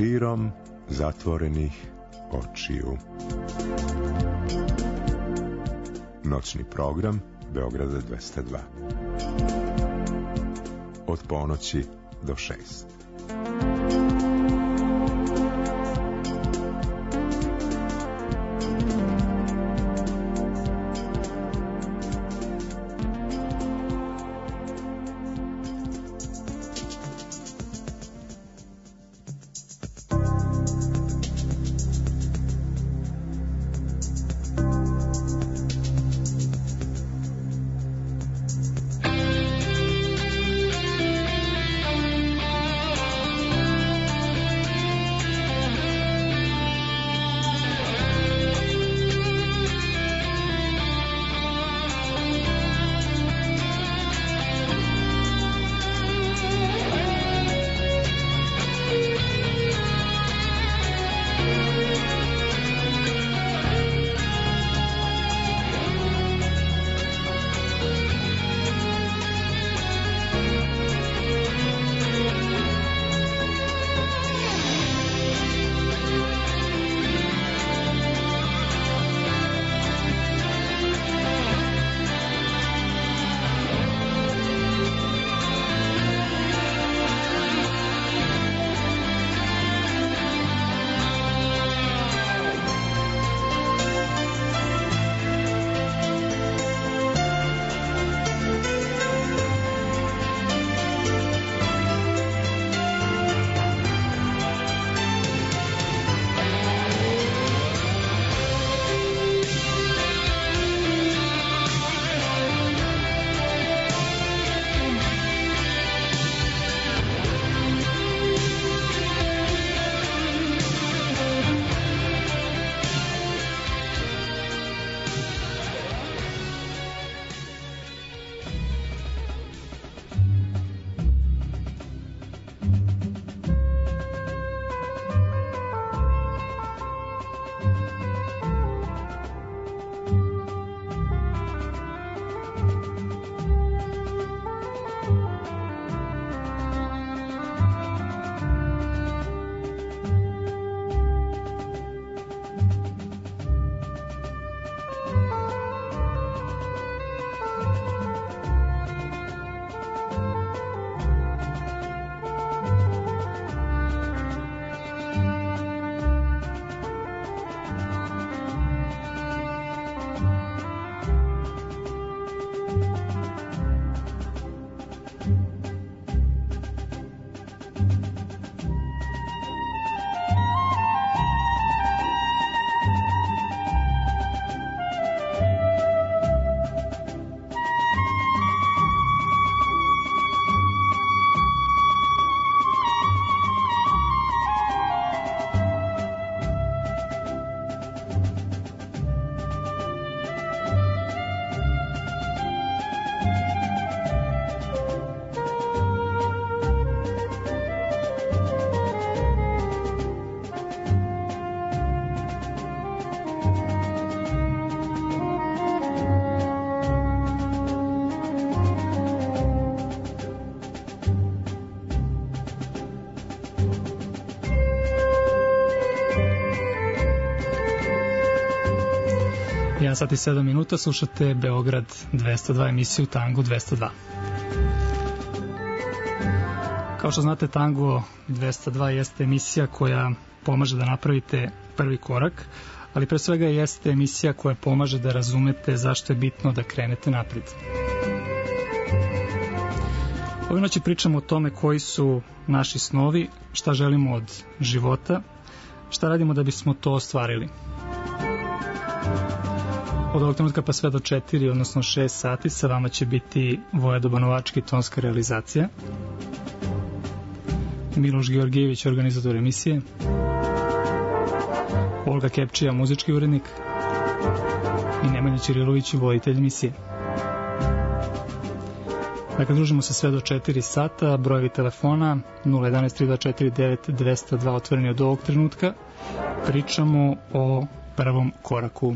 širom zatvorenih očiju. Noćni program Beograda 202. Od ponoći do 6. Sati 7 minuta, slušate Beograd 202, emisiju Tango 202. Kao što znate, Tango 202 jeste emisija koja pomaže da napravite prvi korak, ali pre svega jeste emisija koja pomaže da razumete zašto je bitno da krenete napred. Ove noći pričamo o tome koji su naši snovi, šta želimo od života, šta radimo da bismo to ostvarili. Od ovog trenutka pa sve do 4, odnosno 6 sati sa vama će biti Voja Dobanovački, tonska realizacija, Miloš Georgijević, organizator emisije, Olga Kepčija, muzički urednik, i Nemanja Ćirilović, voditelj emisije. Dakle, družimo se sve do 4 sata, brojevi telefona 011 324 9202 otvoreni od ovog trenutka. Pričamo o prvom koraku.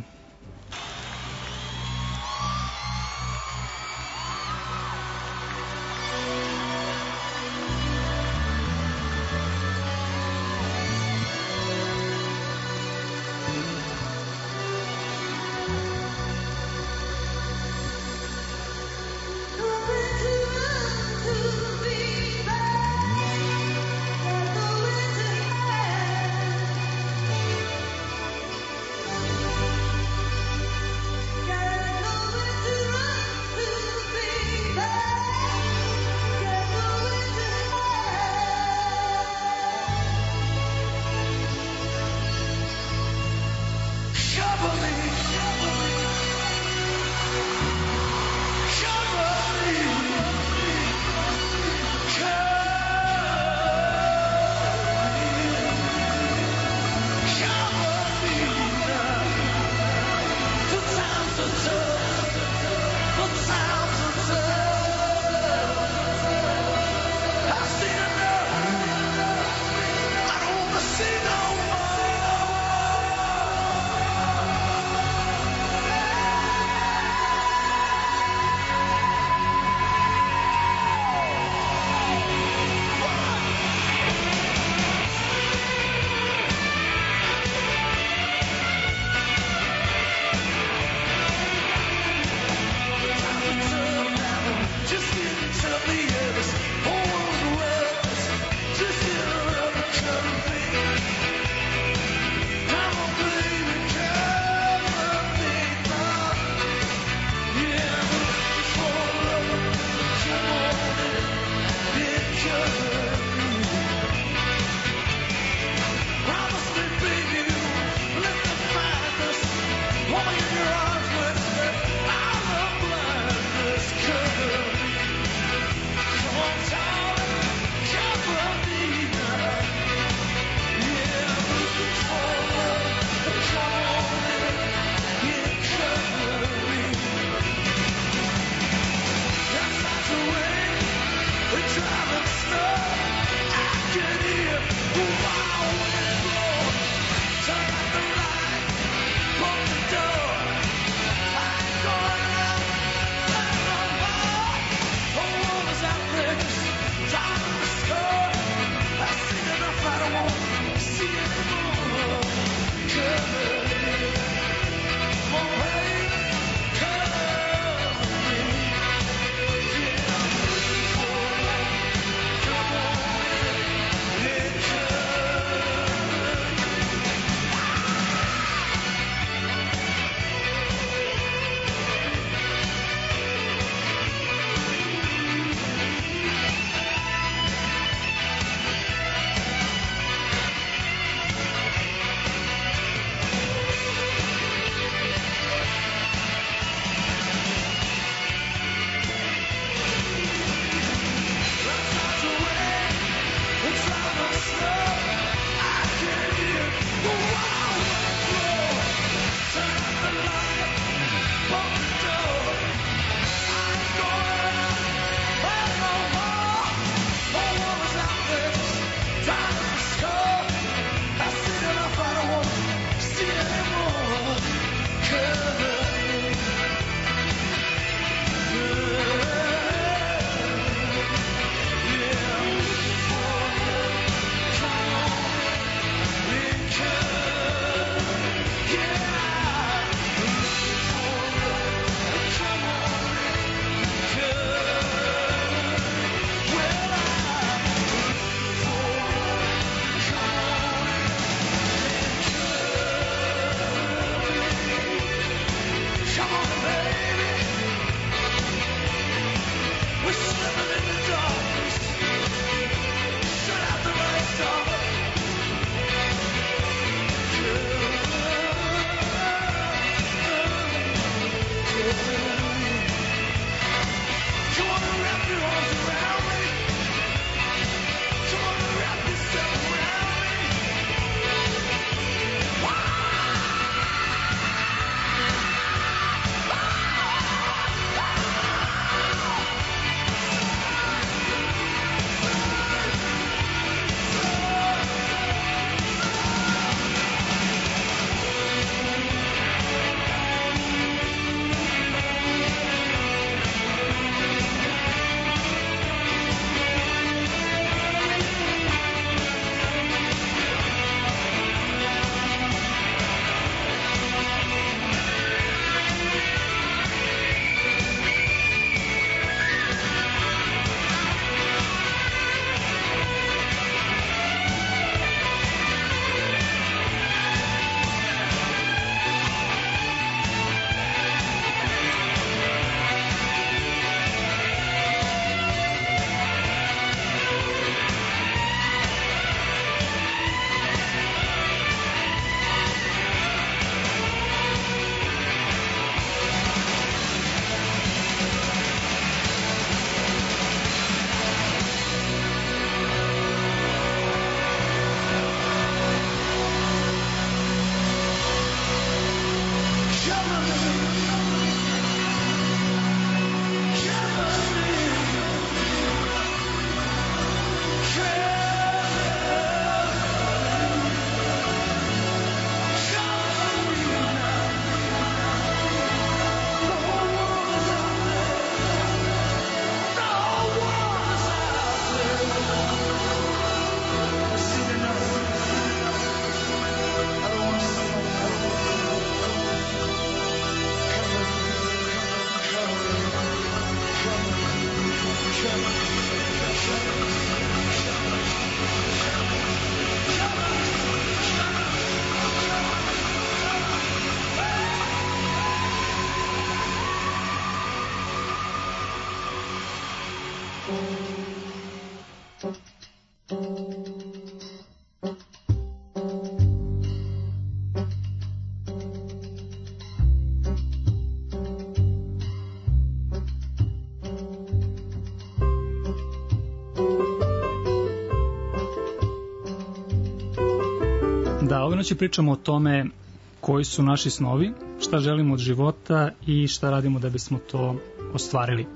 Da, ove noći pričamo o tome koji su naši snovi, šta želimo od života i šta radimo da bismo to ostvarili.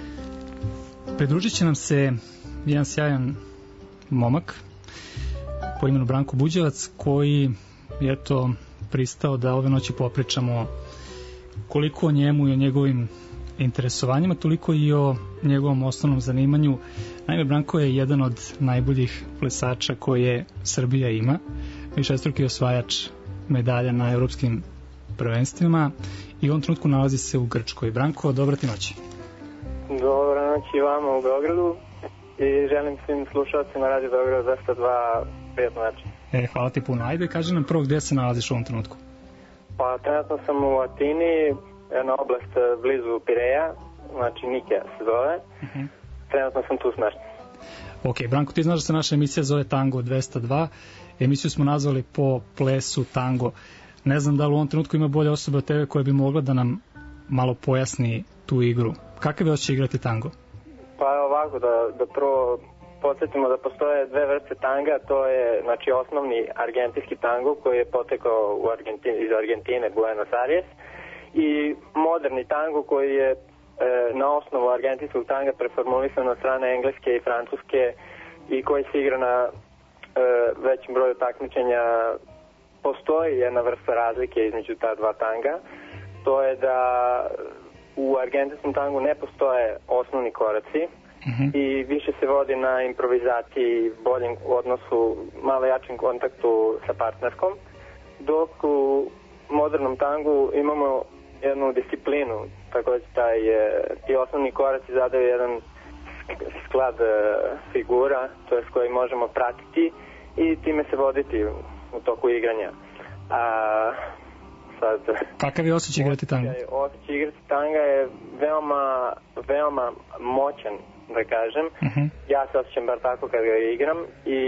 Pridružit će nam se jedan sjajan momak po imenu Branko Buđevac, koji je to pristao da ove noći popričamo koliko o njemu i o njegovim interesovanjima, toliko i o njegovom osnovnom zanimanju. Naime, Branko je jedan od najboljih plesača koje Srbija ima, višestruki osvajač medalja na evropskim prvenstvima i u ovom trenutku nalazi se u Grčkoj. Branko, dobra ti noć. Dobra noć i vama u Beogradu i želim svim slušalcima Radio Beograd 202 prijatno noć. Hvala ti puno. Ajde, kaži nam prvo gde se nalaziš u ovom trenutku. Pa trenutno sam u Atini, jedna oblast blizu Pireja, znači Nikea se zove. Trenutno sam tu smešten. Ok, Branko, ti znaš da se naša emisija zove Tango 202. Emisiju smo nazvali po plesu tango. Ne znam da li u ovom trenutku ima bolje osobe od tebe koja bi mogla da nam malo pojasni tu igru. Kakav je osjećaj igrati tango? Pa ovako, da prvo podsjetimo da postoje dve vrste tanga. To je znači osnovni argentinski tango koji je potekao iz Argentine, Buenos Aires, i moderni tango koji je na osnovu argentinskog tanga preformulisan od strane engleske i francuske i koji se igra na većem broju takmičenja. Postoji jedna vrsta razlike između ta dva tanga. To je da u argentinskom tangu ne postoje osnovni koraci i više se vodi na improvizaciji, boljem odnosu, malo jačem kontaktu sa partnerskom, dok u modernom tangu imamo jednu disciplinu, takođe ti osnovni koraci zadaju jedan sklad figura, to je s koji možemo pratiti i time se voditi u toku igranja. Kakav je osjećaj igrati tanga? Osjećaj igrati tanga je veoma moćan, da kažem. Ja se osjećam bar tako kad ga igram i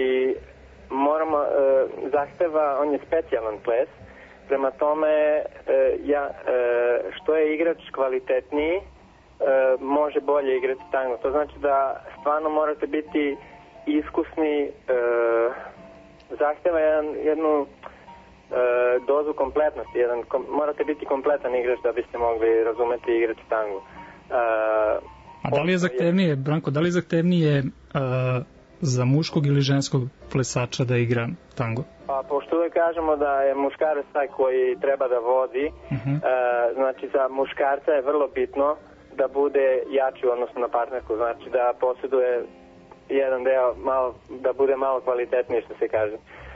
zahteva, on je specijalan ples, prema tome što je igrač kvalitetniji, može bolje igrati tango. To znači da stvarno morate biti iskusni, zahteva jednu dozu kompletnosti, morate biti kompletan igrač da biste mogli razumeti i igrati tango. A da li je zahtevnije, Branko, da li je zahtevnije za muškog ili ženskog plesača da igra tango? Pa pošto uvek kažemo da je muškarac taj koji treba da vodi, znači za muškarca je vrlo bitno da bude jači u odnosu na partnerku, znači da posjeduje jedan deo, da bude malo kvalitetniji, što se kaže.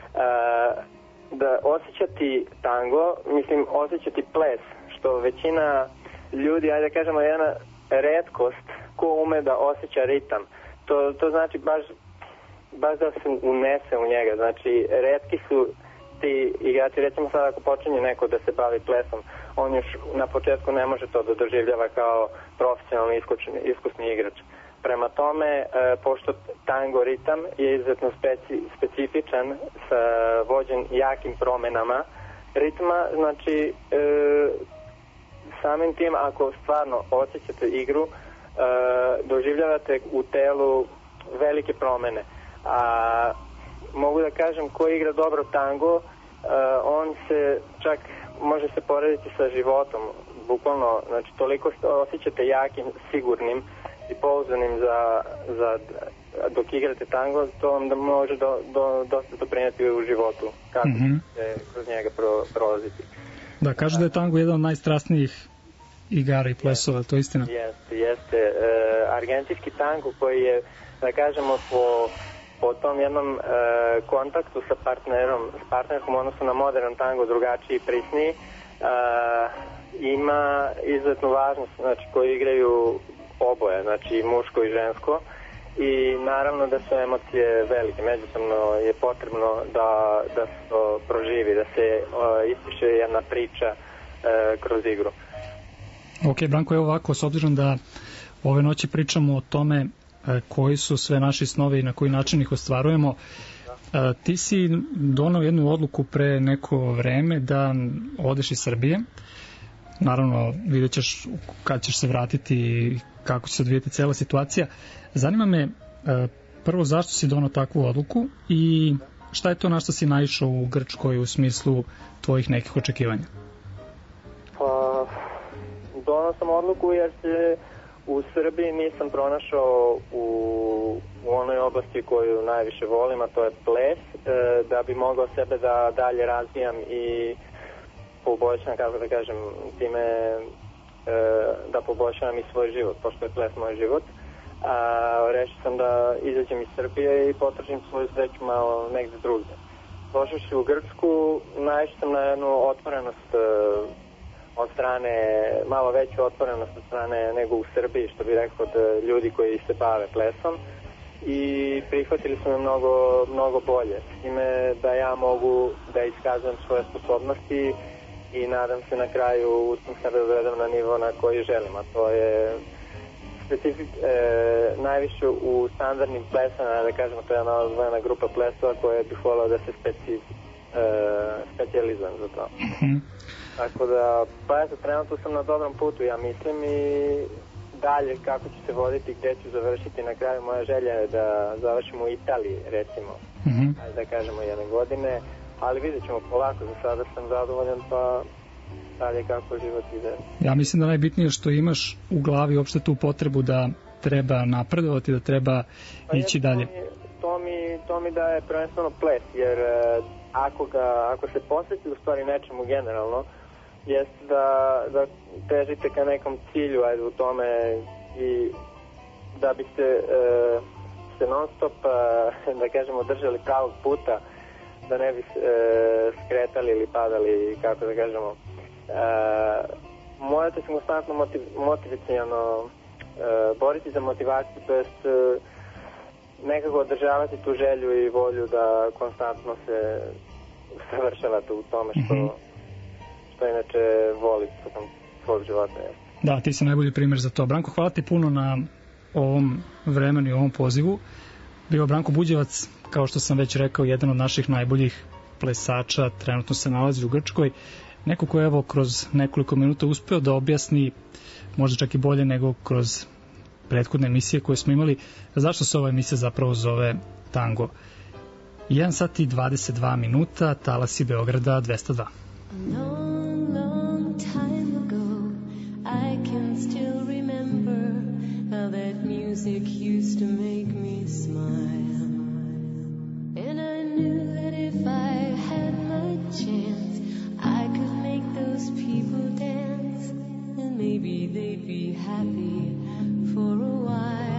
Da osjećati tango, mislim osjećati ples, što većina ljudi, ajde da kažemo, jedna retkost ko ume da osjeća ritam. To znači baš da se unese u njega, znači retki su ti igrači, recimo sad ako počinje neko da se bavi plesom, on još na početku ne može to da doživljava kao profesionalni iskusni igrač. Prema tome, pošto tango ritam je izuzetno specifičan sa vođen jakim promenama ritma, znači samim tim ako stvarno osjećate igru, doživljavate u telu velike promene. A mogu da kažem ko igra dobro tango, on se čak može se porediti sa životom, bukvalno, znači toliko osjećate jakim, sigurnim i pouzdanim dok igrate tango, to vam da može dosta doprinijeti u životu, kako će kroz njega prolaziti. Da, kažu da je tango jedan od najstrasnijih igara i plesova, to je istina? Jeste. Argentinski tango koji je, da kažemo, po tom jednom kontaktu sa partnerkom, odnosno na modern tango drugačiji i prisniji, ima izuzetnu važnost, znači koji igraju oboje, znači muško i žensko, i naravno da su emocije velike, međusobno je potrebno da se to proživi, da se ispiše jedna priča kroz igru. Ok, Branko, evo ovako, s obzirom da ove noći pričamo o tome koji su sve naši snovi i na koji način ih ostvarujemo. Ti si donao jednu odluku pre neko vreme da odeš iz Srbije. Naravno, vidjet ćeš kad ćeš se vratiti i kako će se odvijeti cela situacija. Zanima me prvo zašto si donao takvu odluku i šta je to na što si naišao u Grčkoj u smislu tvojih nekih očekivanja? Pa, donao sam odluku jer se u Srbiji nisam pronašao u onoj oblasti koju najviše volim, a to je ples, da bi mogao sebe da dalje razvijam i poboljšam, kako da kažem, time da poboljšam i svoj život, pošto je ples moj život. Rešio sam da izađem iz Srbije i potražim svoju sreću malo negde drugde. Došavši u Grčku, naišao sam na jednu otvorenost od strane, malo veću otvorenost od strane nego u Srbiji, što bi rekao, od ljudi koji se bave plesom, i prihvatili su me mnogo bolje. S time da ja mogu da iskazujem svoje sposobnosti i nadam se na kraju uspem sebe dovedem na nivo na koji želim, a to je najviše u standardnim plesama, da kažemo, to je jedna odvojena grupa plesova koja bih volao da se specijalizujem za to. Tako da, pa eto, trenutno sam na dobrom putu, ja mislim, i dalje kako ću se voditi, gde ću završiti na kraju, moja želja je da završim u Italiji, recimo, da kažemo 1 godine, ali vidjet ćemo polako, za sada sam zadovoljan, pa dalje kako život ide. Ja mislim da najbitnije što imaš u glavi uopšte tu potrebu da treba napredovati, da treba ići dalje. To mi daje prvenstveno ples, jer ako se posveti u stvari nečemu generalno, jeste da težite ka nekom cilju, ajde, u tome, i da biste se non stop, da kažemo, držali pravog puta, da ne bi skretali ili padali, kako da kažemo. Morate se konstantno motivacijalno boriti za motivaciju, to jest nekako održavati tu želju i volju da konstantno se usavršavate u tome što inače volite tokom svog života. Da, ti si najbolji primjer za to. Branko, hvala ti puno na ovom vremenu i ovom pozivu. Bio Branko Buđevac, kao što sam već rekao, jedan od naših najboljih plesača, trenutno se nalazi u Grčkoj. Neko ko je evo kroz nekoliko minuta uspeo da objasni, možda čak i bolje nego kroz prethodne emisije koje smo imali, zašto se ova emisija zapravo zove Tango. 1 sat i 22 minuta, talasi Beograda 202. Long, long time ago, I can still remember how that music used to make me smile. And I knew that if I had my chance, I could make those people dance, and maybe they'd be happy for a while.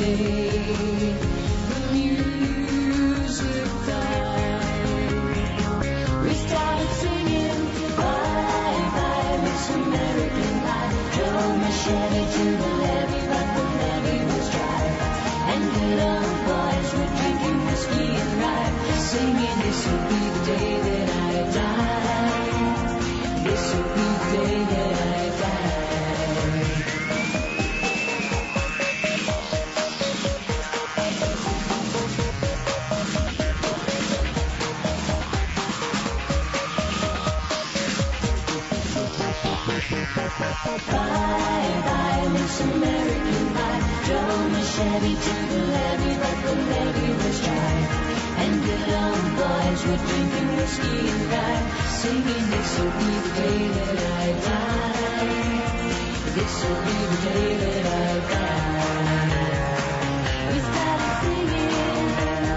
day the music died. We started singing bye bye Miss American Pie. Drove my Chevy to the levee, but the levee was dry. And good old boys were drinking whiskey and rye, singing this will be the day that I die. This will be the day that I die. Bye bye Miss American Pie. Drove my Chevy to the levee, but the levee was dry. And good old boys were drinking whiskey and rye, singing this will be the day that I die. This will be the day that I die. We started singing.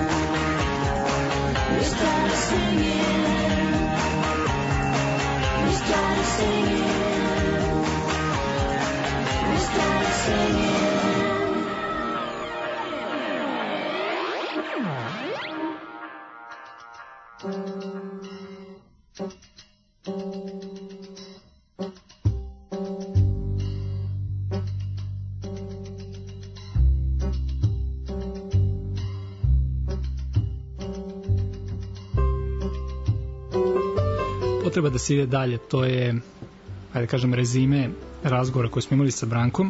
We started singing. We started singing. We started singing. Potreba da se ide dalje, to je, ajde kažem, rezime razgovora koji smo imali sa Brankom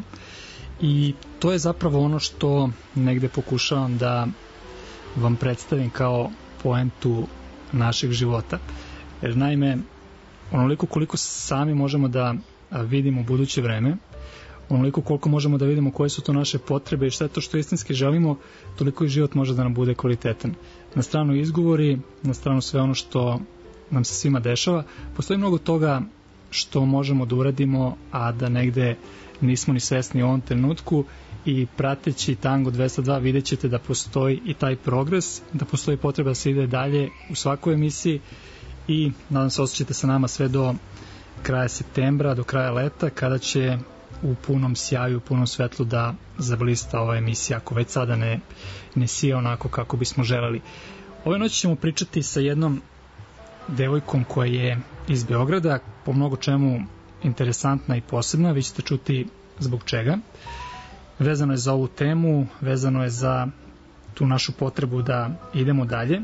i to je zapravo ono što negde pokušavam da vam predstavim kao poentu našeg života. Jer naime, onoliko koliko sami možemo da vidimo buduće vreme, onoliko koliko možemo da vidimo koje su to naše potrebe i šta je to što istinski želimo, toliko i život može da nam bude kvalitetan. Na stranu izgovori, na stranu sve ono što nam se svima dešava, postoji mnogo toga što možemo da uradimo, a da negde nismo ni svesni u ovom trenutku i prateći Tango 202 vidjet ćete da postoji i taj progres, da postoji potreba da se ide dalje u svakoj emisiji i nadam se osjećate sa nama sve do kraja septembra, do kraja leta, kada će u punom sjaju, u punom svetlu da zablista ova emisija, ako već sada ne sije onako kako bismo želeli. Ove noći ćemo pričati sa jednom devojkom koja je iz Beograda, po mnogo čemu interesantna i posebna, vi ćete čuti zbog čega. Vezano je za ovu temu, vezano je za tu našu potrebu da idemo dalje,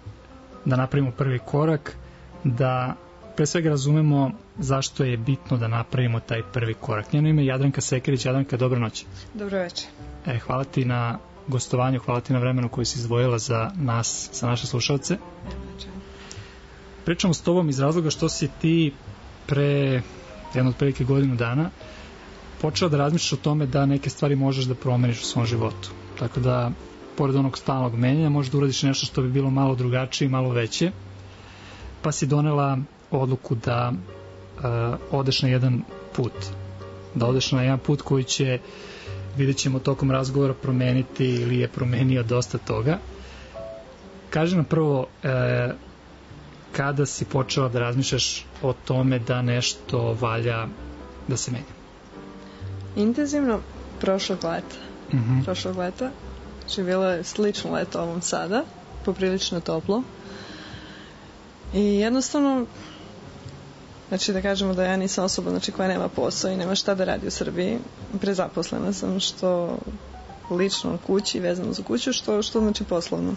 da napravimo prvi korak, da pre svega razumemo zašto je bitno da napravimo taj prvi korak. Njeno ime je Jadranka Sekerić. Jadranka, dobro noć. Dobro večer. Hvala ti na gostovanju, hvala ti na vremenu koju si izdvojila za nas, za naše slušalce. Pričamo s tobom iz razloga što si ti pre jedno otprilike godinu dana počela da razmišljaš o tome da neke stvari možeš da promeniš u svom životu. Tako da, pored onog stalnog menjanja, možeš da uradiš nešto što bi bilo malo drugačije i malo veće. Pa si donela odluku da odeš na jedan put. Da odeš na jedan put koji će, vidjet ćemo tokom razgovora, promeniti ili je promenio dosta toga. Kaži nam prvo, kada si počela da razmišljaš o tome da nešto valja da se menja? Intenzivno prošlog leta. Prošlog leta. Znači, bilo je slično leto ovom sada, poprilično toplo. I jednostavno, znači da kažemo da ja nisam osoba, znači, koja nema posao i nema šta da radi u Srbiji. Prezaposlena sam, što lično kući, vezano za kuću, što znači poslovno.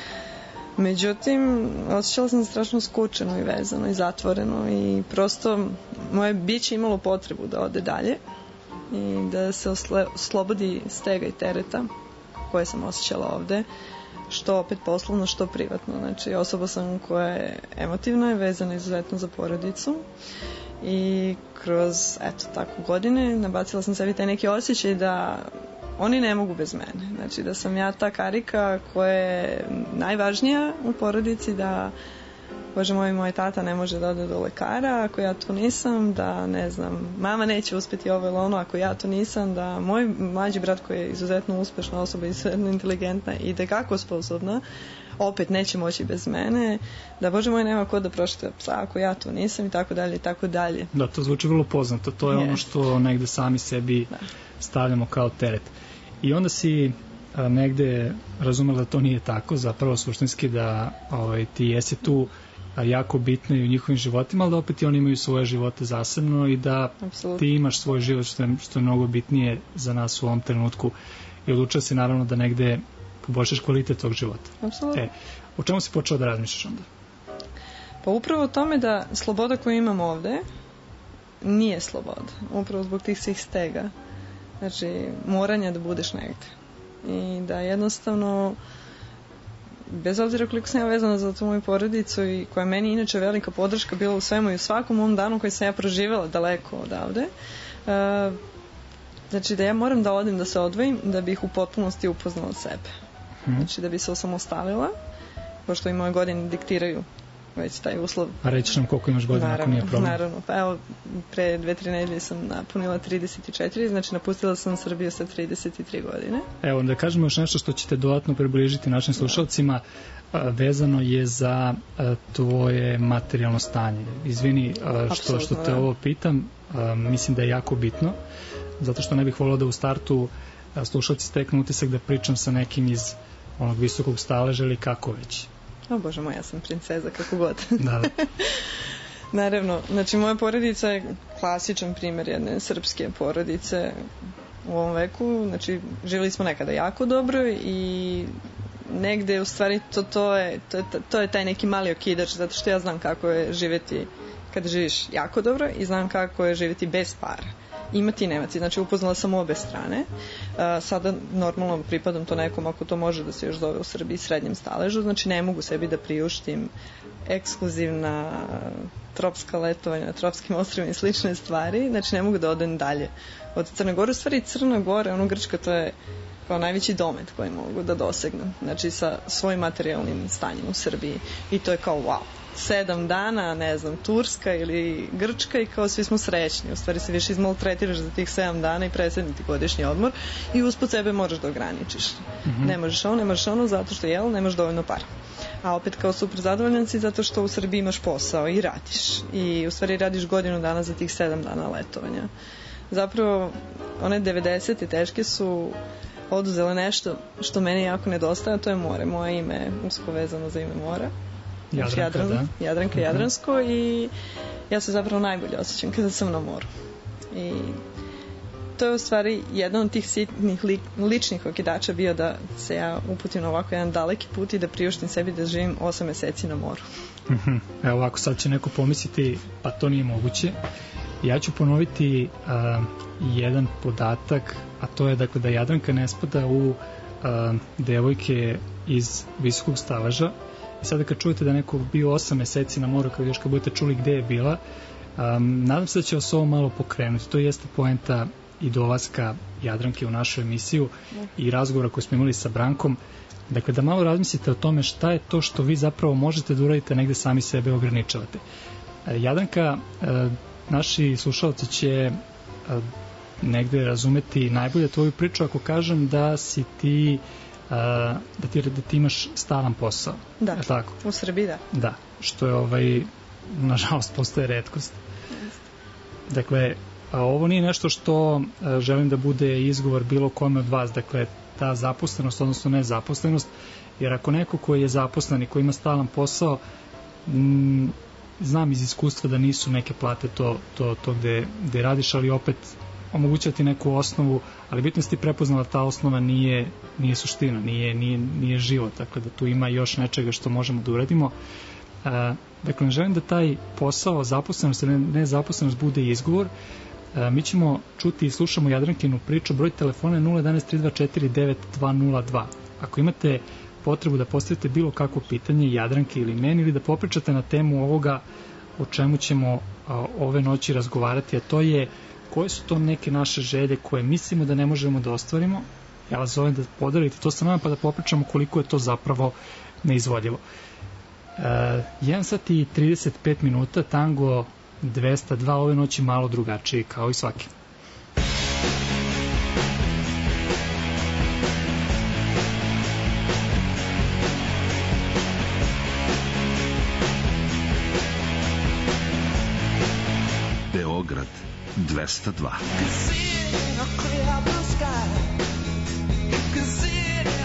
Međutim, osjećala sam se strašno skučeno i vezano i zatvoreno i prosto moje biće imalo potrebu da ode dalje i da se oslobodi stega i tereta koje sam osjećala ovde, što opet poslovno, što privatno. Znači, osoba sam koja je emotivna i vezana izuzetno za porodicu i kroz, eto, tako godine nabacila sam sebi taj neki osjećaj da oni ne mogu bez mene. Znači, da sam ja ta karika koja je najvažnija u porodici, da, bože moj tata ne može da ode do lekara ako ja to nisam, da, ne znam, mama neće uspeti ovo ili ono ako ja to nisam, da moj mlađi brat koji je izuzetno uspešna osoba, izuzetno inteligentna i tekako sposobna, opet neće moći bez mene, da, bože moj, nema ko da prošeta psa ako ja to nisam i tako dalje i tako dalje. Da, to zvuči vrlo poznato. To je ono što negde sami sebi stavljamo kao teret. I onda si negde razumela da to nije tako, zapravo suštinski da ti jesi tu jako bitno i u njihovim životima, ali da opet i oni imaju svoje živote zasebno i da Apsolutno. ti imaš svoj život što je mnogo bitnije za nas u ovom trenutku i odlučila si naravno da negde poboljšaš kvalitet tog života. Apsolutno. O čemu si počela da razmišljaš onda? Pa upravo o tome da sloboda koju imam ovde nije sloboda. Upravo zbog tih svih stega. Znači, moranja da budeš negde. I da jednostavno, bez obzira koliko sam ja vezana za tu moju porodicu i koja je meni inače velika podrška bila u svemu i u svakom ovom danu koji sam ja proživjela daleko odavde, znači da ja moram da odem da se odvojim da bih u potpunosti upoznala sebe. Znači da bi se osamostalila, pošto i moje godine diktiraju već taj uslov. A reći nam koliko imaš godina ako nije problem. Naravno, pa evo, pre 2-3 nedelje sam napunila 34, znači napustila sam Srbiju sa 33 godine. Evo, da kažemo još nešto što ćete dodatno približiti našim slušalcima, vezano je za tvoje materijalno stanje. Izvini što te ovo pitam, mislim da je jako bitno, zato što ne bih volao da u startu slušalci steknu utisak da pričam sa nekim iz onog visokog staleža ili kako već. O Bože moj, ja sam princeza kako god. Da. Naravno, znači moja porodica je klasičan primjer jedne srpske porodice u ovom veku, znači živjeli smo nekada jako dobro i negde u stvari to je taj neki mali okidač, zato što ja znam kako je živjeti kada živiš jako dobro i znam kako je živjeti bez para. Imati i nemati, znači upoznala sam obe strane. Sada normalno pripadam to nekom, ako to može da se još zove u Srbiji, srednjem staležu, znači ne mogu sebi da priuštim ekskluzivna tropska letovanja na tropskim ostrvima i slične stvari, znači ne mogu da odem dalje od Crne Gore. U stvari Crna Gora, ono Grčka, to je kao najveći domet koji mogu da dosegnem, znači sa svojim materijalnim stanjem u Srbiji i to je kao wow. 7 dana, ne znam, Turska ili Grčka i kao svi smo srećni. U stvari se više izmaltretiraš za tih 7 dana i presedniti godišnji odmor i uspod sebe moraš da ograničiš. Ne možeš ono, zato što nemaš dovoljno para. A opet kao super zadovoljan si zato što u Srbiji imaš posao i radiš. I u stvari radiš godinu dana za tih 7 dana letovanja. Zapravo, one 90. teške su oduzele nešto što meni jako nedostaje, a to je more. Moje ime je usko vezano za ime mora. Jadranka, Jadransko i ja se zapravo najbolje osjećam kada sam na moru. I to je u stvari jedan od tih sitnih ličnih okidača bio da se ja uputim na ovako jedan daleki put i da priuštim sebi da živim 8 meseci na moru. Evo ovako, sad će neko pomisliti pa to nije moguće. Ja ću ponoviti jedan podatak, a to je dakle da Jadranka ne spada u devojke iz visokog staleža. I sada kad čujete da neko bio 8 meseci na moru, kad budete čuli gde je bila, nadam se da će vas ovo malo pokrenuti. To jeste poenta i dolaska Jadranke u našu emisiju i razgovora koji smo imali sa Brankom. Dakle, da malo razmislite o tome šta je to što vi zapravo možete da uradite, negde sami sebe ograničavate. Jadranka, naši slušalci će negde razumeti najbolje tvoju priču ako kažem da si ti da ti imaš stalan posao. Da, tako? U Srbiji da. Da, što je nažalost postaje retkost. Dakle, ovo nije nešto što želim da bude izgovor bilo kome od vas, dakle ta zaposlenost, odnosno nezaposlenost, jer ako neko koji je zaposlen i koji ima stalan posao, znam iz iskustva da nisu neke plate to gde radiš, ali opet omogućati neku osnovu, ali bitno si ti prepoznala ta osnova nije suština, nije život, dakle da tu ima još nečega što možemo da uradimo. Dakle, ne želim da taj posao, zaposlenost ili nezaposlenost bude izgovor. Mi ćemo čuti i slušamo Jadrankinu priču, broj telefona je 011-324-9202. Ako imate potrebu da postavite bilo kakvo pitanje Jadranke ili meni ili da popričate na temu ovoga o čemu ćemo ove noći razgovarati, a to je koje su to neke naše želje koje mislimo da ne možemo da ostvarimo. Ja vas zovem da podelite to sa nama pa da popričamo koliko je to zapravo neizvodljivo. 1 sat i 35 minuta, tango 202, ove noći malo drugačiji kao i svaki. Beograd 202.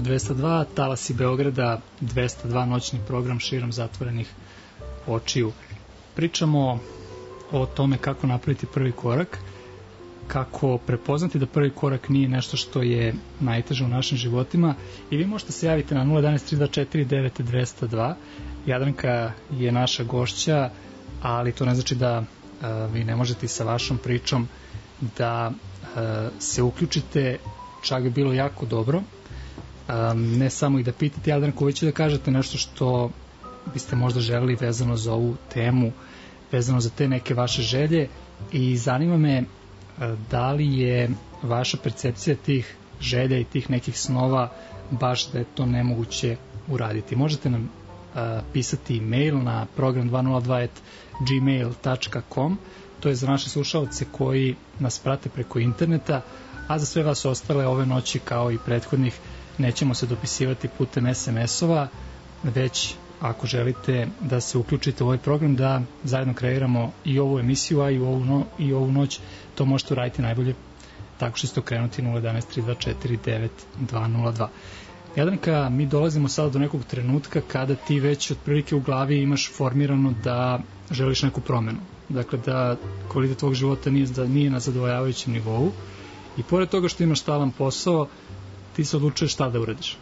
202, Talasi Beograda, 202 noćni program širom zatvorenih očiju. Pričamo o tome kako napraviti prvi korak, kako prepoznati da prvi korak nije nešto što je najteže u našim životima i vi možete se javiti na 011-324-9202. Jadranka je naša gošća, ali to ne znači da vi ne možete sa vašom pričom da se uključite, čak bi bilo jako dobro. Ne samo i da pitate Jadranku, već i da kažete nešto što biste možda želeli vezano za ovu temu, vezano za te neke vaše želje i zanima me da li je vaša percepcija tih želja i tih nekih snova baš da je to nemoguće uraditi. Možete nam pisati e-mail na program202@gmail.com. To je za naše slušalce koji nas prate preko interneta, a za sve vas ostale ove noći kao i prethodnih nećemo se dopisivati putem SMS-ova, već ako želite da se uključite u ovaj program, da zajedno kreiramo i ovu emisiju, a i ovu noć, to možete uraditi najbolje tako što ste okrenuti 011-324-9202. Jadranka, mi dolazimo sada do nekog trenutka kada ti već otprilike u glavi imaš formirano da želiš neku promenu. Dakle, da kvalitet tvog života nije na zadovoljavajućem nivou i pored toga što imaš stalan posao, ti se odlučuješ šta da uradiš.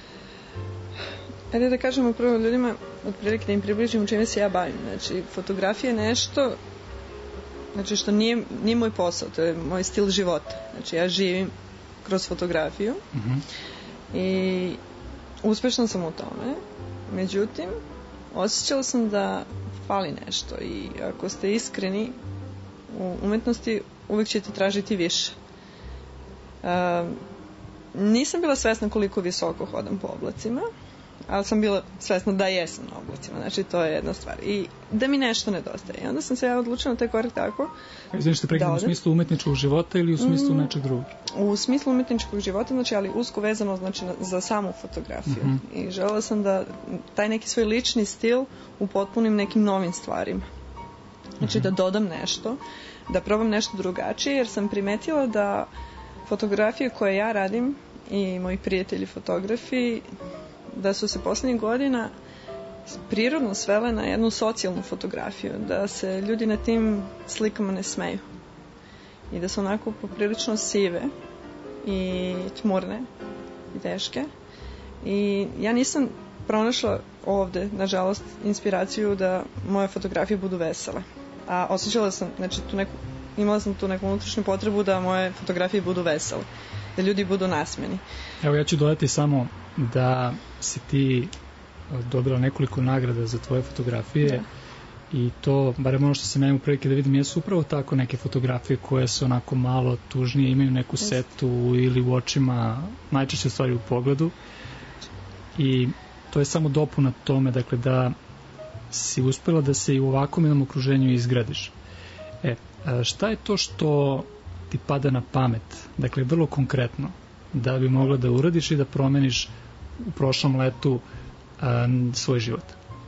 Ajde da kažemo prvo ljudima, otprilike da im približimo čime se ja bavim. Znači, fotografija je nešto što nije moj posao, to je moj stil života. Znači, ja živim kroz fotografiju i uspešna sam u tome. Međutim, osjećala sam da fali nešto i ako ste iskreni u umetnosti, uvek ćete tražiti više. Nisam bila svesna koliko visoko hodam po oblacima, ali sam bila svesna da jesam na oblacima, znači to je jedna stvar i da mi nešto nedostaje i onda sam se ja odlučila na taj korak tako. Znači ste prekidno u smislu umetničkog života ili u smislu nečeg drugog? U smislu umetničkog života, znači, ali usko vezano, znači, za samu fotografiju i želela sam da taj neki svoj lični stil upotpunim nekim novim stvarima, znači da dodam nešto, da probam nešto drugačije, jer sam primetila da fotografije koje ja radim i moji prijatelji fotografi, da su se poslednjih godina prirodno svele na jednu socijalnu fotografiju, da se ljudi na tim slikama ne smeju i da su onako poprilično sive i tmurne i teške i ja nisam pronašla ovde, nažalost, inspiraciju da moje fotografije budu vesele, a osjećala sam, znači, imala sam tu neku unutrašnju potrebu da moje fotografije budu vesele, da ljudi budu nasmeni. Evo, ja ću dodati samo da si ti dobila nekoliko nagrada za tvoje fotografije i to, barem ono što se meni u prilike da vidim, jesu upravo tako neke fotografije koje su onako malo tužnije, imaju neku setu ili u očima, najčešće stvari u pogledu i to je samo dopuna tome, dakle, da si uspela da se i u ovakvom jednom okruženju izgradiš. Šta je to što ti pada na pamet, dakle, vrlo konkretno, da bi mogla da uradiš i da promeniš u prošlom letu svoj život?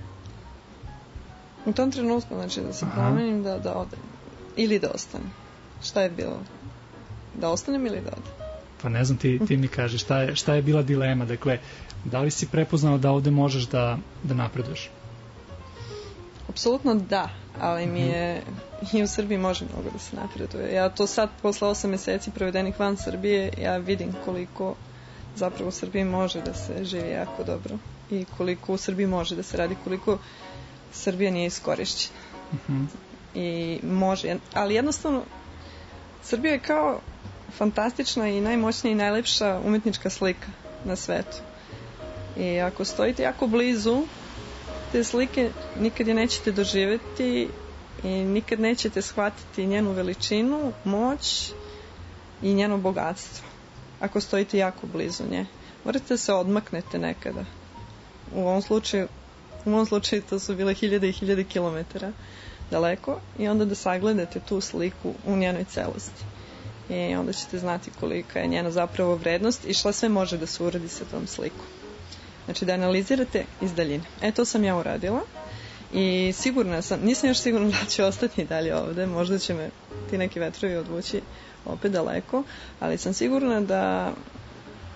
U tom trenutku, znači, da se promenim, da odem ili da ostanem. Šta je bilo? Da ostanem ili da odem? Pa ne znam, ti mi kaži, šta je bila dilema, dakle, da li si prepoznala da ovde možeš da napreduješ? Apsolutno da, ali mi je i u Srbiji može mnogo da se napreduje. Ja to sad, posle 8 meseci provedenih van Srbije, ja vidim koliko zapravo u Srbiji može da se živi jako dobro i koliko u Srbiji može da se radi, koliko Srbija nije iskorišćena. I može, ali jednostavno Srbija je kao fantastična i najmoćnija i najlepša umetnička slika na svetu. I ako stojite jako blizu te slike, nikad je nećete doživeti i nikad nećete shvatiti njenu veličinu, moć i njeno bogatstvo. Ako stojite jako blizu nje, morate da se odmaknete nekada. U ovom slučaju to su bile 1000 i 1000 kilometara daleko i onda da sagledate tu sliku u njenoj celosti. I onda ćete znati kolika je njena zapravo vrednost i šta sve može da se uradi sa tom slikom. Znači da analizirate iz daljine. To sam ja uradila i sigurna sam, nisam još sigurna da ću ostati dalje ovde, možda će me ti neki vetrovi odvući opet daleko, ali sam sigurna da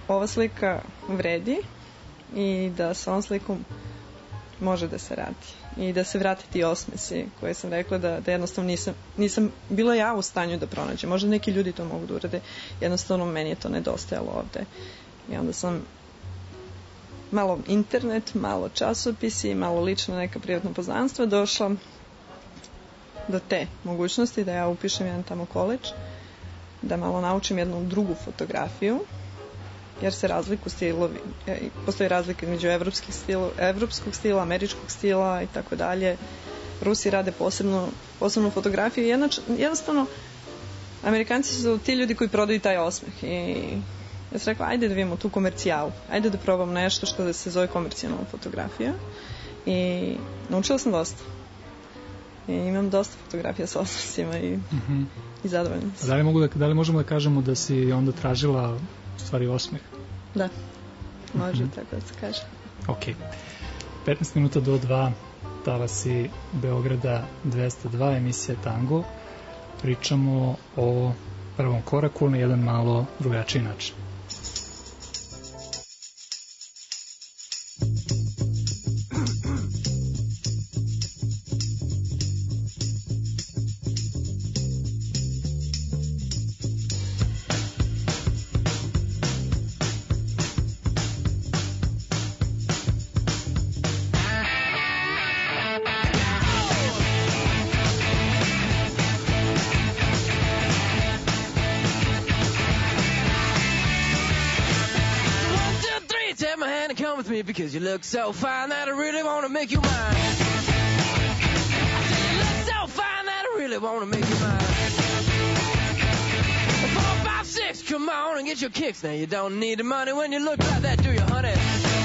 ova slika vredi i da sa ovom slikom može da se radi i da se vrate ti osmesi koje sam rekla da jednostavno nisam bila ja u stanju da pronađem. Možda neki ljudi to mogu da urade, jednostavno meni je to nedostajalo ovde. I onda sam malo internet, malo časopisi, malo lično neka privatna poznanstva došla do te mogućnosti da ja upišem jedan tamo koleđ, da malo naučim jednu drugu fotografiju, jer se razliku stilovi, postoji razlika između evropskog stila, američkog stila i tako dalje. Rusi rade posebnu fotografiju i jednostavno Amerikanci su ti ljudi koji prodaju taj osmeh i ja sam rekla, ajde da vidimo tu komercijalu, ajde da probam nešto što da se zove komercijalna fotografija i naučila sam dosta. I imam dosta fotografija sa osmesima i zadovoljna sam. Da li možemo da kažemo da si onda tražila u stvari osmeh? Da, može tako da se kaže. Ok. 15 minuta do 2, talasi Beograda 202, emisija Tango. Pričamo o prvom koraku na jedan malo drugačiji način. Because you look so fine that I really want to make you mine. I said you look so fine that I really want to make you mine. 4, 5, 6, come on and get your kicks. Now you don't need the money when you look like that, do you, honey?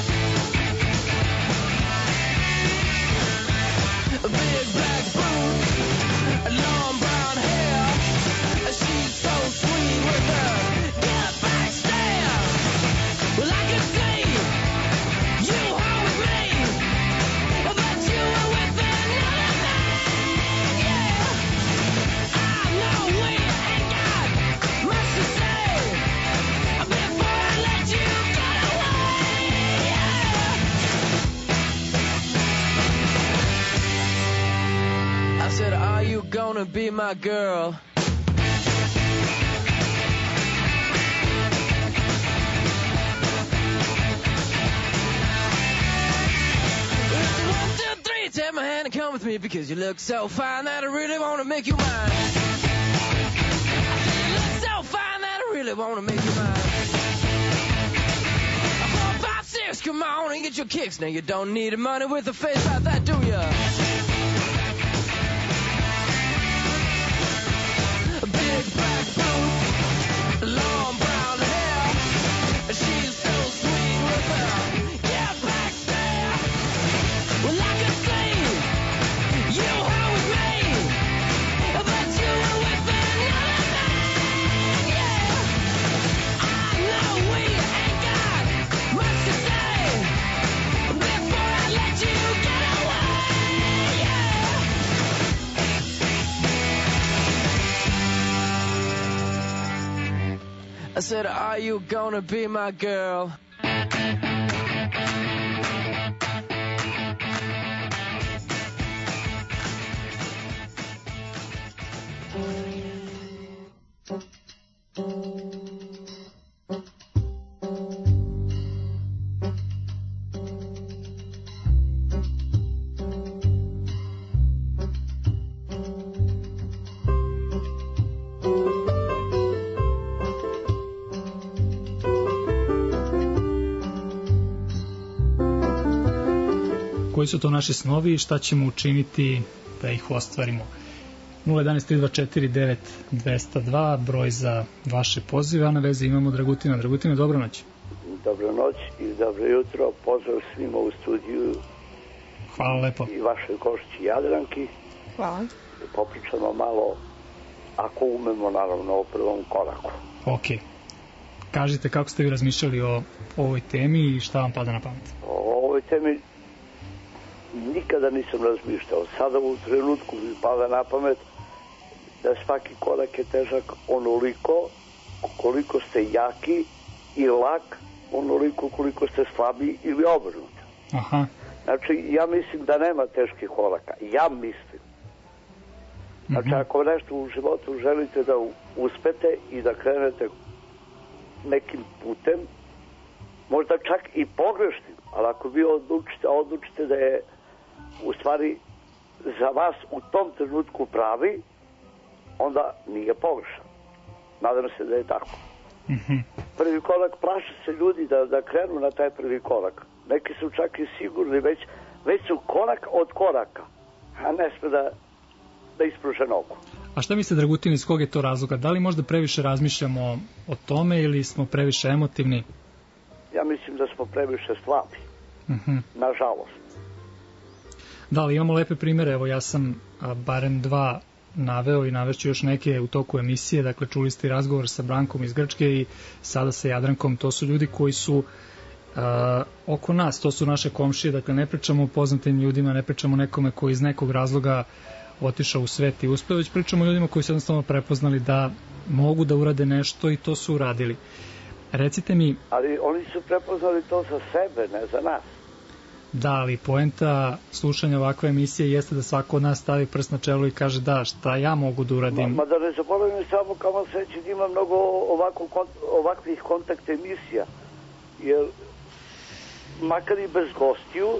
A big black boots, long brown hair. She's so sweet with her get back stare. Well, I can see you are with me, but you are with another man, yeah. I know we ain't got much to say before I let you get away, yeah. I said, are you gonna be my girl? Take my hand and come with me because you look so fine that I really want to make you mine. I said you look so fine that I really want to make you mine. 4, 5, 6, come on and get your kicks. Now you don't need the money with a face like that, do ya? Big black boots, long brown hair. She's so sweet with her get back there. Well, I can see you are with me, but you are with another man, yeah. I know we ain't got much to say before I let you get away, yeah. I said, are you gonna be my girl? Koji su to naši snovi i šta ćemo učiniti da ih ostvarimo? 011-324-9202, broj za vaše pozive, a na vezi imamo Dragutina. Dragutine, dobro noć. Dobro noć i dobro jutro, pozdrav svima u studiju. Hvala lepo. I vašoj gošći Jadranki. Hvala. Popričamo malo, ako umemo, naravno, o prvom koraku. Ok. Kažite kako ste vi razmišljali o ovoj temi i šta vam pada na pamet? O ovoj temi nikada nisam razmišljao. Sada u trenutku mi pada na pamet da svaki korak je težak onoliko koliko ste jaki i lak onoliko koliko ste slabi ili obrnuti. Aha. Znači, ja mislim da nema teških koraka. Ja mislim. Znači, ako nešto u životu želite da uspete i da krenete nekim putem, možda čak i pogrešnim, ali ako vi odlučite da je u stvari za vas u tom trenutku pravi, onda nije pogrešan. Nadam se da je tako. Prvi korak, plaše se ljudi da krenu na taj prvi korak. Neki su čak i sigurni, već su korak od koraka, a ne sme da ispruže nogu. A šta mislite, Dragutin, iz kog je to razloga? Da li možda previše razmišljamo o tome ili smo previše emotivni? Ja mislim da smo previše slabi. Nažalost. Da, ali imamo lepe primere. Evo, ja sam barem 2 naveo i navešću još neke u toku emisije. Dakle, čuli ste i razgovor sa Brankom iz Grčke i sada sa Jadrankom. To su ljudi koji su oko nas, to su naše komšije. Dakle, ne pričamo o poznatim ljudima, ne pričamo o nekome koji iz nekog razloga otišao u svet i uspeo, već pričamo o ljudima koji su jednostavno prepoznali da mogu da urade nešto i to su uradili. Recite mi... Ali oni su prepoznali to za sebe, ne za nas. Da, ali poenta slušanja ovakve emisije jeste da svako od nas stavi prst na čelo i kaže da, šta ja mogu da uradim. Ma da ne zaboravim samo kamo sreći da ima mnogo ovakvih kontakt emisija, jer makar i bez gostiju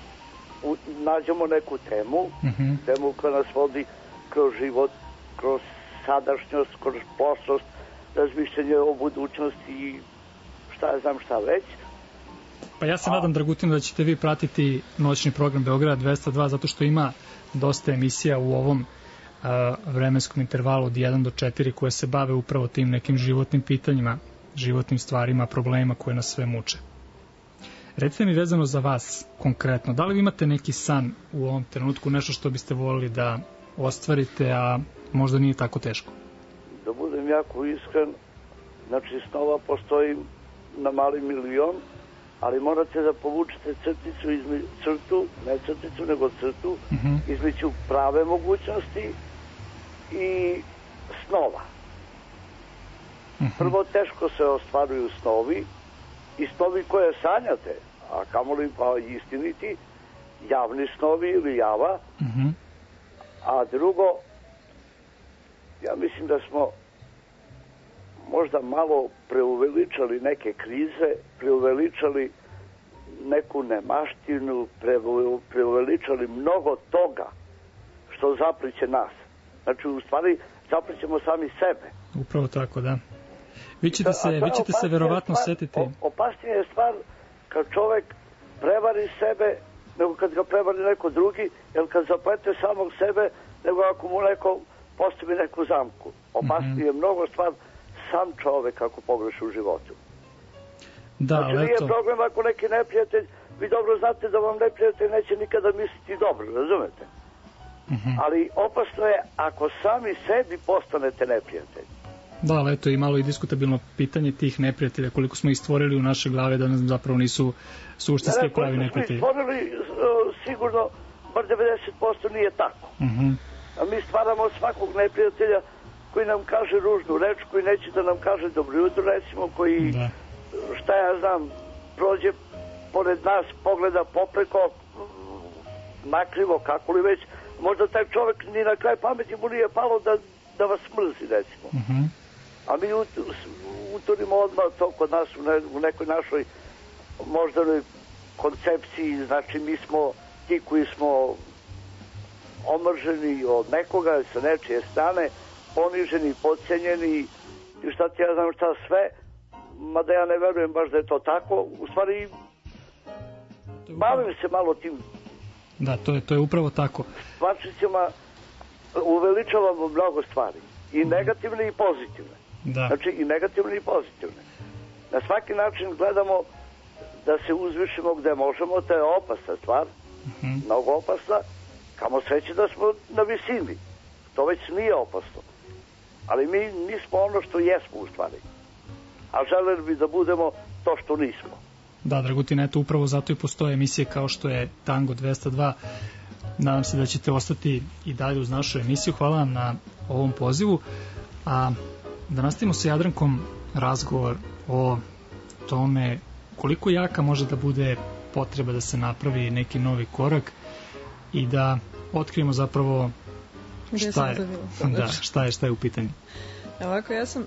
nađemo neku temu, temu koja nas vodi kroz život, kroz sadašnjost, kroz prošlost, razmišljanje o budućnosti i šta već. Pa ja se nadam, Dragutin, da ćete vi pratiti noćni program Beograd 202, zato što ima dosta emisija u ovom vremenskom intervalu od 1 do 4 koje se bave upravo tim nekim životnim pitanjima, životnim stvarima, problemima koje nas sve muče. Recite mi vezano za vas konkretno, da li vi imate neki san u ovom trenutku, nešto što biste volili da ostvarite, a možda nije tako teško? Da budem jako iskren, znači snova postoji na mali milion, ali morate da povučete crtu, ne crticu, nego crtu, između prave mogućnosti i snova. Prvo, teško se ostvaruju snovi, i snovi koje sanjate, a kamoli pa istiniti, javni snovi ili java, a drugo, ja mislim da smo možda malo preuveličali neke krize, preuveličali neku nemaštinu, preuveličali mnogo toga što zapliće nas. Znači, u stvari, zaplićemo sami sebe. Upravo tako, da. Vi ćete se verovatno setiti. Opasnija je stvar kad čovek prevari sebe nego kad ga prevari neko drugi, jer kad zaplete samog sebe nego ako mu neko postavi neku zamku. Opasnije je mnogo stvar sam čovek ako pogreši u životu. Da, znači nije problem ako neki neprijatelj, vi dobro znate da vam neprijatelj neće nikada misliti dobro, razumete? Ali opasno je ako sami sebi postanete neprijatelj. Da, ali eto i malo i diskutabilno pitanje tih neprijatelja, koliko smo ih stvorili u naše glave da nam zapravo nisu suštinski pravi neprijatelji. Mi stvorili sigurno, bar 90% nije tako. A mi stvaramo svakog neprijatelja koji nam kaže ružnu reč, koji neće da nam kaže dobro jutro, recimo, koji, šta ja znam, prođe pored nas, pogleda popreko, nakrivo, kako li već, možda taj čovek ni na kraj pameti mu nije palo da vas mrzi, recimo. A mi uturimo odmah to kod nas u nekoj našoj moždanoj koncepciji, znači mi smo ti koji smo omrženi od nekoga sa nečije strane, poniženi, podcenjeni i šta ti ja znam šta sve, mada ja ne verujem baš da je to tako, u stvari bavim se malo tim. Da, to je upravo tako. Stvarčicima uveličavamo mnogo stvari, i negativne i pozitivne. Da. Znači i negativne i pozitivne. Na svaki način gledamo da se uzvišimo gde možemo, to je opasna stvar, mnogo opasna, kamo sreće da smo na visini. To već nije opasno. Ali mi nismo ono što jesmo u stvari. A želeli bi da budemo to što nismo. Da, Dragutin, eto upravo zato i postoje emisije kao što je Tango 202. Nadam se da ćete ostati i dalje uz našu emisiju. Hvala vam na ovom pozivu. A da nastavimo sa Jadrankom razgovor o tome koliko jaka može da bude potreba da se napravi neki novi korak i da otkrijemo zapravo šta je u pitanju. Ovako, ja sam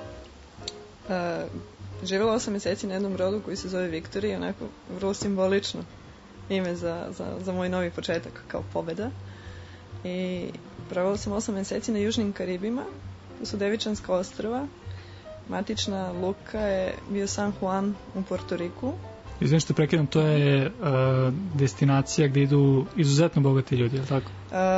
živjela 8 mjeseci na jednom brodu koji se zove Victory, onako vrlo simbolično ime za moj novi početak kao pobeda. I provela sam 8 mjeseci na Južnim Karibima, to su Devičanska ostrva. Matična luka je bio San Juan u Portoriku. Izvim što prekidam, to je destinacija gdje idu izuzetno bogati ljudi, je li tako?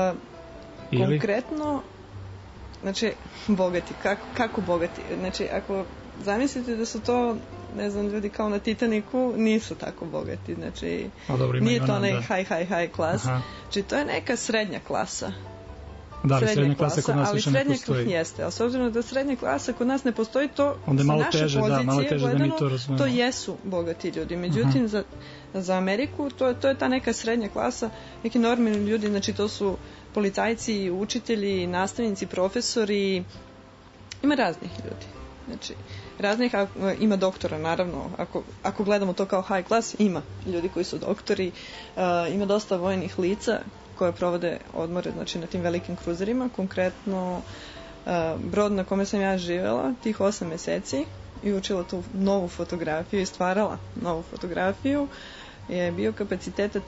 Konkretno, znači, bogati, kako bogati? Znači, ako zamislite da su to, ne znam, ljudi kao na Titaniku, nisu tako bogati, znači, nije to onaj high klas, znači, to je neka srednja klasa. Da, srednja klasa kod nas više ne postoji. Jeste, ali s obzirom da srednja klasa kod nas ne postoji, to onda sa naše teže, pozicije gledano, to jesu bogati ljudi. Međutim, za Ameriku to je ta neka srednja klasa, neki normalni ljudi, znači to su policajci, učitelji, nastavnici, profesori, ima raznih ljudi. Znači, raznih, ima doktora, naravno, ako gledamo to kao high class, ima ljudi koji su doktori, ima dosta vojnih lica koje provode odmore, znači na tim velikim kruzerima. Konkretno, brod na kome sam ja živjela tih 8 mjeseci i učila tu novu fotografiju i stvarala novu fotografiju, je bio kapaciteta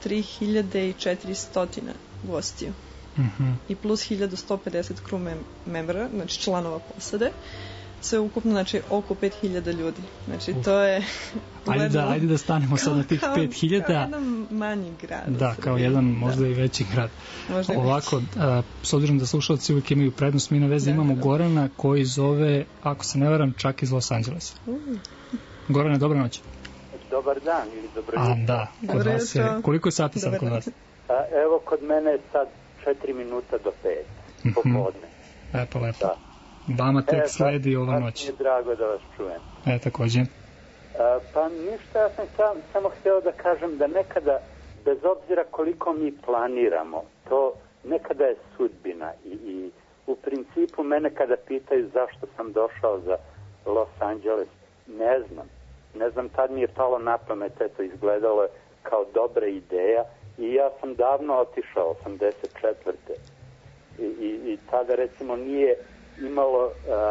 3400 gostiju. I plus 1150 crew membera, znači članova posade. Sve ukupno, znači, oko 5000 ljudi. Znači, to je... Ajde da stanemo sad na tih 5000. Kao jedan manji grad. Da, kao jedan možda i veći grad. Ovako, s obzirom da slušalci uvijek imaju prednost, mi na vezi imamo Gorana koji zove, ako se ne varam, čak iz Los Angelesa. Gorane, dobra noć. Dobar dan ili dobro jutro. Da, kod vas je. Koliko je sati sad kod vas? Evo, kod mene je sad 4 minuta do 5 popodne. Lepo. Da. Vama tek sledi ova noć. Mi je drago da vas čujem. Također. Pa ništa, ja sam samo htio da kažem da nekada, bez obzira koliko mi planiramo, to nekada je sudbina i u principu mene kada pitaju zašto sam došao za Los Angeles, ne znam, tad mi je palo na pamet, eto, izgledalo je kao dobra ideja i ja sam davno otišao, 84. I tada recimo nije imalo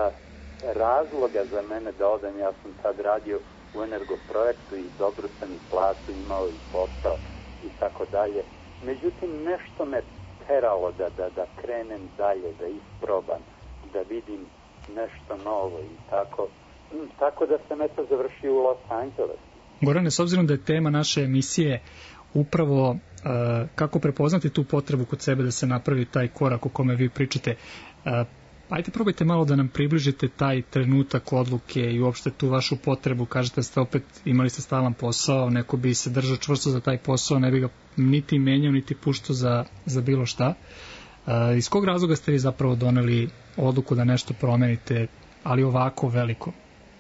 razloga za mene da odem, ja sam tad radio u Energoprojektu i dobru sam i platu imao i posao i tako dalje. Međutim, nešto me teralo da krenem dalje, da isprobam, da vidim nešto novo i tako da sam eto završio u Los Angeles. Gorane, s obzirom da je tema naše emisije upravo kako prepoznati tu potrebu kod sebe da se napravi taj korak o kome vi pričate, ajde probajte malo da nam približite taj trenutak odluke i uopšte tu vašu potrebu. Kažete da ste opet imali ste stalan posao, neko bi se držao čvrsto za taj posao, ne bi ga niti menjao, niti puštao za bilo šta. Iz kog razloga ste vi zapravo doneli odluku da nešto promenite, ali ovako veliko?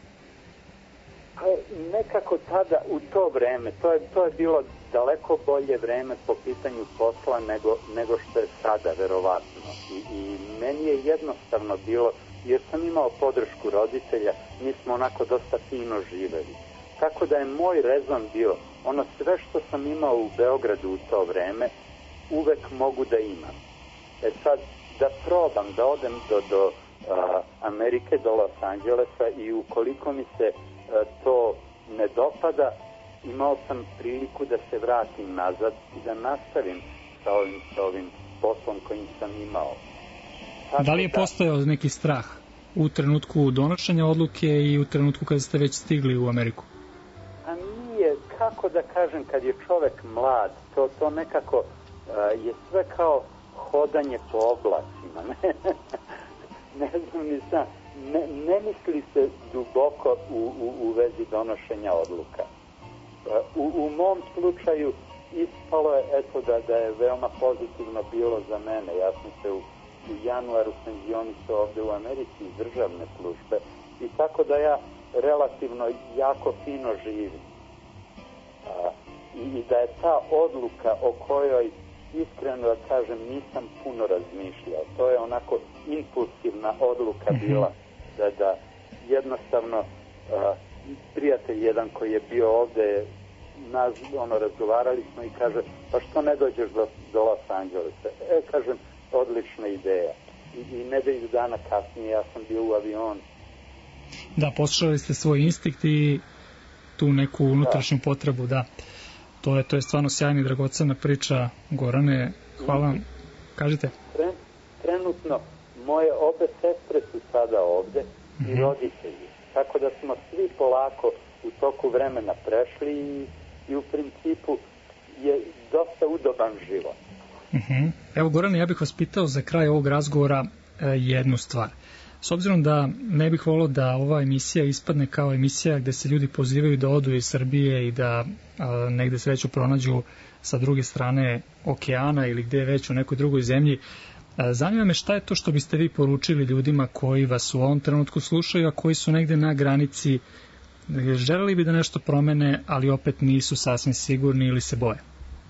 Nekako tada, u to vreme, to je bilo daleko bolje vreme po pitanju posla nego što je sada, verovatno. I meni je jednostavno bilo, jer sam imao podršku roditelja, mi smo onako dosta fino živeli. Tako da je moj rezon bio, ono sve što sam imao u Beogradu u to vreme, uvek mogu da imam. Sad, da probam, da odem do Amerike, do Los Angelesa i ukoliko mi se to ne dopada, imao sam priliku da se vratim nazad i da nastavim sa ovim poslom kojim sam imao. Tako da li je postojao neki strah u trenutku donošenja odluke i u trenutku kada ste već stigli u Ameriku? A nije, kako da kažem, kad je čovek mlad, to nekako je sve kao hodanje po oblacima. Ne znam ni sam, ne misli se duboko u vezi donošenja odluka. U mom slučaju ispalo je da je veoma pozitivno bilo za mene. Ja sam se u januaru penzionisao ovde u Americi iz državne službe i tako da ja relativno jako fino živim. I da je ta odluka o kojoj iskreno da kažem nisam puno razmišljao. To je onako impulsivna odluka bila da jednostavno prijatelj jedan koji je bio ovde, razgovarali smo i kaže, pa što ne dođeš do Los Angelesa? Kažem, odlična ideja. I nedelju dana kasnije ja sam bio u avionu. Da, poslušali ste svoj instinkt i tu neku unutrašnju potrebu, da. To je stvarno sjajna i dragocena priča, Gorane. Hvala vam. Kažite. Trenutno, moje obe sestre su sada ovde i roditelji. Tako da smo svi polako u toku vremena prešli i u principu je dosta udoban život. Evo, Gorane, ja bih vas pitao za kraj ovog razgovora jednu stvar. S obzirom da ne bih volio da ova emisija ispadne kao emisija gde se ljudi pozivaju da odu iz Srbije i da negde sreću pronađu sa druge strane okeana ili gde već u nekoj drugoj zemlji, zanima me šta je to što biste vi poručili ljudima koji vas u ovom trenutku slušaju, a koji su negde na granici, želeli bi da nešto promene, ali opet nisu sasvim sigurni ili se boje?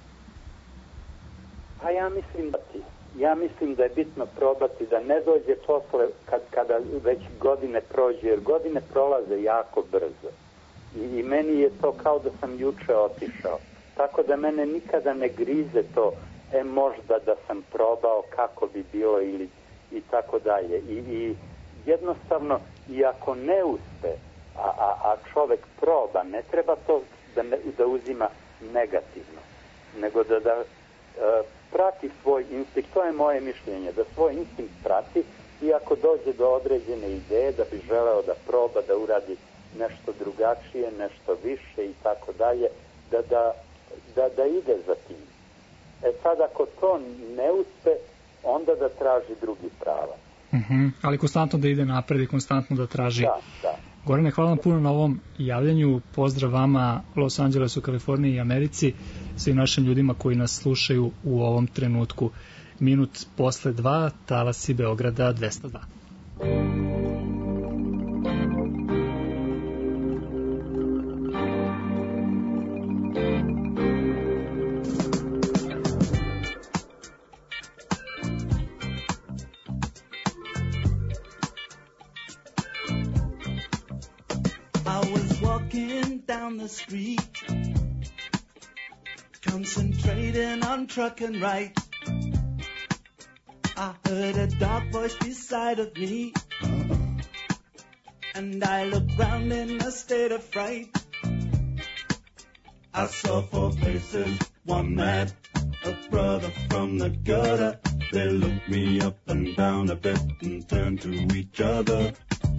A ja mislim da je bitno probati da ne dođe posle kada već godine prođe, jer godine prolaze jako brzo. I meni je to kao da sam juče otišao. Tako da mene nikada ne grize to, možda da sam probao kako bi bilo ili i tako dalje. I jednostavno, i ako ne uspe, a čovek proba, ne treba to da uzima negativno, nego da prati svoj instinkt. To je moje mišljenje, da svoj instinkt prati i ako dođe do određene ideje da bi želeo da proba, da uradi nešto drugačije, nešto više i tako dalje, da ide za tim. Sad ako to ne uspe, onda da traži drugi pravac. Ali konstantno da ide napred i konstantno da traži. Da. Gorane, hvala vam puno na ovom javljanju. Pozdrav vama, Los Angelesu, Kaliforniji i Americi, svim našim ljudima koji nas slušaju u ovom trenutku. Minut posle 2, talasi Beograda 202. Down the street, concentrating on trucking right. I heard a dark voice beside of me, and I looked round in a state of fright. I saw 4 faces, one mad, a brother from the gutter. They looked me up and down a bit and turned to each other.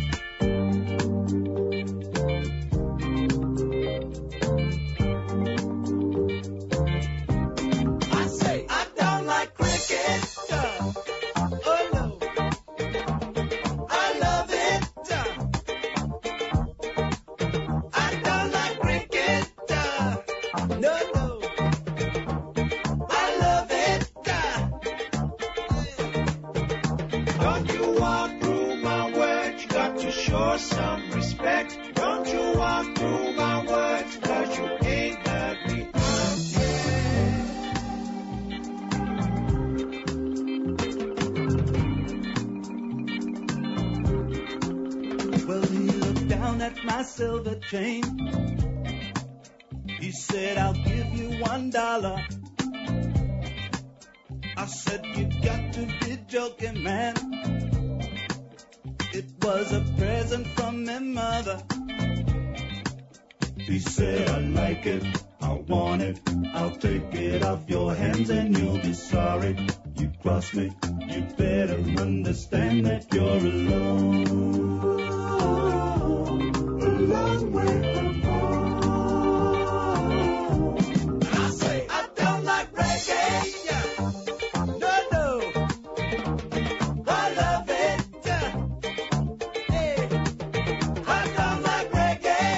Silver chain. He said, I'll give you $1. I said, you got to be joking, man. It was a present from my mother. He said, I like it, I want it, I'll take it off your hands and you'll be sorry. You cross me, you better understand that you're alone. Long way from home. I say I don't like reggae. No. I love it. Hey. I don't like reggae.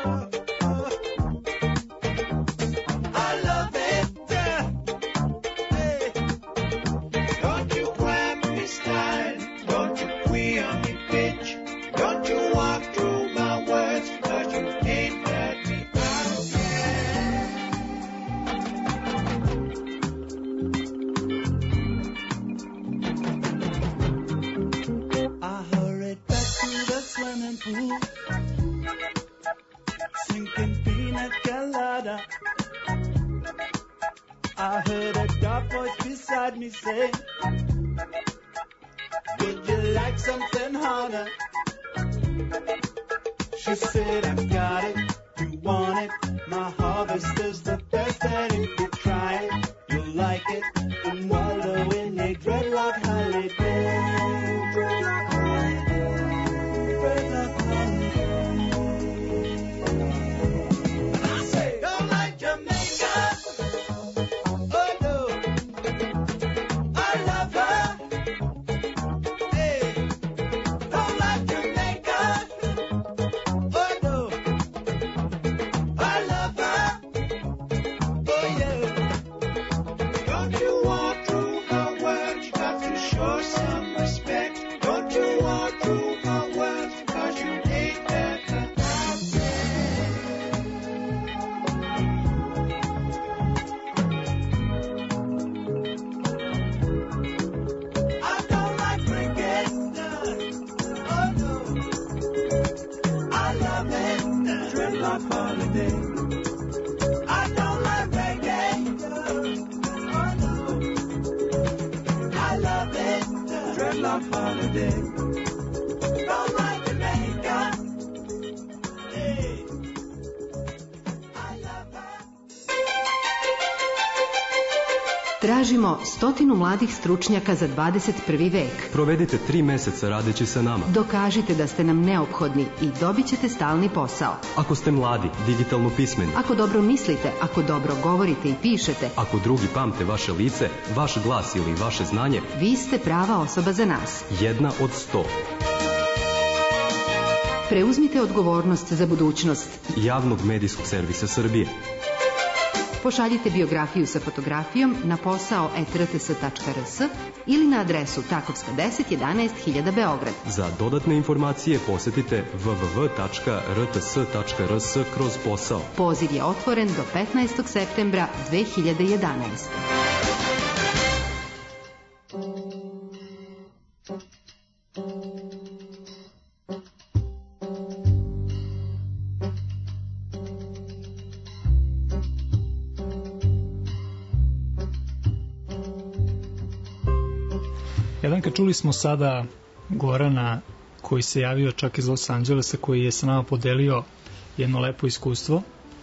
I love it. Hey. Don't you grab me style. Don't you queer me bitch. Don't you walk through my words, cause you ain't let me out yet. I hurried back to the swimming pool. drinking pina colada. I heard a dark voice beside me say, would you like something harder? She said, I got it, you want it. My harvest is the best, and if you try it, you'll like it. And wallow in a dreadlock holiday. Dreadlock holiday. Dreadlock holiday. I say, don't like Jamaica. Oh no, I love her. Hey, don't like Jamaica. Oh no, I love her. Oh yeah. Don't you walk through her words, you got to show some respect. Don't you walk through her words, cause you ain't that her. I don't like reggae. Oh no, I love it. Dreadlock holiday. I don't like reggae. Oh no, I love it. Dreadlock holiday. Don't like Jamaica. Hey, I love her. Tražimo 100 mladih stručnjaka za 21. vek. Provedite 3 meseca radeći sa nama. Dokažite da ste nam neophodni i dobit ćete stalni posao. Ako ste mladi, digitalno pismeni, Ako dobro mislite, ako dobro govorite i pišete, ako drugi pamte vaše lice, vaš glas ili vaše znanje, vi ste prava osoba za nas. 1 od 100. Preuzmite odgovornost za budućnost. Javnog medijskog servisa Srbije. Pošaljite biografiju sa fotografijom na posao@rts.rs ili na adresu Takovska 10 11 000 Beograd. Za dodatne informacije posetite www.rts.rs/posao. Poziv je otvoren do 15. septembra 2011. Jedanka, čuli smo sada Gorana koji se javio čak iz Los Angelesa, koji je sa nama podelio jedno lepo iskustvo.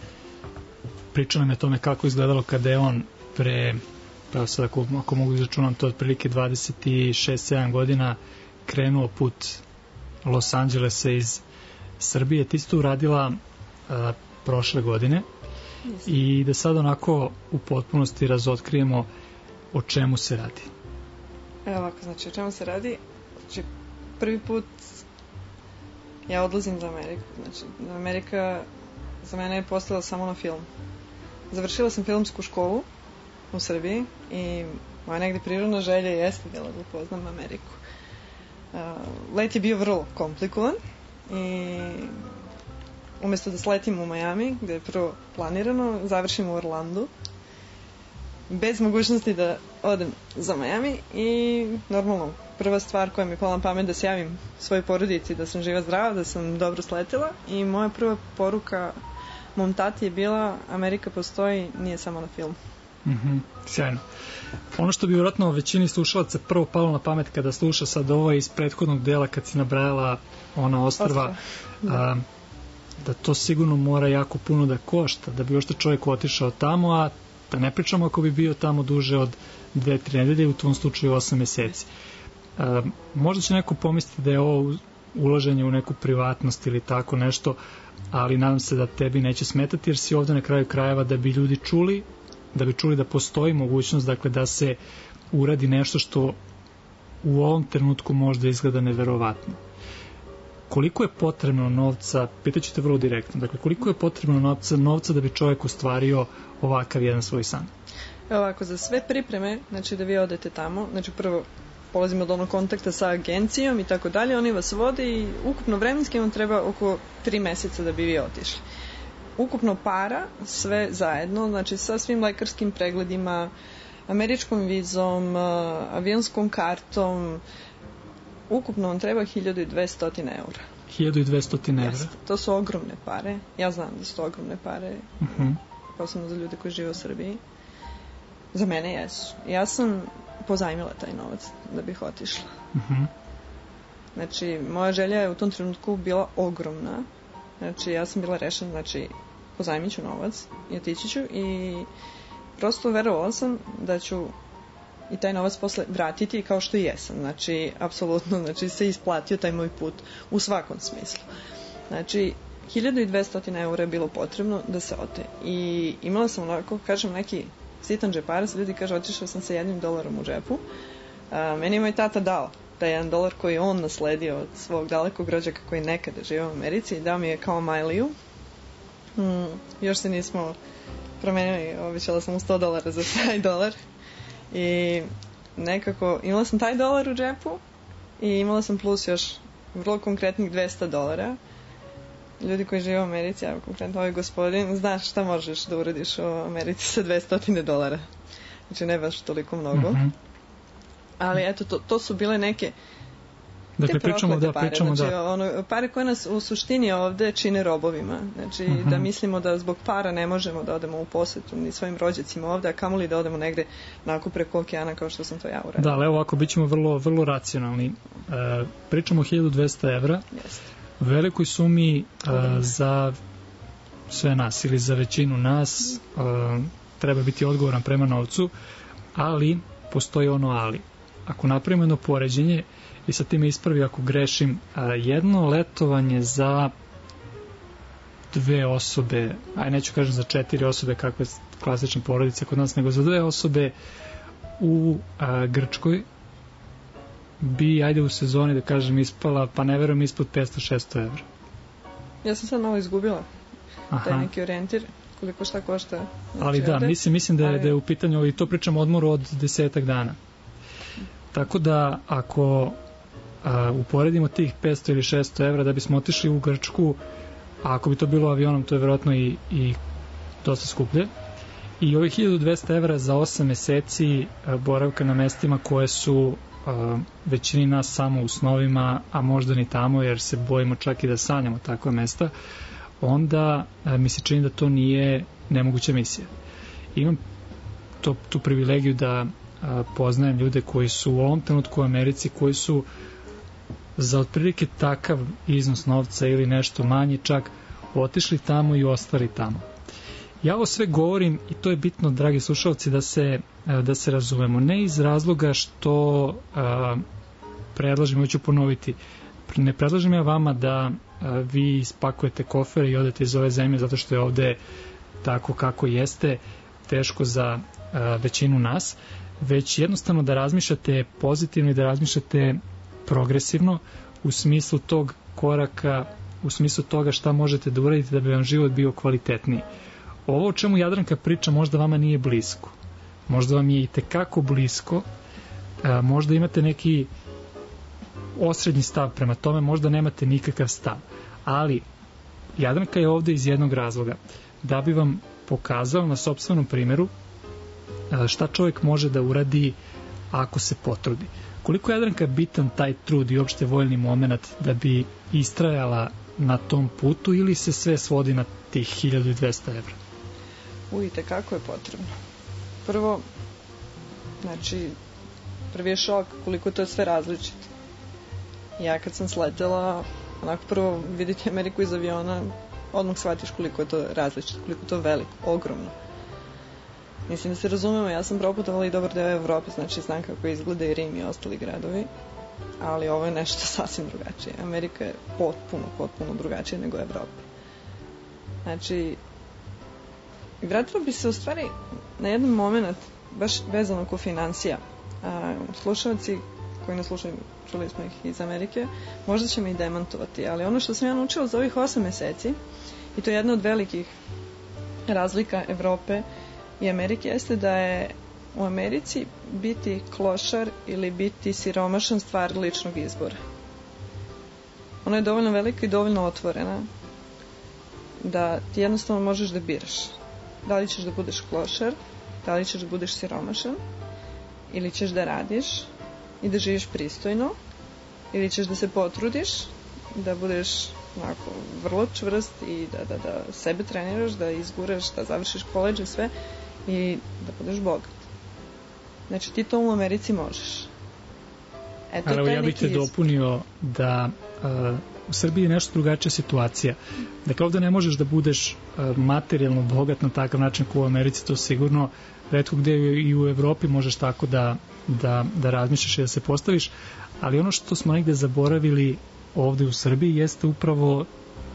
Pričao nam je tome kako izgledalo kada je on pre, pa sad ako mogu izračunam to, otprilike 26-7 godina krenuo put Los Angelesa iz Srbije. Ti si to uradila prošle godine i da sad onako u potpunosti razotkrijemo o čemu se radi. Evo ovako, znači o čemu se radi? Znači, prvi put ja odlazim za Ameriku. Znači, Amerika za mene je postala samo na film. Završila sam filmsku školu u Srbiji i moja negde prirodna želja jeste bila da upoznam Ameriku. Let je bio vrlo komplikovan i umesto da sletim u Miami, gde je prvo planirano, završim u Orlandu bez mogućnosti da odem za Miami i normalno prva stvar koja mi pala na pamet da se javim svojoj porodici da sam živa zdrava, da sam dobro sletela i moja prva poruka mom tati je bila Amerika postoji, nije samo na filmu. Sjajno. Ono što bi vjerojatno većini slušalaca prvo palo na pamet kada sluša sad ovo iz prethodnog dela kad si nabrajala ona ostrva, da to sigurno mora jako puno da košta da bi ošte čovjek otišao tamo, a da ne pričamo ako bi bio tamo duže od 2-3 nedelje, u tom slučaju 8 meseci. Možda će neko pomisliti da je ovo ulaženje u neku privatnost ili tako nešto, ali nadam se da tebi neće smetati jer si ovde na kraju krajeva da bi ljudi čuli, da postoji mogućnost, dakle, da se uradi nešto što u ovom trenutku možda izgleda neverovatno. Koliko je potrebno novca, pitaću te vrlo direktno, dakle, koliko je potrebno novca da bi čovjek ostvario ovakav jedan svoj san? Ovako, za sve pripreme, znači da vi odete tamo, znači prvo polazimo od onog kontakta sa agencijom i tako dalje, oni vas vode i ukupno vremenski vam treba oko 3 meseca da bi vi otišli. Ukupno para, sve zajedno, znači sa svim lekarskim pregledima, američkom vizom, avionskom kartom, ukupno vam treba 1200 eura. 1200 evra. Jeste, to su ogromne pare. Ja znam da su to ogromne pare, posebno za ljude koji žive u Srbiji. Za mene jesu. Ja sam pozajmila taj novac da bih otišla. Znači, moja želja je u tom trenutku bila ogromna. Znači, ja sam bila rešena, znači, pozajmit ću novac i otići ću i prosto verovala sam da ću i taj novac posle vratiti kao što i jesam. Znači, apsolutno, znači, se isplatio taj moj put u svakom smislu. Znači, 1200 eura je bilo potrebno da se ode. I imala sam, onako, kažem, neki sitan džeparac, ljudi kaže, otišao sam sa $1 u džepu. Meni je moj tata dao taj $1 koji on nasledio od svog dalekog rođaka koji nekada žive u Americi i dao mi je kao Majliju. Još se nismo promenili, običala sam mu $100 za taj dolar. I nekako, imala sam taj dolar u džepu i imala sam plus još vrlo konkretnih $200. Ljudi koji žive u Americi, evo konkretno ovaj gospodin, znaš šta možeš da uradiš u Americi sa $200. Znači ne baš toliko mnogo. Ali eto, to su bile neke dakle, pričamo pare. Znači, pare koje nas u suštini ovde čine robovima. Znači, da mislimo da zbog para ne možemo da odemo u posetu ni svojim rođacima ovde, a kamoli da odemo negde nakon preko okeana kao što sam to ja uradila. Da, ali evo ovako, bit ćemo vrlo, vrlo racionalni. Pričamo o 1200 evra. Velikoj sumi za sve nas ili za većinu nas treba biti odgovoran prema novcu, ali postoji ono ali. Ako napravimo jedno poređenje i sa time ispravi ako grešim, jedno letovanje za 2 osobe, neću kažem za 4 osobe kakve je klasična porodica kod nas, nego za 2 osobe u Grčkoj bi, ajde u sezoni da kažem, ispala, pa ne verujem, ispod 500-600 evra. Ja sam sad malo izgubila taj neki orijentir, koliko šta košta. Znači, ali da, mislim da je u pitanju, i to pričam odmoru od 10 dana. Tako da, ako uporedimo tih 500 ili 600 evra da bismo otišli u Grčku, a ako bi to bilo avionom, to je vjerojatno i dosta skuplje. I ovih 1200 evra za 8 meseci boravka na mestima koje su većini nas samo u snovima, a možda ni tamo, jer se bojimo čak i da sanjamo takva mesta, onda mi se čini da to nije nemoguća misija. Imam tu privilegiju da poznajem ljude koji su u ovom trenutku u Americi, koji su za otprilike takav iznos novca ili nešto manji čak otišli tamo i ostali tamo. Ja ovo sve govorim i to je bitno, dragi slušalci, da se razumemo. Ne iz razloga što predlažem, hoću ponoviti, ne predlažem ja vama da vi ispakujete kofere i odete iz ove zemlje zato što je ovde tako kako jeste, teško za većinu nas, već jednostavno da razmišljate pozitivno i da razmišljate progresivno u smislu tog koraka, u smislu toga šta možete da uradite da bi vam život bio kvalitetniji. Ovo o čemu Jadranka priča možda vama nije blisko. Možda vam je i tekako blisko, možda imate neki osrednji stav prema tome, možda nemate nikakav stav. Ali Jadranka je ovde iz jednog razloga, da bi vam pokazao na sopstvenom primjeru šta čovjek može da uradi ako se potrudi. Koliko je Jadranka bitan taj trud i uopšte voljni moment da bi istrajala na tom putu ili se sve svodi na tih 1200 evra? Ujte, kako je potrebno. Prvo, znači, prvi je šok koliko to je sve različito. Ja kad sam sletela, onako prvo vidite Ameriku iz aviona, odmah shvatiš koliko je to različito, koliko je to veliko, ogromno. Mislim da se razumemo, ja sam proputovala i dobar deo Evrope, znači znam kako izgleda i Rim i ostali gradovi, ali ovo je nešto sasvim drugačije. Amerika je potpuno drugačije nego Evropa. Znači, vratila bi se u stvari na jedan moment, baš vezano oko financija. Slušalci koji nas slušaju, čuli smo ih iz Amerike, možda će me i demantovati, ali ono što sam ja naučila za ovih 8 meseci, i to je jedna od velikih razlika Evrope i Amerike, jeste da je u Americi biti klošar ili biti siromašan stvar ličnog izbora. Ona je dovoljno velika i dovoljno otvorena da ti jednostavno možeš da biraš. Da li ćeš da budeš klošar, da li ćeš da budeš siromašan, ili ćeš da radiš i da živiš pristojno, ili ćeš da se potrudiš da budeš onako vrlo čvrst i da sebe treniraš, da izguraš, da završiš koledž i sve i da budeš bogat. Znači ti to u Americi možeš. Ali ja bih te dopunio da u Srbiji je nešto drugačija situacija. Dakle, ovde ne možeš da budeš materijalno bogat na takav način kao u Americi, to sigurno retko gde i u Evropi možeš tako da razmišljaš i da se postaviš, ali ono što smo negde zaboravili ovde u Srbiji jeste upravo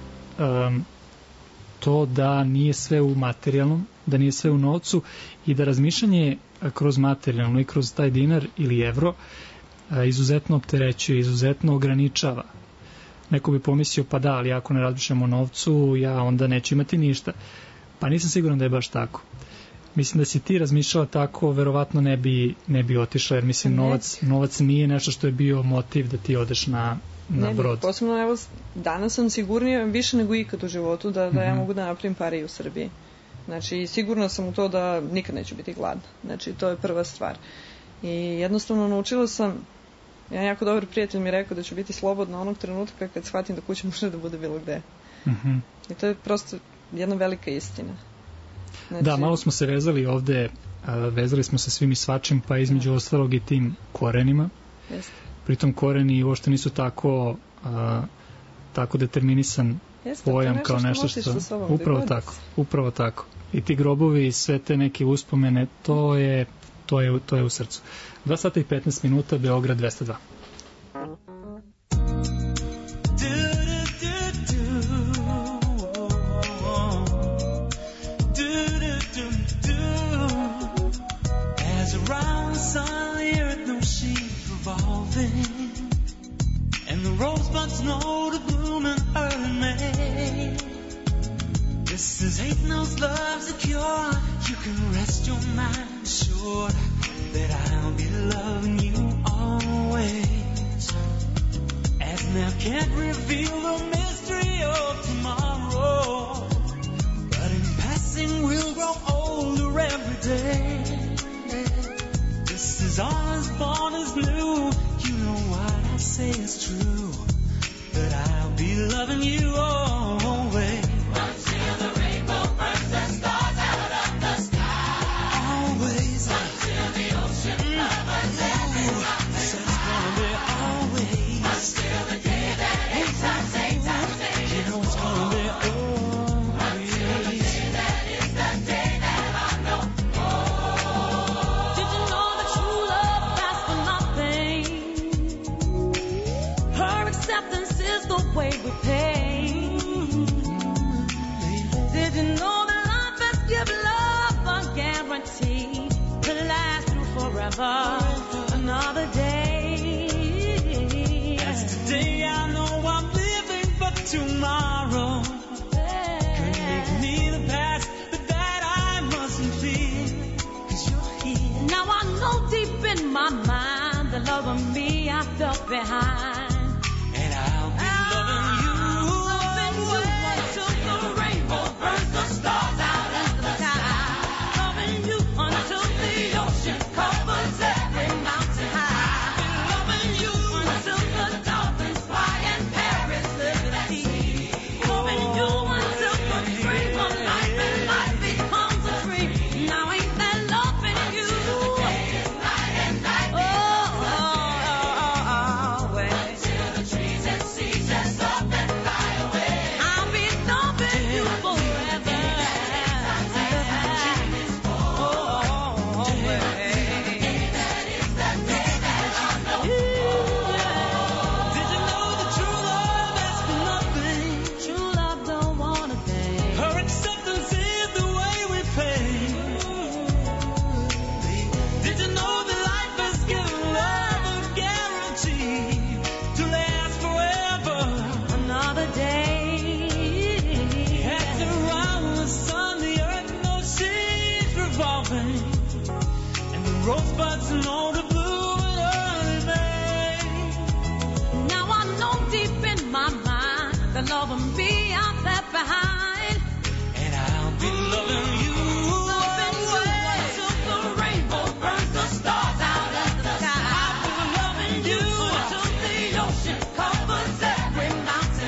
to da nije sve u materijalnom, da nije sve u novcu i da razmišljanje kroz materijalno i kroz taj dinar ili evro izuzetno opterećuje, izuzetno ograničava. Neko bi pomislio, pa da, ali ako ne razmišljam o novcu, ja onda neću imati ništa. Pa nisam siguran da je baš tako. Mislim da si ti razmišljala tako, verovatno ne bi otišla, jer mislim novac nije nešto što je bio motiv da ti odeš na brod. Ne, posebno evo, danas sam sigurnija više nego ikad u životu da ja mogu da napravim pare i u Srbiji. Znači, sigurno sam u to da nikad neću biti gladna. Znači, to je prva stvar. I jednostavno naučila sam, jedan jako dobar prijatelj mi je rekao da ću biti slobodna onog trenutka kad shvatim da kuća može da bude bilo gde. I to je prosto jedna velika istina. Znači... Da, malo smo se vezali ovde, vezali smo se svim i svačim, pa između ostalog i tim korenima. Jeste. Pritom koreni uopšte nisu tako determinisan pojam kao nešto što... Upravo tako. I ti grobovi i sve te neke uspomene, to je u srcu. 2 sata i 15 minuta, Beograd 202. As around the sun, the earth knows she's revolving, and the rosebuds know to bloom in early May. This is ain't no love's a cure. You can rest your mind assured that I'll be loving you always. As now can't reveal the mystery of tomorrow, but in passing we'll grow older every day. This is all as born as new. You know what I say is true, that I'll be loving you always. Until the rainbow burns the stars out of the sky. Always. Until the ocean covers every mountain. This is gonna be always. Until the day that eight times eight times eight. You know it's gonna be always. Until the day that is the day that I know. Oh. Did you know that true love lasts for nothing? Her acceptance is the way we pay. Did you know that life has given love a guarantee to last through forever? Another day. As today I know I'm living for tomorrow. Could give me the past, but that I mustn't fear, 'cause you're here. Now I know deep in my mind the love of me I felt behind. And I'll be loving you. Loving you until the rainbow burns the stars out of the sky. Loving you until the ocean covers every mountain high. Loving you until the dolphins fly and Paris live at sea. Loving you until the dream of life and life becomes a dream. Now ain't that loving you? Day is night and night always. Until the trees and seas just up and fly away. I'll be loving you forever. Did you know that true love asks for nothing? True love don't want a thing. Her acceptance is the way we pay. Did you know that life has given love a guarantee to last forever? Another day. As around the sun, the earth knows she's revolving, and the rosebuds know to bloom in early May. Now I know deep in my mind the love of me I left behind, and I'll be loving you. Loving you until the rainbow burns the stars out of the sky. I'll be loving you until the ocean covers every mountain.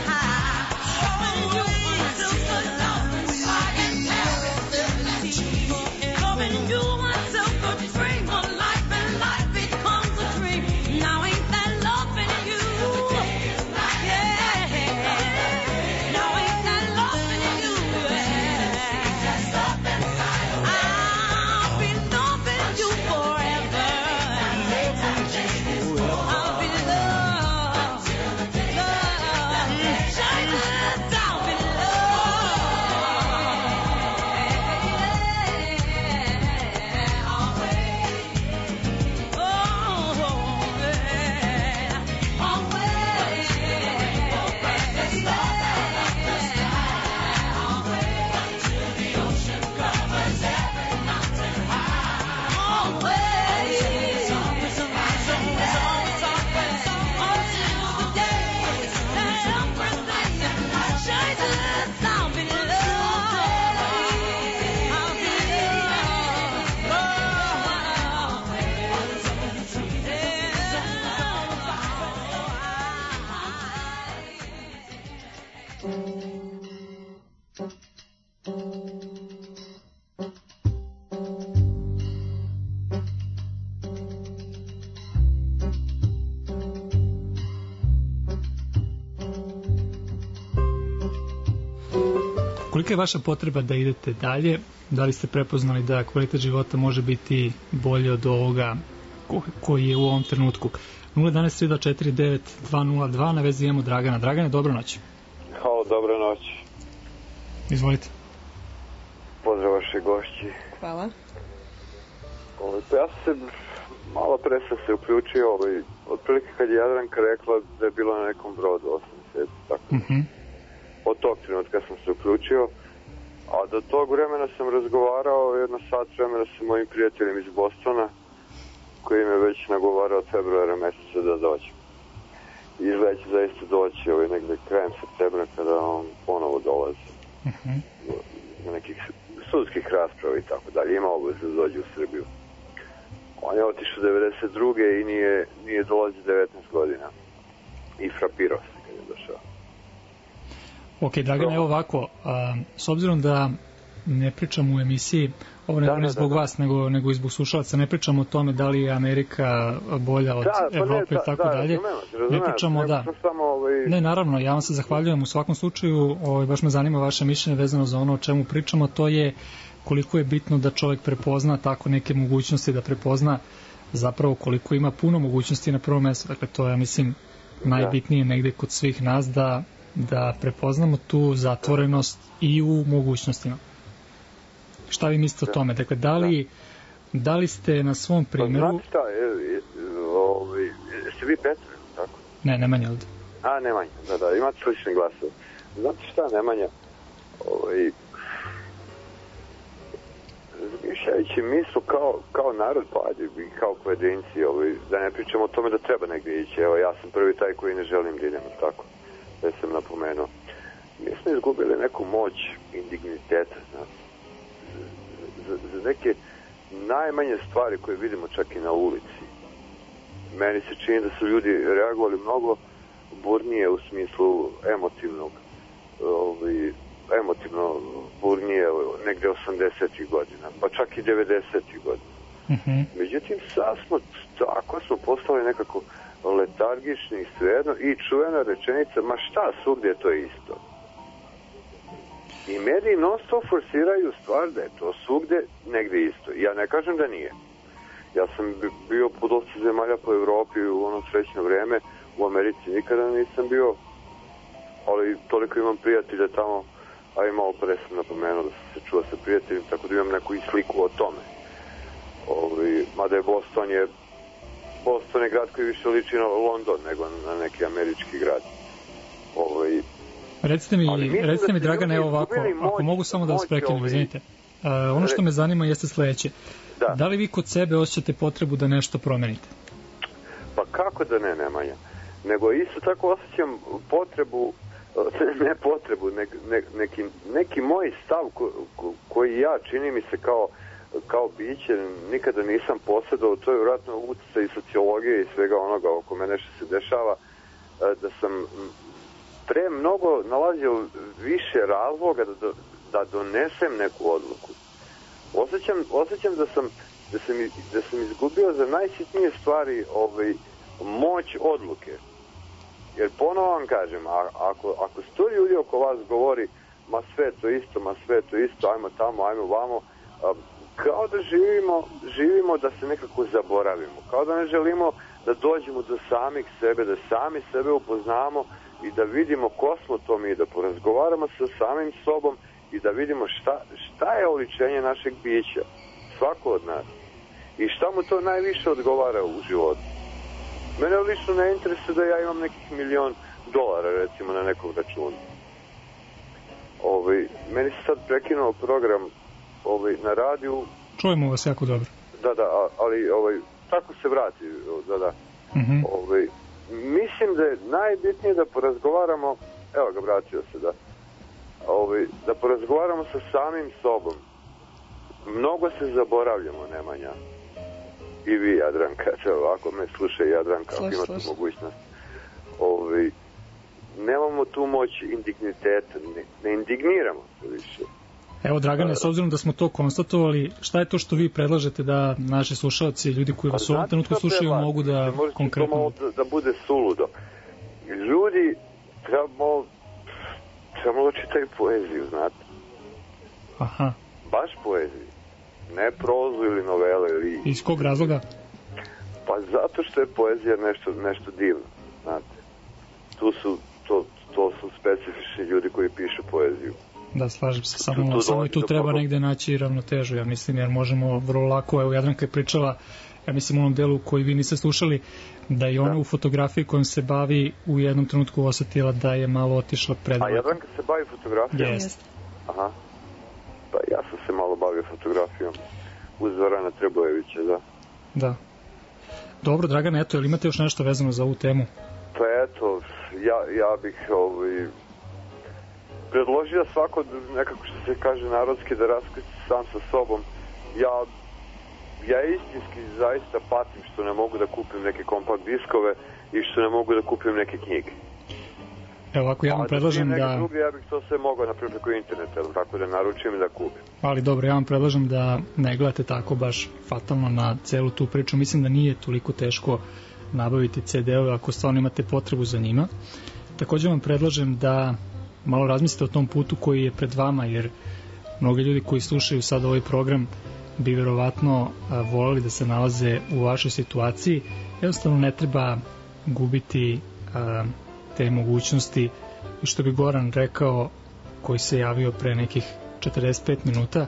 Kolika je vaša potreba da idete dalje? Da li ste prepoznali da kvalitet života može biti bolji od ovoga koji je u ovom trenutku? 011-324-9202, na vezi imamo Dragana. Dragane, dobro noć. Halo, dobro noć. Izvolite. Pozdrav vaše gošći. Hvala. Pa ja sam se, malo pre sam se uključio, otprilike kad je Jadranka rekla da je bilo na nekom brodu 8 mjeseci, tako. Od tog trenutka sam se uključio, a do tog vremena sam razgovarao jedno sat vremena sa mojim prijateljem iz Bostona, koji me već nagovarao od februara meseca da dođem. Izgleda će zaista doći negde krajem septembra kada on ponovo dolazi. Na nekih sudskih rasprava i tako dalje. Ima obavezu da dođe u Srbiju. On je otišao 92. i nije dolazio 19 godina. I frapirao se kad je došao. Ok, Dragan, evo ovako, s obzirom da ne pričam u emisiji, ovo ne zbog vas, nego i zbog slušalaca, ne pričamo o tome da li je Amerika bolja od Evrope i tako dalje. Ne pričamo, Ne, naravno, ja vam se zahvaljujem u svakom slučaju, baš me zanima vaše mišljenje vezano za ono o čemu pričamo, to je koliko je bitno da čovjek prepozna tako neke mogućnosti, da prepozna zapravo koliko ima puno mogućnosti na prvom mjestu. Dakle, to je, mislim, najbitnije negde kod svih nas da prepoznamo tu zatvorenost i u mogućnostima. Šta vi mislite o tome? Dakle, da li ste na svom primjeru... Znate šta, jeste vi Petar, tako? Ne, Nemanja ovdje. Nemanja, da, imate slični glasove. Znate šta, Nemanja, razmišljajući mislu kao narod padi i kao pojedinci, da ne pričamo o tome da treba negdje ići. Evo, ja sam prvi taj koji ne želim da idem, tako, da sam napomenuo. Mi smo izgubili neku moć indigniteta, znate, za neke najmanje stvari koje vidimo čak i na ulici. Meni se čini da su ljudi reagovali mnogo burnije u smislu emotivno burnije negde 80. godina, pa čak i 90. godina. Međutim, sad smo postali nekako letargični i svejedno, i čuvena rečenica, ma šta, svugdje to je isto. I mediji non stop forsiraju stvar da je to svugdje negdje isto. Ja ne kažem da nije. Ja sam bio po dosta zemalja po Evropi u ono srećno vrijeme, u Americi nikada nisam bio, ali toliko imam prijatelja tamo, a i malo pre sam napomenuo da sam se čuo sa prijateljem, tako da imam neku i sliku o tome. Mada je Boston je grad koji više liči na London nego na neki američki grad. Recite mi, Dragane, evo ovako, ako mogu samo da vas prekinem, izvinite. Ono što me zanima jeste sledeće. Da li vi kod sebe osjećate potrebu da nešto promenite? Pa kako da ne, Nemanja? Nego isto tako osjećam potrebu, ne potrebu, neki moj stav koji ja, čini mi se kao biće, nikada nisam posjedao, to je vjerojatno utjecaj sociologije i svega onoga oko mene što se dešava, da sam pre mnogo nalazio više razloga da donesem neku odluku. Osjećam da sam izgubio za najsitnije stvari moć odluke. Jer ponovo vam kažem, ako 100 ljudi oko vas govori ma sve to isto, ajmo tamo, ajmo vamo, kao da živimo da se nekako zaboravimo, kao da ne želimo da dođemo do samih sebe, da sami sebe upoznamo i da vidimo ko smo to mi, da porazgovaramo sa samim sobom i da vidimo šta je oličenje našeg bića, svako od nas, i šta mu to najviše odgovara u životu. Mene lično ne interesuje da ja imam nekih $1.000.000 recimo na nekom računu. Meni se sad prekinuo program na radiju. Čujemo vas jako dobro. Da, ali tako se vrati. Da. Mislim da je najbitnije da porazgovaramo, evo ga, vratio se, da porazgovaramo sa samim sobom. Mnogo se zaboravljamo, Nemanja. I vi, Jadranka, ako me sluša Jadranka, ako imate mogućnost. Nemamo tu moć indigniteta, ne indigniramo se više. Evo, Dragane, s obzirom da smo to konstatovali, šta je to što vi predlažete da naši slušalci, ljudi koji vas u ovom trenutku slušaju, mogu da konkretno... Možete to da bude suludo. Ljudi trebamo da čitaju poeziju, znate. Aha. Baš poeziju. Ne prozu ili novele. Iz kog razloga? Pa zato što je poezija nešto divno, znate. To su specifični ljudi koji pišu poeziju. Da, slažem se, samo i tu treba negde naći ravnotežu, ja mislim, jer možemo vrlo lako, evo Jadranka je pričala, ja mislim u onom delu koji vi niste slušali, da je ona u fotografiji kojom se bavi u jednom trenutku osetila da je malo otišla predaleko. A Jadranka se bavi fotografijom? Jeste. Aha. Pa ja sam se malo bavio fotografijom uz Zorana Trebojevića, da. Da. Dobro, Dragane, eto, ili imate još nešto vezano za ovu temu? Pa eto, ja bih predložio svako nekako što se kaže narodski da raskriči sam sa sobom. Ja istinski zaista patim što ne mogu da kupim neke kompakt diskove i što ne mogu da kupim neke knjige. Evo ovako, ja vam predlažem da... Drugi, ja bih to sve mogao napraviti preko interneta, tako da naručim i da kupim. Ali dobro, ja vam predlažem da ne gledate tako baš fatalno na celu tu priču. Mislim da nije toliko teško nabaviti CD-ove ako stvarno imate potrebu za njima. Također vam predlažem da malo razmislite o tom putu koji je pred vama, jer mnogi ljudi koji slušaju sad ovaj program bi verovatno voleli da se nalaze u vašoj situaciji. Jednostavno ne treba gubiti te mogućnosti, i što bi Goran rekao, koji se javio pre nekih 45 minuta,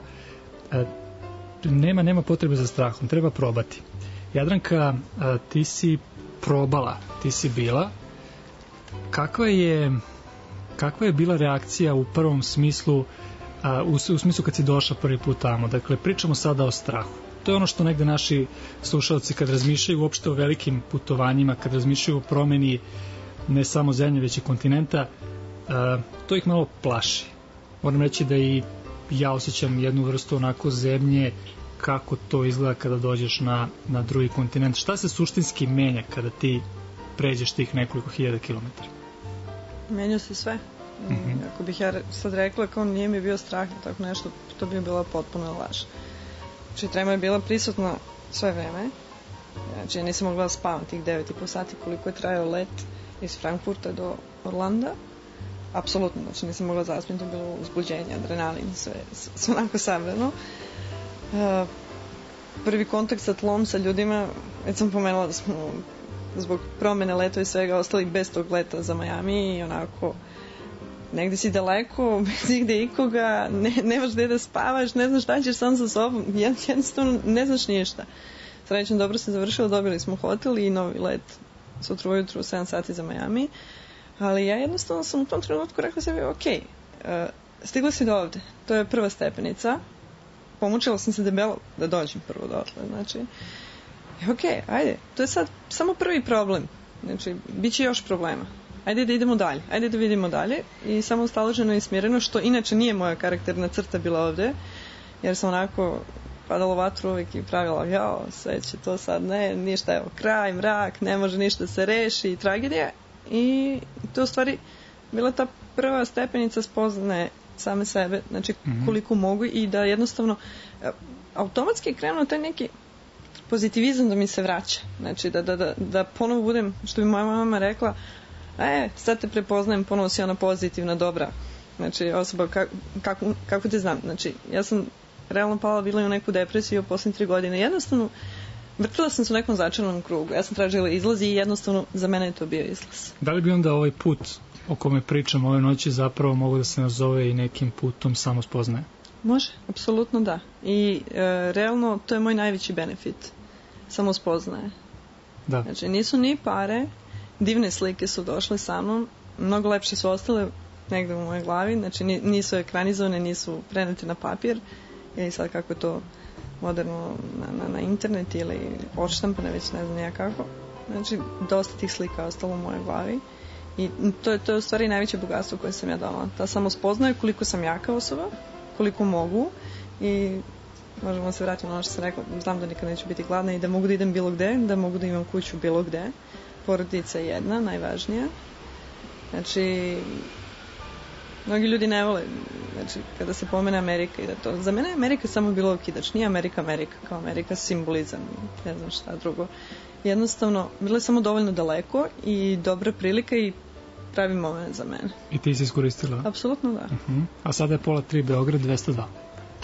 nema potrebe za strahom, treba probati. Jadranka, ti si probala, ti si bila. Kakva je bila reakcija u prvom smislu, u smislu kad si došla prvi put tamo? Dakle, pričamo sada o strahu. To je ono što negde naši slušalci kad razmišljaju uopšte o velikim putovanjima, kad razmišljaju o promeni ne samo zemlje, već i kontinenta, to ih malo plaši. Moram reći da i ja osjećam jednu vrstu onako zemlje, kako to izgleda kada dođeš na drugi kontinent. Šta se suštinski menja kada ti pređeš tih nekoliko hiljada kilometara? Menja se sve. Ako bih ja sad rekla kao nije mi bio strah na tako nešto, to bi bila potpuno laž. Znači, trema je bila prisutna sve vreme. Znači, ja nisam mogla da spavam tih 9,5 sati koliko je trajao let iz Frankfurta do Orlanda. Apsolutno, znači nisam mogla zaspiti, to je bilo uzbuđenje, adrenalin, sve onako savrano. Prvi kontakt sa tlom, sa ljudima, već sam pomenula da smo zbog promene leta i svega ostali bez tog leta za Miami i onako negde si daleko, bez igde ikoga, nemaš gde da spavaš, ne znaš šta ćeš sam sa sobom, jednostavno ne znaš ništa. Srećno, dobro se završilo, dobili smo hotel i novi let sutra ujutru 7 sati za Miami, ali ja jednostavno sam u tom trenutku rekla sebi, ok, stigla si do ovde, to je prva stepenica, pomučila sam se debelo da dođem prvo dotle, znači, ok, ajde, to je sad samo prvi problem, znači, bit će još problema, ajde da idemo dalje, ajde da vidimo dalje i samo staloženo i smireno, što inače nije moja karakterna crta bila ovde, jer sam onako padala u vatru uvijek i pravila, jao, sve će to sad, ne, ništa, evo, kraj, mrak, ne može ništa se reši, tragedija. I to u stvari bila ta prva stepenica spoznaje same sebe, znači koliko mogu i da jednostavno automatski je krenuo taj neki pozitivizam da mi se vraća. Znači da ponovo budem, što bi moja mama rekla, sad te prepoznajem, ponovo si ona pozitivna, dobra. Znači osoba, kako te znam. Znači ja sam realno bila i u neku depresiju u posljednje 3 godine. Jednostavno, vrtila sam se u nekom začaranom krugu. Ja sam tražila izlaz i jednostavno za mene je to bio izlaz. Da li bi onda ovaj put o kome pričam ove noći zapravo mogu da se nazove i nekim putom samospoznaje? Može, apsolutno da. I realno to je moj najveći benefit. Samospoznaje. Da. Znači nisu ni pare, divne slike su došle sa mnom, mnogo lepše su ostale negde u mojoj glavi, znači nisu ekranizovane, nisu prenete na papir. I sad kako je to moderno na internet ili odštampane, već ne znam ja kako. Znači, dosta tih slika ostalo u mojoj glavi. I to je u stvari najveće bogatstvo koje sam ja dala. Ta samospoznaje koliko sam jaka osoba, koliko mogu i možemo se vratiti na ono što sam rekla, znam da nikad neću biti gladna i da mogu da idem bilo gde, da mogu da imam kuću bilo gde. Porodica je jedna, najvažnija. Znači, mnogi ljudi ne vole, znači, kada se pomene Amerika i da to, za mene je Amerika samo bilo okidač, nije Amerika, kao Amerika simbolizam, ne znam šta drugo. Jednostavno, bilo je samo dovoljno daleko i dobra prilika i pravi moment za mene. I ti si iskoristila? Apsolutno da. A sada je 2:30 Beograd, 202.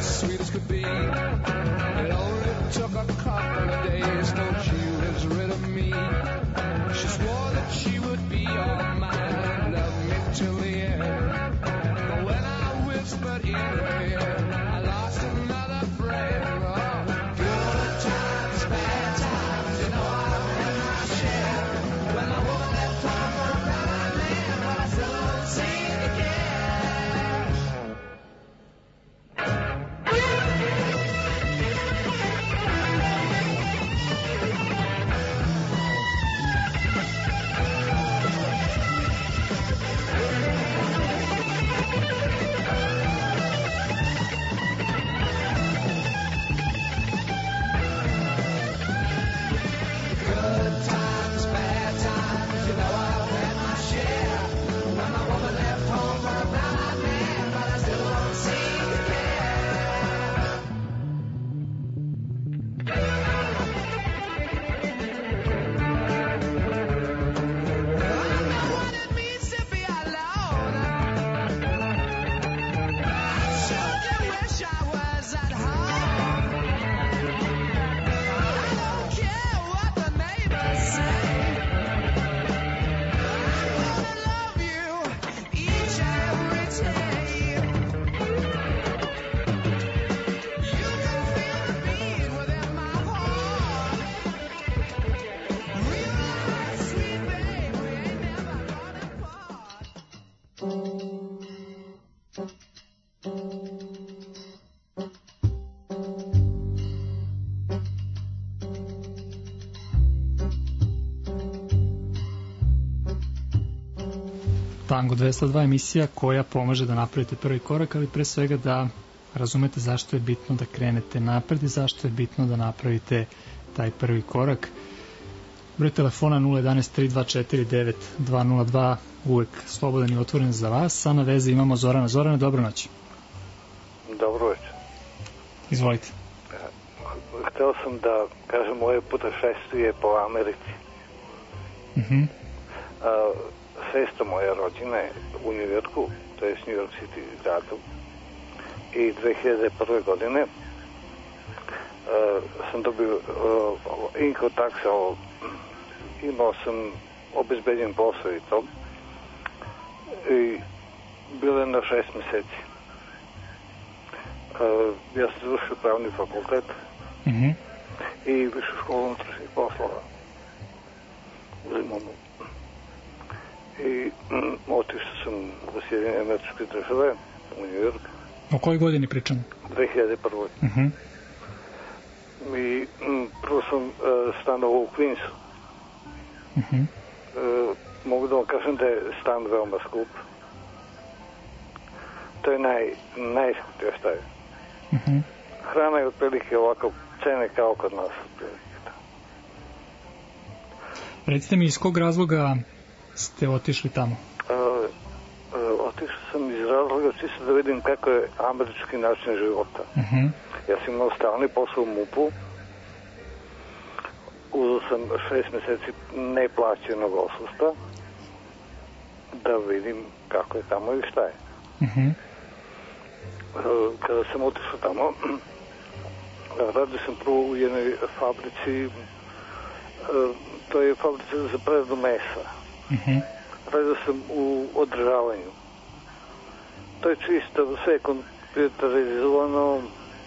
as sweet as could be. It only took a couple of days till she was rid of me. She swore that she would be all mine, love me till the end. But when I whispered in her ear, I lost another friend. Oh, good times, bad times, you know I've had my share. When my woman left home for a brown-eyed man, but I still don't seem to care. Good times, bad times, you know I've had my share. When my woman left home for a brown-eyed man, but I still don't seem to care. I know what it means to be alone. I sure do wish I was at home. I don't care what the neighbors say. I'm gonna love you each and every day. You can feel the beat within my heart. Realize, sweet babe, we ain't never gonna part. Tango 202 emisija koja pomaže da napravite prvi korak, ali pre svega da razumete zašto je bitno da krenete napred i zašto je bitno da napravite taj prvi korak. Broj telefona 011 324 9202 uvek slobodan i otvoren za vas. A na vezi imamo Zorana. Zorane, dobro noć. Dobro večer. Izvolite. Hteo sam da kažem moje putešestvije po Americi. Sestra moja rođena je u Njujorku, to je New York City gradu. I 2001. godine sam dobio income tax, imao sam obezbeđen posao i to. I bilo je na 6 meseci. Ja sam završio pravni fakultet i višu školu unutrašnjih poslova u Limonu. I otišao sam u Sjedinjene Američke Države u New York. O kojoj godini pričamo? 2001. I prvo sam stanovao u Queensu. Mogu da vam kažem da je stan veoma skup. To je najskuplje šta je. Hrana je otprilike ovako cene kao kod nas. Recite mi iz kog razloga ste otišli tamo? Otišao sam iz razloga čisto da vidim kako je američki način života. Ja sam imao stalni posao u MUP-u. Uzeo sam 6 meseci neplaćenog odsustva da vidim kako je tamo i šta je. Kada sam otišao tamo, radio sam prvo u jednoj fabrici, to je fabrica za preradu mesa. Radio sam u održavanju. To je čisto, sve je kompjuterizovano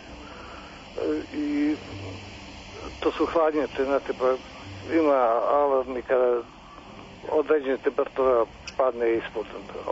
i to su hladnjače, znate, pa ima alarm i kada određena temperatura padne ispod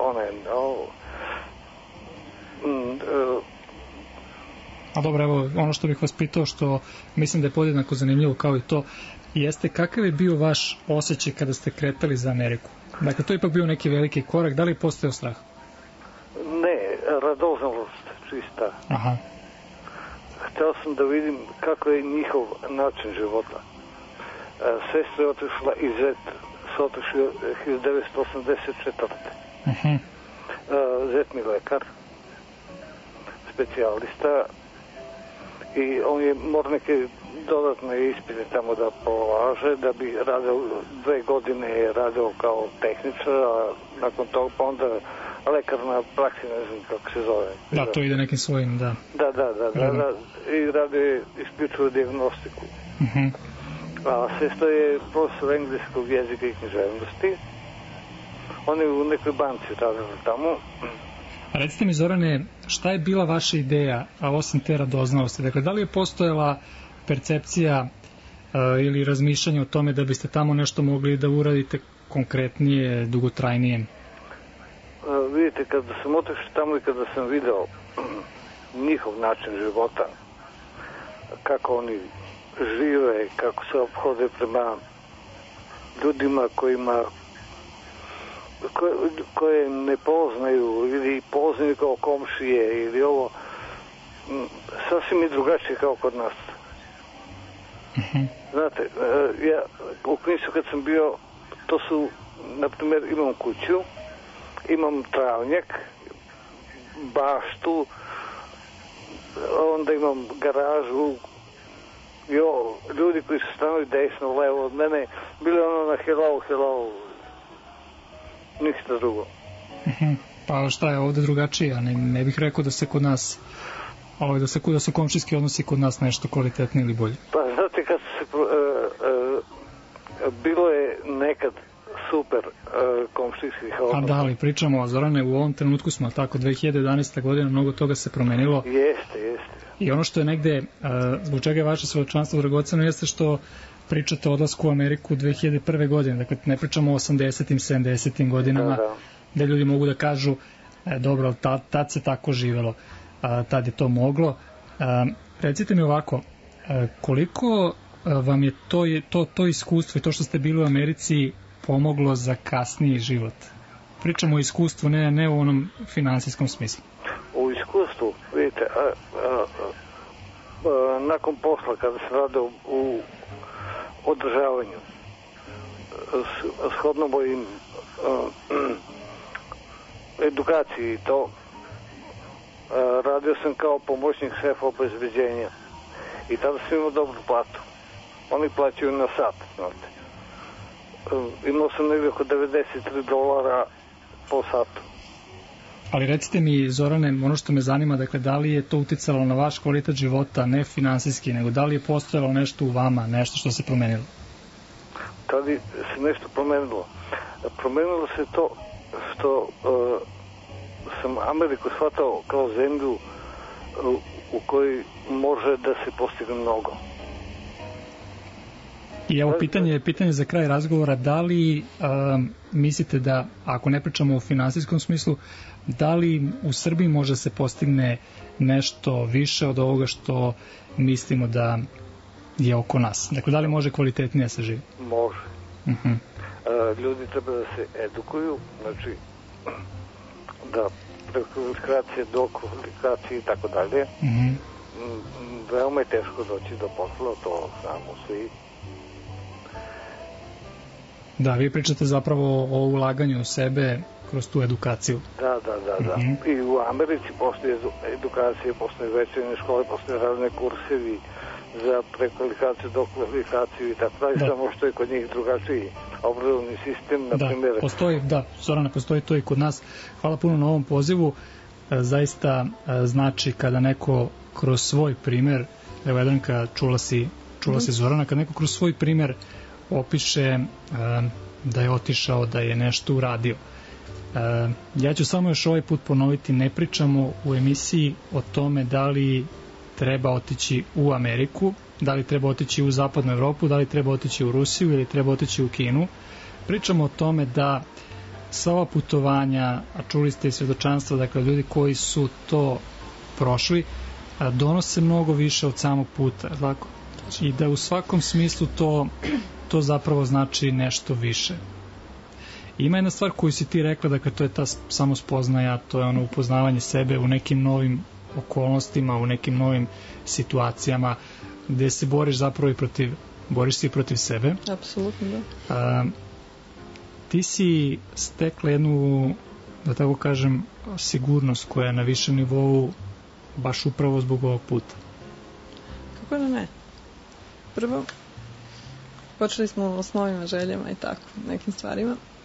A dobro, evo, ono što bih vas pitao, što mislim da je podjednako zanimljivo kao i to, jeste kakav je bio vaš osjećaj kada ste kretali za Ameriku? Dakle, to je ipak bio neki veliki korak, da li je postojao strah? Ne, radoznalost čista. Aha. Hteo sam da vidim kako je njihov način života. Sestra je otišla iz Zet, su otišli 1984. Zet mi lekar, specijalista, i on je mora neke dodatne ispite tamo da polaže, da bi radio 2 godine je radio kao tehničar, a nakon toga pa onda lekar na praksi, ne znam kako se zove. Da, to ide nekim svojim, da. Da. I radi isključivo dijagnostiku. A sestra je profesor engleskog jezika i književnosti. Oni u nekoj banci radili tamo. A recite mi, Zorane, šta je bila vaša ideja, a osim te radoznalosti? Dakle, da li je postojala percepcija ili razmišljanje o tome da biste tamo nešto mogli da uradite konkretnije, dugotrajnije? Vidite, kada sam otišao tamo i kada sam video njihov način života, kako oni žive, kako se ophode prema ljudima koje ne poznaju ili poznaju kao komšije ili ovo, sasvim je drugačije kao kod nas. Znate, ja u Knisu kad sam bio, to su, na primjer, imam kuću, imam travnjak, baštu, onda imam garažu, ljudi koji su stanovi desno, levo od mene, bili ono na hello, ništa drugo. Pa šta je ovde drugačije? Ne bih rekao da se kod nas, da su komšijski odnosi kod nas nešto kvalitetnije ili bolje. Pa znate, kad se bilo je nekad super komšijskih odnosa. A da, ali pričamo, Zorane, u ovom trenutku smo tako, 2011. godina, mnogo toga se promenilo. Jeste. I ono što je negde, zbog čega je vaše svedočanstvo dragoceno, jeste što pričate o odlasku u Ameriku 2001. godine. Dakle, ne pričamo o 80-im, 70-im godinama, gde ljudi mogu da kažu, dobro, tad se tako živelo, tad je to moglo. Recite mi ovako, koliko vam je to iskustvo i to što ste bili u Americi pomoglo za kasniji život? Pričamo o iskustvu, ne u onom finansijskom smislu. U iskustvu, vidite, nakon posla kada se rade u održavanju, shodno mojim edukaciji, to radio sam kao pomoćnik šefa obezbeđenja i tada sam imao dobru platu. Oni plaćaju na sat, znate. Imao sam negdje oko $93 po satu. Ali recite mi, Zorane, ono što me zanima, dakle, da li je to uticalo na vaš kvalitet života, ne finansijski, nego da li je postojalo nešto u vama, nešto što se promenilo? Da li se nešto promenilo? Promenilo se to što sam Ameriku shvatao kao zemlju u kojoj može da se postigne mnogo. I evo pitanje za kraj razgovora, da li mislite da, ako ne pričamo o finansijskom smislu, da li u Srbiji može se postigne nešto više od ovoga što mislimo da je oko nas? Dakle, da li može kvalitetnije se živi? Može. Ljudi treba da se edukuju, znači da prekvalifikacije, dokvalifikacije i tako dalje. Veoma je teško doći do posla, to znamo svi. Da, vi pričate zapravo o ulaganju u sebe kroz tu edukaciju. Da. I u Americi postoje edukacije, postoje večernje škole, postoje razne kursevi za prekvalifikaciju, dokvalifikaciju i tako dalje, samo što je kod njih drugačiji obrazovni sistem, na primjer. Zorana, postoji to i kod nas. Hvala puno na ovom pozivu. Zaista znači kada neko kroz svoj primer, evo Jadranka, čula si Zorana, kada neko kroz svoj primer opiše da je otišao, da je nešto uradio. Ja ću samo još ovaj put ponoviti, ne pričamo u emisiji o tome da li treba otići u Ameriku, da li treba otići u Zapadnu Evropu, da li treba otići u Rusiju ili treba otići u Kinu. Pričamo o tome da sva ova putovanja, a čuli ste i svedočanstvo, dakle ljudi koji su to prošli, donose mnogo više od samog puta, tako? I da u svakom smislu to zapravo znači nešto više. Ima jedna stvar koju si ti rekla, dakle to je ta samospoznaja, to je ono upoznavanje sebe u nekim novim okolnostima, u nekim novim situacijama gde se boriš zapravo boriš se i protiv sebe. Apsolutno, da. Ti si stekla jednu, da tako kažem, sigurnost koja je na višem nivou baš upravo zbog ovog puta. Kako da ne? Prvo, počeli smo s novima željama i tako, nekim stvarima.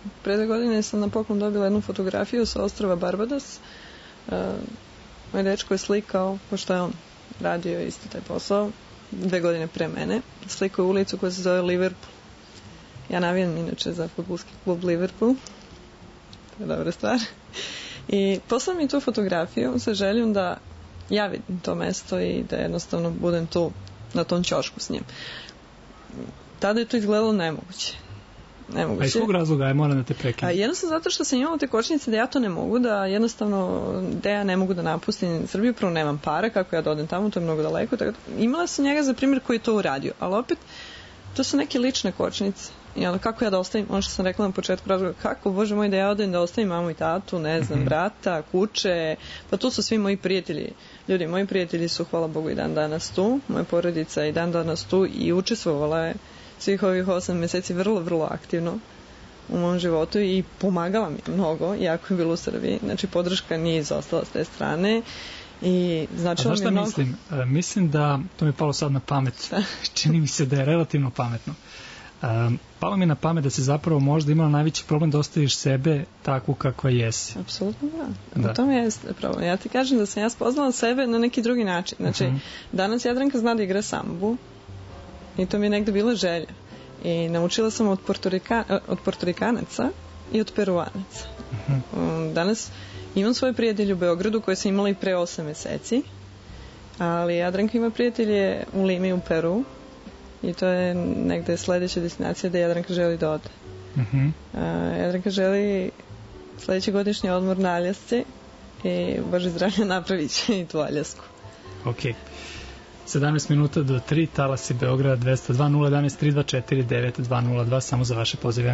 pre 2 godine sam na poklon dobila jednu fotografiju sa ostrava Barbados. Moj dečko je slikao, pošto je on radio isto taj posao, 2 godine pre mene, slikao je ulicu koja se zove Liverpool. Ja navijam inače za fudbalski klub Liverpool. To je dobra stvar. I poslao mi tu fotografiju sa željom da ja vidim to mesto i da jednostavno budem tu na tom ćošku s njim. Tada je to izgledalo nemoguće. A iz kog razloga moram da te prekinem? Jednostavno zato što sam imala te kočnice da ja to ne mogu, da jednostavno da ja ne mogu da napustim Srbiju, prvo nemam para, kako ja da odem tamo, to je mnogo daleko. Tako, imala sam njega za primjer koji je to uradio, ali opet to su neke lične kočnice. I onda kako ja da ostavim, ono što sam rekla na početku razloga, kako, bože moj, da ja odem da ostavim mamu i tatu, ne znam, brata, kuće, pa tu su svi moji prijatelji. Ljudi, moji prijatelji su, hvala Bogu, i dan danas tu, moja porodica i dan danas tu i učestvovala je svih ovih 8 meseci vrlo, vrlo aktivno u mom životu i pomagala mi mnogo, iako je bilo u Srbiji. Znači, podrška nije izostala s te strane. I značilo mi mnogo... mislim? Mislim da, to mi je palo sad na pamet, čini mi se da je relativno pametno. Palo mi je na pamet da se zapravo možda imala najveći problem da ostaviš sebe takvu kakva jesi. Apsolutno da. U tome jeste problem. Ja ti kažem da sam ja spoznala sebe na neki drugi način. Znači, danas Jadranka zna da igra sambu i to mi je negde bila želja. I naučila sam od Portorikanaca i od Peruanaca. Danas imam svoje prijatelje u Beogradu koje sam imala i pre 8 meseci, ali Jadranka ima prijatelje u Limi u Peru i to je negde sledeća destinacija gde Jadranka želi da ode. Jadranka želi sledeći godišnji odmor na Aljasci i Bože zdravlja napravit će i tu Aljasku. Ok. 17 minuta do 3, talasi Beograd 202 011 324 9202, samo za vaše pozive.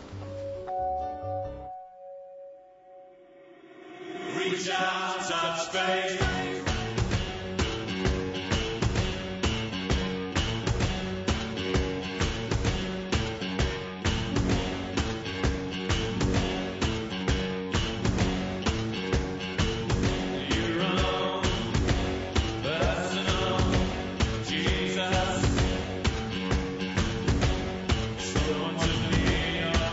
Reach out, touch faith. You run, personal, Jesus. So want to be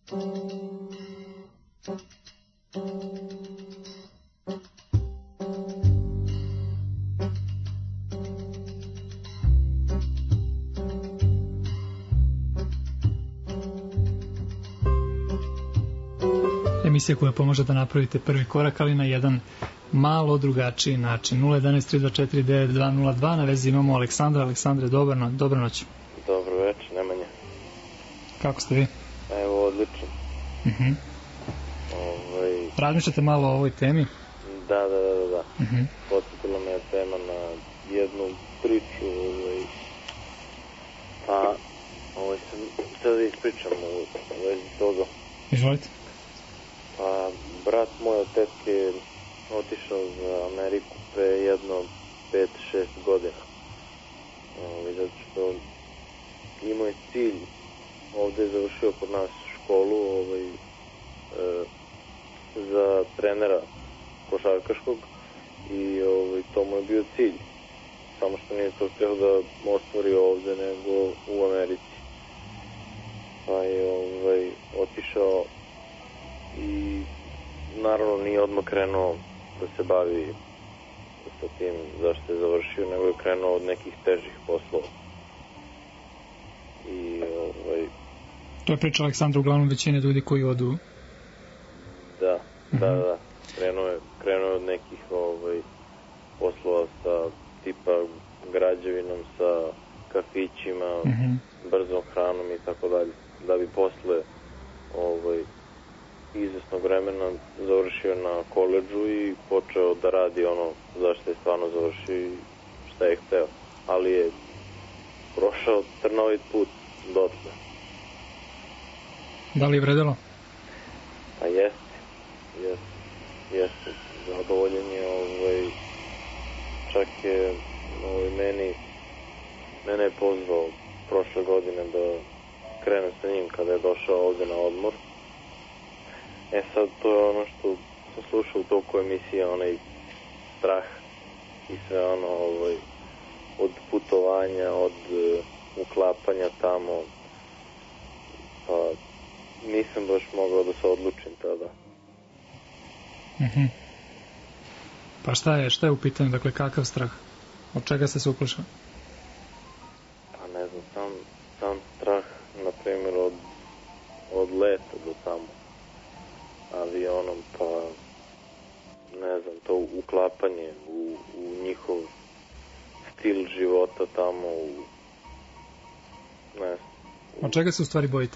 Emisija koja pomože da napravite prvi korak, ali na jedan malo drugačiji način. 011-324-9202, na vezi imamo Aleksandra. Aleksandre, dobro noć. Dobro večer, Nemanja. Kako ste vi? Evo, odlično. Razmišljate malo o ovoj temi? Da. Podsjetila me je tema na jednu priču, pa sam htio da ispričam u vezi toga. Izvolite. Pa, brat moj od tetke je otišao za Ameriku pre jedno 5-6 godina. Zato što imao je cilj, ovde je završio kod nas školu za trenera košarkaškog i to mu je bio cilj. Samo što nije to htio da ostvari ovde nego u Americi. Pa je otišao i naravno nije odmah krenuo da se bavi sa tim zašto je završio, nego je krenuo od nekih težih poslova. I to je priča Aleksandra uglavnom većine ljudi koji odu. Da. Krenuo je od nekih poslova sa tipa građevinom, sa kafićima, brzom hranom i tako dalje. Da bi posle izvesnog vremena završio na koledžu i počeo da radi ono zašto je stvarno završio i šta je hteo. Ali je prošao trnovit put dotle. Da li je vredelo? Pa jeste. Zadovoljen je, čak je mene je pozvao prošle godine da krenem sa njim kada je došao ovde na odmor. Sad to je ono što sam slušao u toku emisije, onaj strah i sve ono, od putovanja, od uklapanja tamo, pa nisam baš mogao da se odlučim tada. Pa šta je u pitanju, dakle kakav strah? Od čega ste se uplašili? Pa ne znam, sam strah, na primjer, od leta do tamo avionom, pa ne znam, to uklapanje u njihov stil života tamo, ne znam. Od čega se u stvari bojite?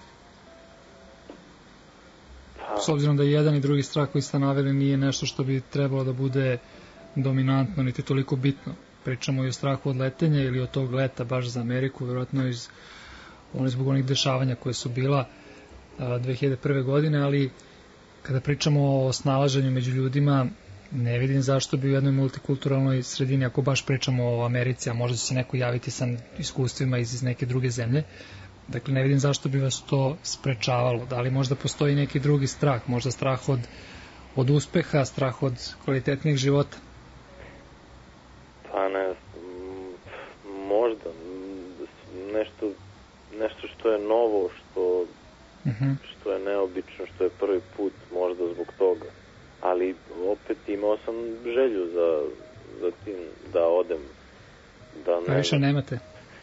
S obzirom da jedan i drugi strah koji ste naveli nije nešto što bi trebalo da bude dominantno, niti toliko bitno. Pričamo i o strahu od letenja ili od tog leta baš za Ameriku, vjerojatno zbog onih dešavanja koje su bila 2001. godine, ali kada pričamo o snalaženju među ljudima, ne vidim zašto bi u jednoj multikulturalnoj sredini, ako baš pričamo o Americi, a možda će se neko javiti sa iskustvima iz neke druge zemlje, dakle ne vidim zašto bi vas to sprečavalo. Da li možda postoji neki drugi strah, možda strah od uspeha, strah od kvalitetnijeg života? Pa ne, možda nešto što je novo, što je neobično, što je prvi put, možda zbog toga. Ali opet imao sam želju za tim da odem. A više nemate?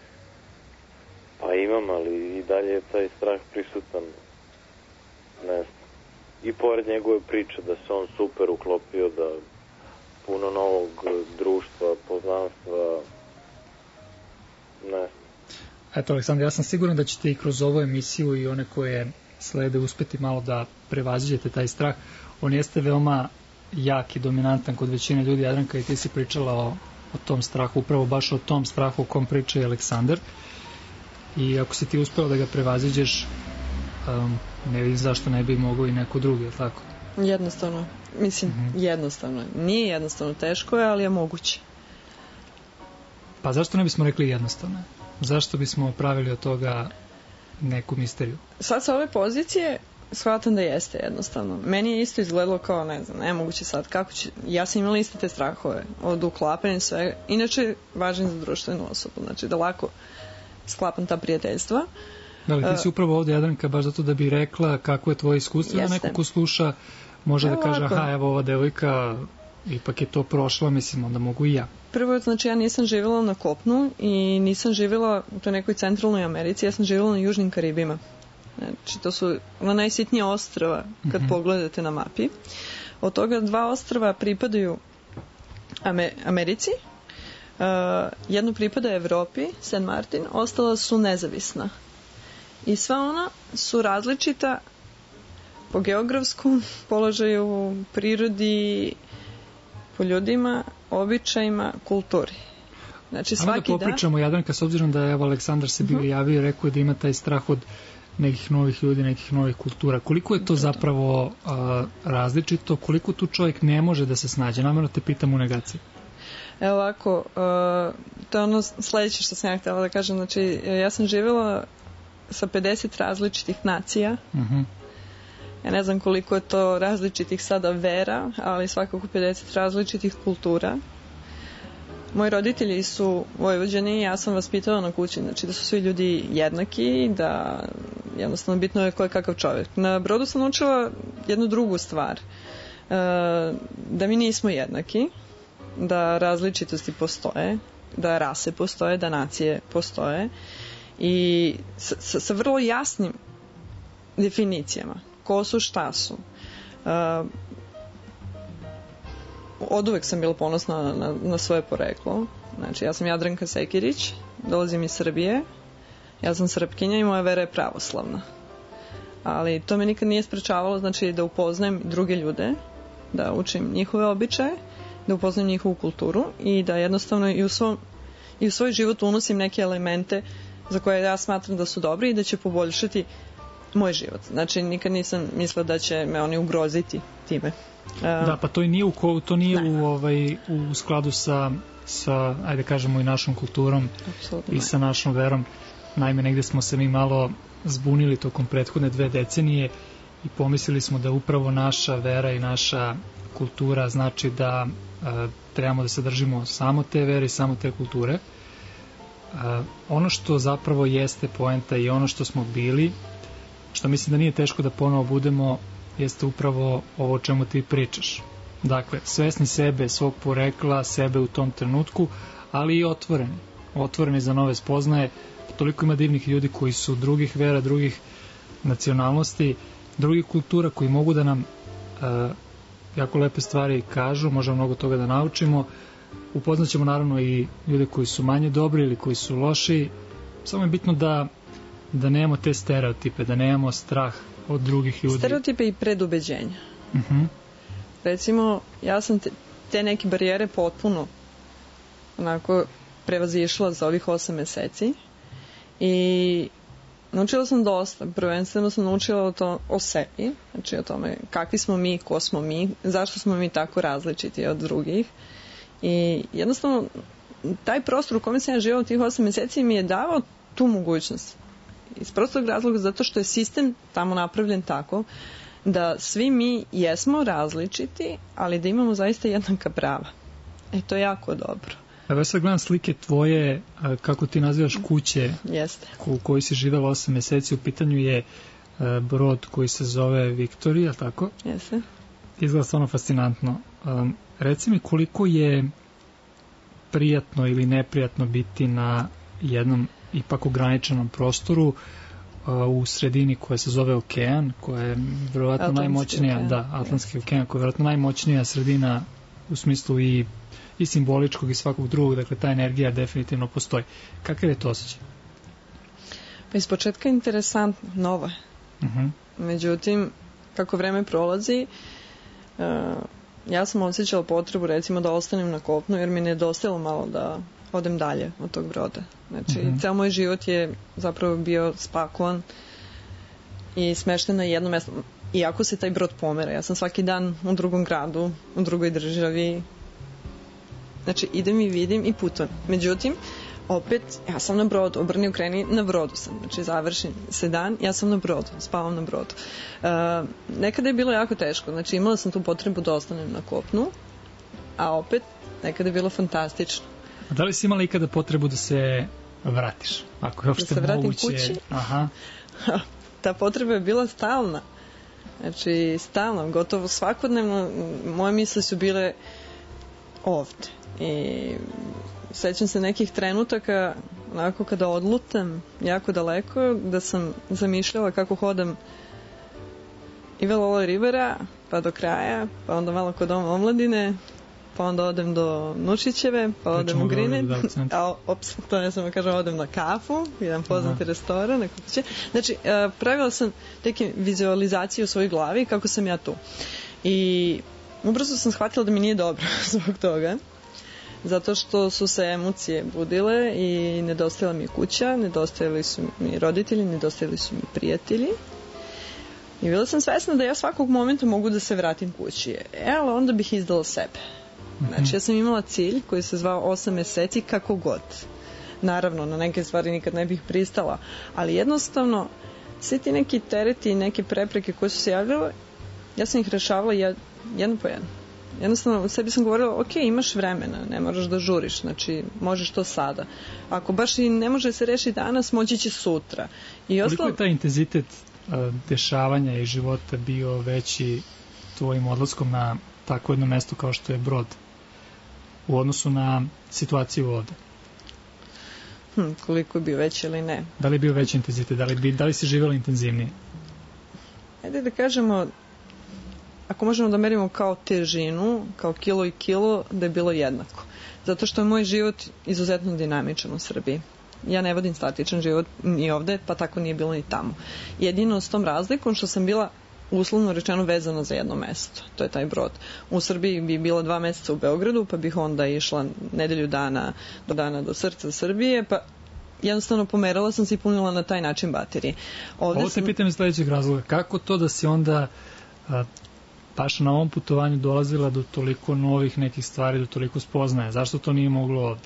Pa imam, ali i dalje je taj strah prisutan. Ne znam. I pored njegove priče da se on super uklopio, da puno novog društva, poznanstva, ne znam. Eto, Aleksandar, ja sam siguran da ćete i kroz ovu emisiju i one koje slede uspeti malo da prevaziđete taj strah. On jeste veoma jak i dominantan kod većine ljudi. Jadranka, i ti si pričala o tom strahu, upravo baš o tom strahu o kom priča je Aleksandar. I ako si ti uspeo da ga prevaziđeš, ne vidim zašto ne bi mogao i neko drugi, je li tako? Jednostavno. Mislim, jednostavno. Nije jednostavno, teško je, ali je moguće. Pa zašto ne bismo rekli jednostavno? Zašto bismo pravili od toga neku misteriju? Sad sa ove pozicije shvatam da jeste jednostavno. Meni je isto izgledalo kao, ne znam, nemoguće sad, kako će, ja sam imala iste te strahove od uklapanja svega. Inače, važan za društvenu osobu, znači da lako sklapam ta prijateljstva. Da li ti si upravo ovde, Jadranka, baš zato da bi rekla kako je tvoje iskustvo, da neko ko sluša može da kaže, aha, evo ova devojka ipak je to prošla, mislim, onda mogu i ja. Prvo, znači ja nisam živjela na kopnu i nisam živjela u toj nekoj centralnoj Americi, ja sam živjela na Južnim Karibima. Znači to su ona najsitnija ostrva kad pogledate na mapi. Od toga 2 ostrva pripadaju Americi, jedno pripada Evropi, St. Martin, ostala su nezavisna. I sva ona su različita po geografskom položaju, prirodi, po ljudima, običajima, kulturi. Znači svaki da popričamo, Jadranka, s obzirom da je Aleksandar se bio javio i rekao da ima taj strah od nekih novih ljudi, nekih novih kultura. Koliko je to zapravo različito, koliko tu čovjek ne može da se snađe? Namjerno te pitam u negaciji. Evo ovako, to je ono sledeće što sam ja htjela da kažem. Znači, ja sam živjela sa 50 različitih nacija. Ja ne znam koliko je to različitih sada vera, ali svakako 50 različitih kultura. Moji roditelji su Vojvođani i ja sam vaspitala na kući, znači da su svi ljudi jednaki, da jednostavno bitno je ko je kakav čovjek. Na brodu sam naučila jednu drugu stvar, da mi nismo jednaki, da različitosti postoje, da rase postoje, da nacije postoje i sa vrlo jasnim definicijama. Ko su, šta su. Oduvek sam bila ponosna na svoje poreklo. Znači, ja sam Jadranka Sekirić, dolazim iz Srbije, ja sam Srpkinja i moja vera je pravoslavna. Ali to me nikad nije sprečavalo, znači, da upoznajem druge ljude, da učim njihove običaje, da upoznajem njihovu kulturu i da jednostavno i u svoj život unosim neke elemente za koje ja smatram da su dobri i da će poboljšati moj život. Znači, nikad nisam mislila da će me oni ugroziti time. Da, pa to nije u skladu sa ajde kažemo i našom kulturom. Absolutno i sa našom verom. Naime, negde smo se mi malo zbunili tokom prethodne 2 decenije i pomislili smo da upravo naša vera i naša kultura znači da trebamo da se držimo samo te vere i samo te kulture. Ono što zapravo jeste poenta i ono što smo bili, što mislim da nije teško da ponovo budemo, jeste upravo ovo o čemu ti pričaš. Dakle, svesni sebe, svog porekla, sebe u tom trenutku, ali i otvoreni za nove spoznaje. Toliko ima divnih ljudi koji su drugih vera, drugih nacionalnosti, drugih kultura, koji mogu da nam jako lepe stvari kažu, možemo mnogo toga da naučimo. Upoznaćemo naravno i ljude koji su manje dobri ili koji su loši. Samo je bitno da nemamo te stereotipe, da nemamo strah od drugih ljudi. Stereotipe i predubeđenja. Recimo, ja sam te neke barijere potpuno onako prevazišla za ovih 8 meseci i naučila sam dosta. Prvenstveno sam naučila o sebi, znači o tome kakvi smo mi, ko smo mi, zašto smo mi tako različiti od drugih. I jednostavno, taj prostor u kome sam ja živjela tih 8 meseci mi je davao tu mogućnost. Iz prostog razloga zato što je sistem tamo napravljen tako da svi mi jesmo različiti, ali da imamo zaista jednaka prava. To je jako dobro. Evo sad gledam slike tvoje, kako ti nazivaš kuće. Jeste. U kojoj si živela 8 meseci. U pitanju je brod koji se zove Victoria, tako? Jeste. Izgleda stvarno fascinantno. Reci mi koliko je prijatno ili neprijatno biti na jednom ipak ograničenom prostoru u sredini koja se zove okean, koja je vjerovatno najmoćnija, Atlantski okean, koja je vjerovatno najmoćnija sredina u smislu i simboličkog i svakog drugog, dakle ta energija definitivno postoji. Kakav je to osjećaj? Pa iz početka je interesantno, nova. Međutim, kako vreme prolazi, ja sam osjećala potrebu recimo da ostanem na kopnu jer mi nedostajalo malo da odem dalje od tog broda. Znači, ceo moj život je zapravo bio spakovan i smešten na jedno mesto. Iako se taj brod pomera, ja sam svaki dan u drugom gradu, u drugoj državi. Znači, idem i vidim i putujem. Međutim, opet, ja sam na brodu, obrni okreni, na brodu sam. Znači, završim se dan, ja sam na brodu, spavam na brodu. Nekada je bilo jako teško, znači imala sam tu potrebu da ostanem na kopnu, a opet, nekada je bilo fantastično. A da li si imala ikada potrebu da se vratiš? Ako je uopšte da se vratim moguće. kući? Aha. Ta potreba je bila stalna. Znači, stalno, gotovo svakodnevno, moje misle su bile ovde. I sećam se nekih trenutaka, onako kada odlutam jako daleko, da sam zamišljala kako hodam Ive Lola Rivera, pa do kraja, pa onda malo kod doma omladine, pa onda odem do Nušićeve, pa odem u Grine, to ne sam da kažem, odem na kafu, jedan poznati restoran, neko će. Znači, pravila sam neke vizualizacije u svojoj glavi kako sam ja tu. I ubrzo sam shvatila da mi nije dobro zbog toga, zato što su se emocije budile i nedostajala mi kuća, nedostajali su mi roditelji, nedostajali su mi prijatelji. I bila sam svesna da ja svakog momenta mogu da se vratim kući. Ali onda bih izdala sebe. Znači, ja sam imala cilj koji se zvao 8 meseci kako god. Naravno, na neke stvari nikad ne bih pristala, ali jednostavno, svi ti neki tereti i neke prepreke koje su se javljale, ja sam ih rešavala jedno po jedno. Jednostavno, u sebi sam govorila, ok, imaš vremena, ne moraš da žuriš, znači, možeš to sada. Ako baš i ne može se rešiti danas, moći će sutra. Koliko je taj intenzitet dešavanja i života bio veći tvojim odlaskom na tako jedno mesto kao što je Brod u odnosu na situaciju ovde? Koliko je bio veći ili ne? Da li je bio veći intenzitet? Da li si živjela intenzivnije? Ajde da kažemo, ako možemo da merimo kao težinu, kao kilo i kilo, da je bilo jednako. Zato što je moj život izuzetno dinamičan u Srbiji. Ja ne vodim statičan život ni ovde, pa tako nije bilo ni tamo. Jedino s tom razlikom što sam bila uslovno rečeno vezana za jedno mesto. To je taj Brod. U Srbiji bi bila 2 meseca u Beogradu, pa bih onda išla nedelju dana do srca Srbije, pa jednostavno pomerala sam se i punila na taj način baterije. Ovo te pitam iz sledećeg razloga. Kako to da si onda baš na ovom putovanju dolazila do toliko novih nekih stvari, do toliko spoznaja? Zašto to nije moglo ovde?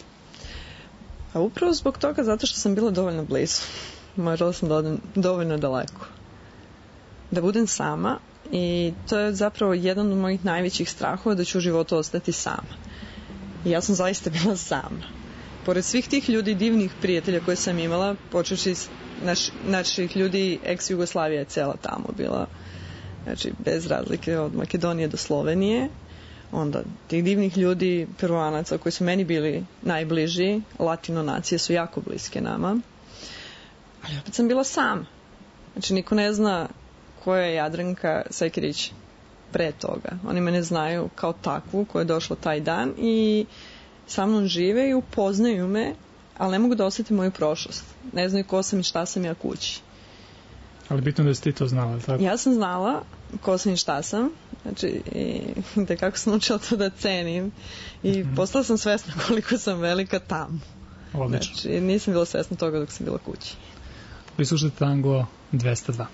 A upravo zbog toga, zato što sam bila dovoljno blizu. Morala sam da odem dovoljno daleko. Da budem sama, i to je zapravo jedan od mojih najvećih strahova, da ću u životu ostati sama. I ja sam zaista bila sama. Pored svih tih ljudi, divnih prijatelja koje sam imala, počeši naših ljudi, ex-Jugoslavija je cela tamo bila, znači bez razlike od Makedonije do Slovenije, onda tih divnih ljudi, Peruanaca koji su meni bili najbliži, latino nacije su jako bliske nama, ali opet sam bila sama. Znači niko ne zna ko je Jadranka Sekirić pre toga. Oni mene znaju kao takvu koja je došla taj dan i sa mnom žive i upoznaju me, ali ne mogu da osjetim moju prošlost. Ne znaju ko sam i šta sam ja kući. Ali bitno da si ti to znala, tako? Ja sam znala ko sam i šta sam, znači i kako sam učila to da cenim i postala sam svesna koliko sam velika tamo. Odlično. Znači nisam bila svesna toga dok sam bila kući. Vi slušate Tango 202.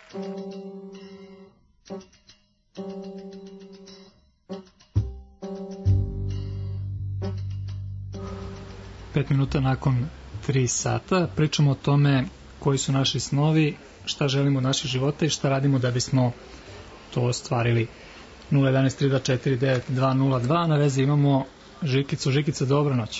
Pet minuta nakon 3 sata pričamo o tome koji su naši snovi, šta želimo od naših života i šta radimo da bismo to ostvarili. 011-324-9202, na vezi imamo Žikicu. Žikica, dobra noć.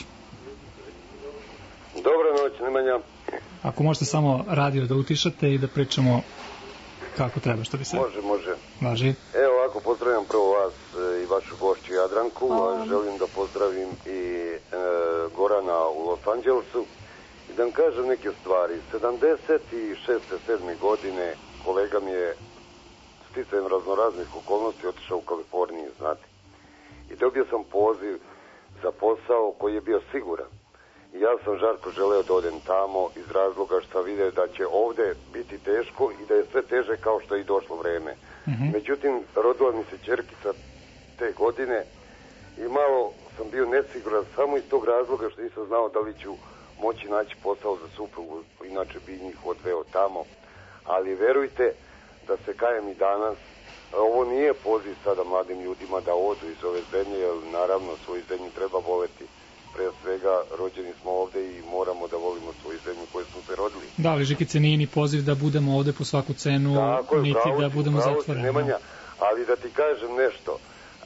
Dobra noć, Nemanja. Ako možete samo radio da utišate i da pričamo kako treba, što bi se... Može. Važi. Evo ovako, pozdravljam prvo vas i vašu gošću Jadranku, a želim da pozdravim i Gorana u Los Angelesu i da vam kažem neke stvari. 76. 7. godine kolega mi je sticajem raznoraznih okolnosti otišao u Kaliforniju, znate. I dobio sam poziv za posao koji je bio siguran. I ja sam žarko želeo da odem tamo iz razloga što sam vidio da će ovde biti teško i da je sve teže kao što je i došlo vreme. Međutim, rodila mi se ćerkica te godine i malo sam bio nesiguran samo iz tog razloga što nisam znao da li ću moći naći posao za suprugu, inače bi njih odveo tamo. Ali verujte da se kajem i danas, ovo nije poziv sada mladim ljudima da odu iz ove zemlje, jer naravno svoju zemlju treba voleti. Pre svega rođeni smo ovde i moramo da volimo svoju zemlju koju smo se rodili. Da, ali Žikice nije ni poziv da budemo ovde po svaku cenu, tako, niti pravo, da budemo zatvoreni. Nemanja, ali da ti kažem nešto,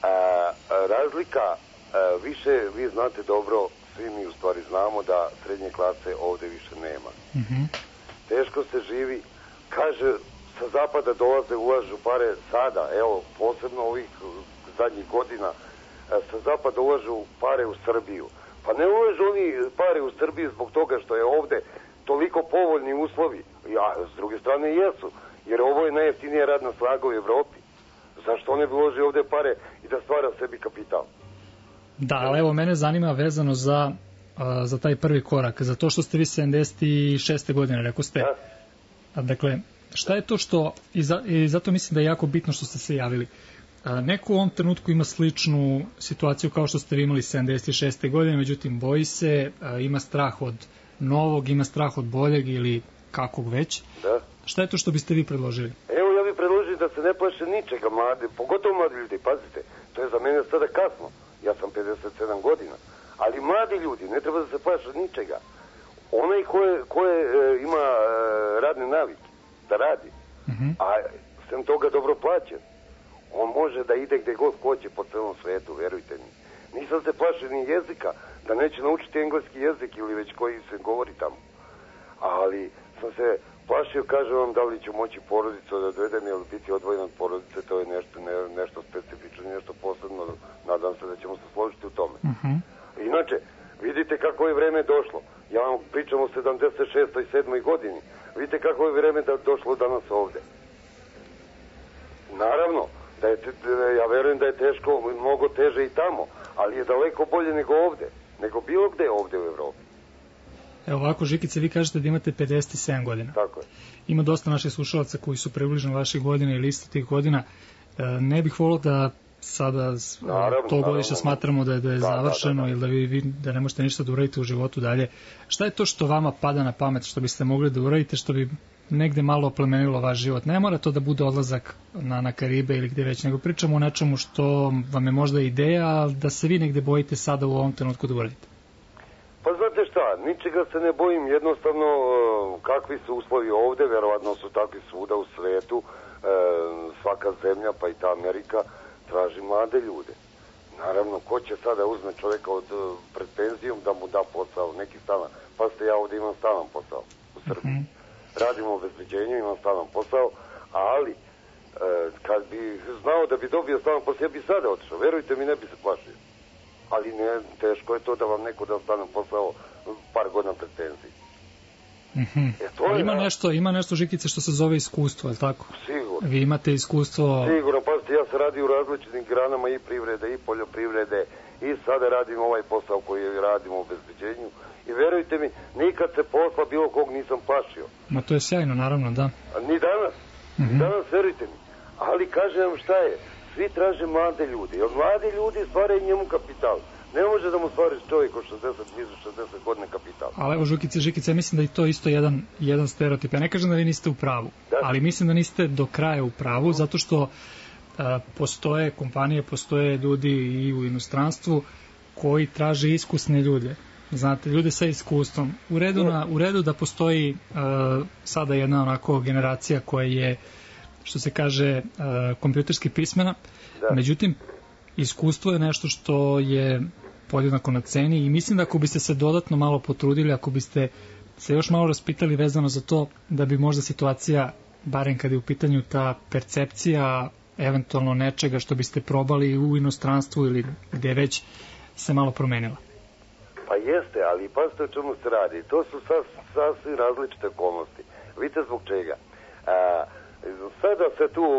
razlika, više vi znate dobro, svi mi u stvari znamo da srednje klase ovde više nema. Teško se živi, kaže, sa zapada dolaze, ulažu pare sada, evo, posebno ovih zadnjih godina, sa zapada ulažu pare u Srbiju. Pa ne ulažu oni pare u Srbiji zbog toga što je ovde toliko povoljni uslovi. Ja, s druge strane jesu, jer ovo je najjeftinija radna snaga u Evropi. Zašto ne bi uložio ovde pare i da stvara sebi kapital? Da, ali evo, mene zanima vezano za taj prvi korak, za to što ste vi 76. godine, rekao ste. Dakle, šta je to što, i zato mislim da je jako bitno što ste se javili. Neko u ovom trenutku ima sličnu situaciju kao što ste vi imali 76. godine, međutim boji se, ima strah od novog, ima strah od boljeg ili kakvog već. Da. Šta je to što biste vi predložili? Evo, ja bih predložio da se ne plaše ničega mlade, pogotovo mladi ljudi, pazite, to je za mene sada kasno, ja sam 57 godina, ali mladi ljudi ne treba da se plaše ničega. Onaj koje ima radne navike, da radi, a sem toga dobro plaćen, on može da ide gde god hoće po celom svetu, verujte mi. Nisam se plašio ni jezika, da neće naučiti engleski jezik ili već koji se govori tamo. Ali sam se plašio, kažem vam, da li ću moći porodicu da odvedem, jer biti odvojen od porodice, to je nešto specifično, nešto posebno. Nadam se da ćemo se složiti u tome. Inače, vidite kako je vreme došlo. Ja vam pričam o 76. i 7. godini. Vidite kako je vreme došlo danas ovde. Naravno, ja verujem da je teško, mnogo teže i tamo, ali je daleko bolje nego ovde, nego bilo gde ovde u Evropi. Evo ovako, Žikice, vi kažete da imate 57 godina. Tako je. Ima dosta naših slušalaca koji su približno vaših godina ili isto tih godina. Ne bih volio da sada to godište smatramo da je završeno ili da ne možete ništa da uradite u životu dalje. Šta je to što vama pada na pamet, što biste mogli da uradite, što bi negde malo oplemenilo vaš život? Ne mora to da bude odlazak na Karibe ili gde već, nego pričamo o nečemu što vam je možda ideja, ali da se vi negde bojite sada u ovom trenutku da uradite. Pa znate šta, ničega se ne bojim, jednostavno kakvi su uslovi ovde, verovatno su takvi svuda u svetu, svaka zemlja, pa i ta Amerika, traži mlade ljude. Naravno, ko će sada uzme čoveka pred penzijom da mu da posao, neki stalan. Pa ste, ja ovde imam stalan posao u Srbiji. Radim u obezbeđenju, imam stalan posao, ali kad bi znao da bi dobio stalan posao, ja bi sada otišao. Verujte mi, ne bi se plašio. Ali ne, teško je to da vam neko da stalan posao par godina pred penziji. Ima nešto, Žikice, što se zove iskustvo, je li tako? Sigurno. Vi imate iskustvo... Sigurno, pazite, ja se radi u različitim granama i privrede i poljoprivrede i sada radim ovaj posao koji radim u obezbeđenju i verujte mi, nikad se posla bilo kog nisam plašio. Ma to je sjajno, naravno, da. Ni danas, ni danas, verujte mi. Ali kažem vam šta je, svi traže mlade ljudi, jer mladi ljudi stvaraju njemu kapital. Ne može da mu stvoriš čovjek od 60, blizu 60 godine kapital. Ali evo, Žikice, mislim da je to isto jedan stereotip. Ja ne kažem da vi niste u pravu, ali mislim da niste do kraja u pravu, zato što postoje kompanije, postoje ljudi i u inostranstvu koji traže iskusne ljude. Znate, ljude sa iskustvom. U redu da postoji sada jedna onako generacija koja je, što se kaže, kompjuterski pismena. Međutim, iskustvo je nešto što je podjednako na ceni i mislim da ako biste se dodatno malo potrudili, ako biste se još malo raspitali vezano za to, da bi možda situacija, barem kada je u pitanju ta percepcija eventualno nečega što biste probali u inostranstvu ili gde već, se malo promenila. Pa jeste, ali pazite o čemu se radi. To su sasvim različite okolnosti. Vidite zbog čega. Sada se tu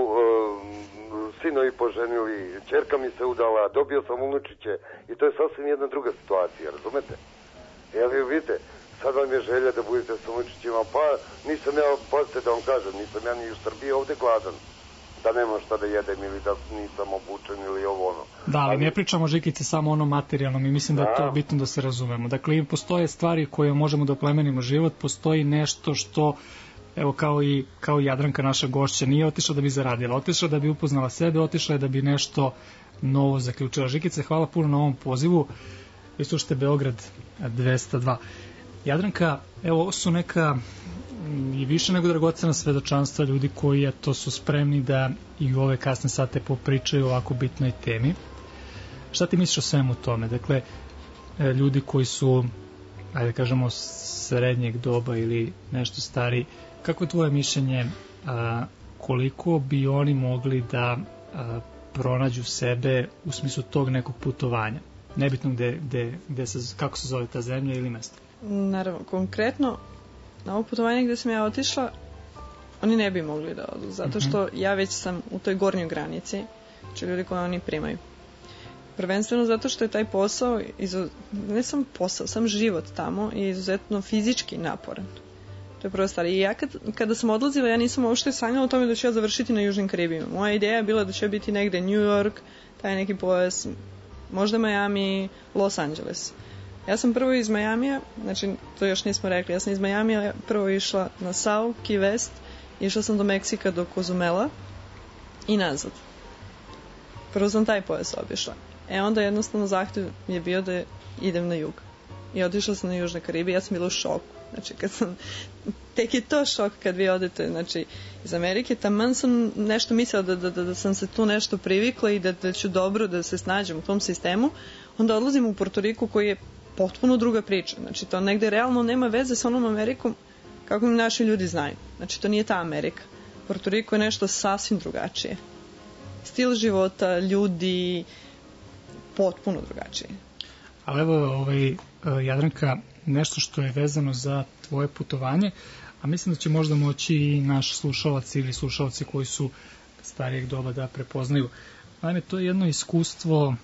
sinovi poženili, ćerka mi se udala, dobio sam unučiće i to je sasvim jedna druga situacija, razumete? Jel vidite, sad vam je želja da budete sa unučićima, pa nisam ja, pazite da vam kažem, nisam ja ni u Srbiji ovde gladan, da nemam šta da jedem ili da nisam obučen ili ovo ono. Da, ali ne pričamo, Žikice, samo ono materijalnom i mislim da je to bitno da se razumemo. Dakle, postoje stvari koje možemo da oplemenimo život, postoji nešto što, evo kao i Jadranka, naša gošća, nije otišla da bi zaradila, otišla da bi upoznala sebe, otišla je da bi nešto novo zaključila. Žikice, hvala puno na ovom pozivu. Vi slušate Beograd 202. Jadranka, evo, ovo su neka i više nego dragocena svedočanstva ljudi koji eto su spremni da i u ove kasne sate popričaju o ovako bitnoj temi. Šta ti misliš o svemu tome? Dakle, ljudi koji su, ajde kažemo, srednjeg doba ili nešto stariji, kako je tvoje mišljenje, koliko bi oni mogli da pronađu sebe u smislu tog nekog putovanja? Nebitno kako se zove ta zemlja ili mesto. Naravno, konkretno na ovo putovanje gde sam ja otišla, oni ne bi mogli da odu, zato što ja već sam u toj gornjoj granici, znači ljudi koje oni primaju. Prvenstveno zato što je taj posao, ne sam posao, sam život tamo je izuzetno fizički naporan. To je prva stvar. I ja kada sam odlazila, ja nisam uopšte sanjala o tome da ću ja završiti na Južnim Karibima. Moja ideja je bila da će biti negde New York, taj neki pojas, možda Miami, Los Angeles. Ja sam prvo iz Majamija, znači to još nismo rekli, ja sam iz Majamija prvo išla na Sau, Key West, išla sam do Meksika, do Cozumela i nazad. Prvo sam taj pojas obišla. Onda jednostavno zahtev je bio da idem na jug. I otišla sam na Južne Karibe, ja sam bila u šoku. Znači, tek je to šok kad vi odete, znači, iz Amerike, taman sam nešto mislila da sam se tu nešto privikla i da ću dobro da se snađem u tom sistemu, onda odlazim u Porto Riku koji je potpuno druga priča. Znači, to negde realno nema veze sa onom Amerikom kako mi naši ljudi znaju. Znači, to nije ta Amerika. Porto Riko je nešto sasvim drugačije. Stil života, ljudi, potpuno drugačije. Ali evo, Jadranka, nešto što je vezano za tvoje putovanje, a mislim da će možda moći i naš slušalac ili slušalci koji su starijeg doba da prepoznaju. Naime, to je jedno iskustvo,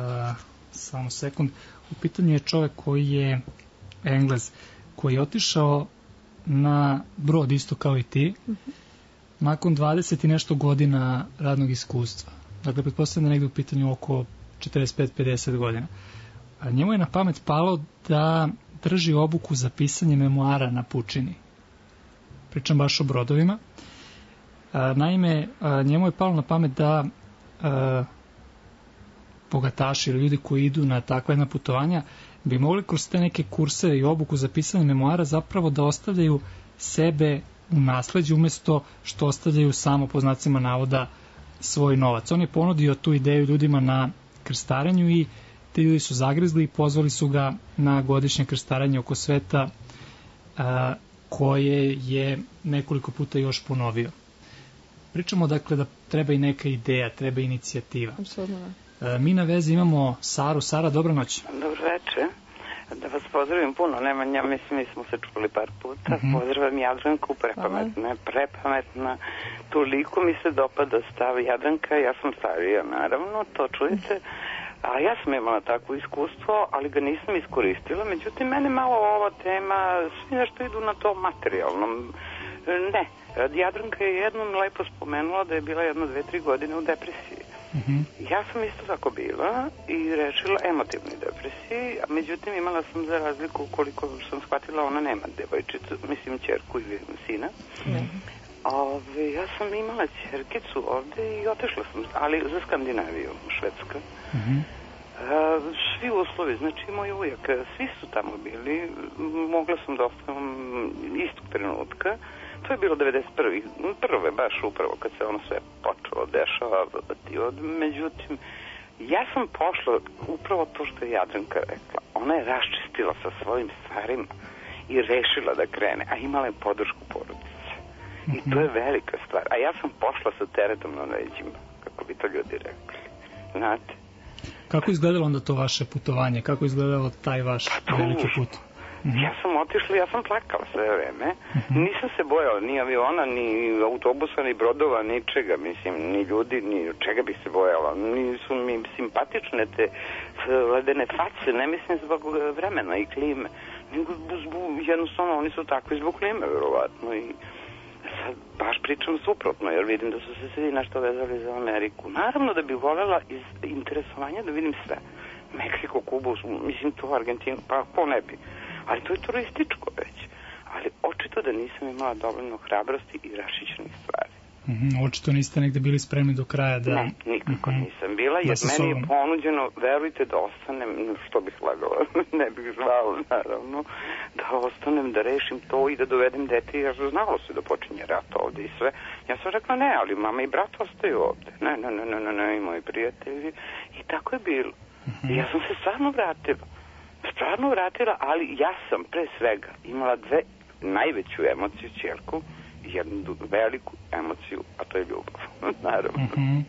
samo sekund, u pitanju je čovek koji je Englez, koji je otišao na brod isto kao i ti, nakon 20 i nešto godina radnog iskustva. Dakle, pretpostavljam da negde u pitanju oko 45-50 godina. A njemu je na pamet palo da drži obuku za pisanje memoara na pučini. Pričam baš o brodovima. Naime, njemu je palo na pamet da bogataši ili ljudi koji idu na takva jedna putovanja bi mogli kroz te neke kurse i obuku za pisanje memoara zapravo da ostavljaju sebe u nasleđu umesto što ostavljaju samo po znacima navoda svoj novac. On je ponudio tu ideju ljudima na krstarenju i ti ljudi su zagrizli i pozvali su ga na godišnje krstarenje oko sveta koje je nekoliko puta još ponovio. Pričamo dakle da treba i neka ideja, treba inicijativa. Apsolutno. Mi na vezi imamo Saru. Sara, dobro noć. Dobro večer. Da vas pozdravim puno, Nemanja, mislim mi smo se čuli par puta. Pozdravim Jadranku, prepametna. Toliko mi se dopada stav Jadranka, ja sam starija, naravno, to čujete. A ja sam imala takvo iskustvo, ali ga nisam iskoristila. Međutim, mene malo ova tema, svi nešto idu na to materijalnom. Ne, Jadranka je jednom lepo spomenula da je bila 1, 2, 3 godine u depresiji. Ja sam isto tako bila i rešila emotivnoj depresiji, a međutim imala sam za razliku koliko sam shvatila, ona nema devojčicu, mislim ćerku ili sina. Ja sam imala ćerkicu ovde i otišla sam, ali za Skandinaviju, Švedska. Svi uslovi, znači moj ujak, svi su tamo bili, mogla sam da ostavam istog trenutka. To je bilo 91. Prve, baš upravo kad se ono sve počelo dešavati. Međutim, ja sam pošla upravo to što je Jadranka rekla. Ona je raščistila sa svojim stvarima i rešila da krene, a imala je podršku porodice. I to je velika stvar. A ja sam pošla sa teretom na leđima, kako bi to ljudi rekli. Znate? Kako izgledalo onda to vaše putovanje? Kako izgledalo taj vaš veliki put? Ja sam otišla, ja sam plakala sve vreme. Nisam se bojala ni aviona, ni autobusa, ni brodova, ničega. Mislim, ni ljudi, ni čega bi se bojala. Nisu mi simpatične te ledene face, ne mislim zbog vremena i klime. Nego jednostavno oni su takvi zbog klime, verovatno. I sad baš pričam suprotno, jer vidim da su se svi nešto vezali za Ameriku. Naravno da bih voljela iz interesovanja da vidim sve. Meksiko, Kubu, mislim to Argentinu, pa ko ne bi. Ali to je turističko već. Ali očito da nisam imala dovoljno hrabrosti i rašićenih stvari. Očito niste negde bili spremni do kraja da... Ne, nikako nisam bila, jer meni je ponuđeno, verujte, da ostanem, što bih lagala, ne bih žvala, naravno, da ostanem, da rešim to i da dovedem dete, jer znalo se da počinje rat ovde i sve. Ja sam rekla, ne, ali mama i brat ostaju ovde. Ne, i moji prijatelji. I tako je bilo. I ja sam se stvarno vratila, ali ja sam pre svega imala najveću emociju, ćerku, jednu veliku emociju, a to je ljubav, naravno.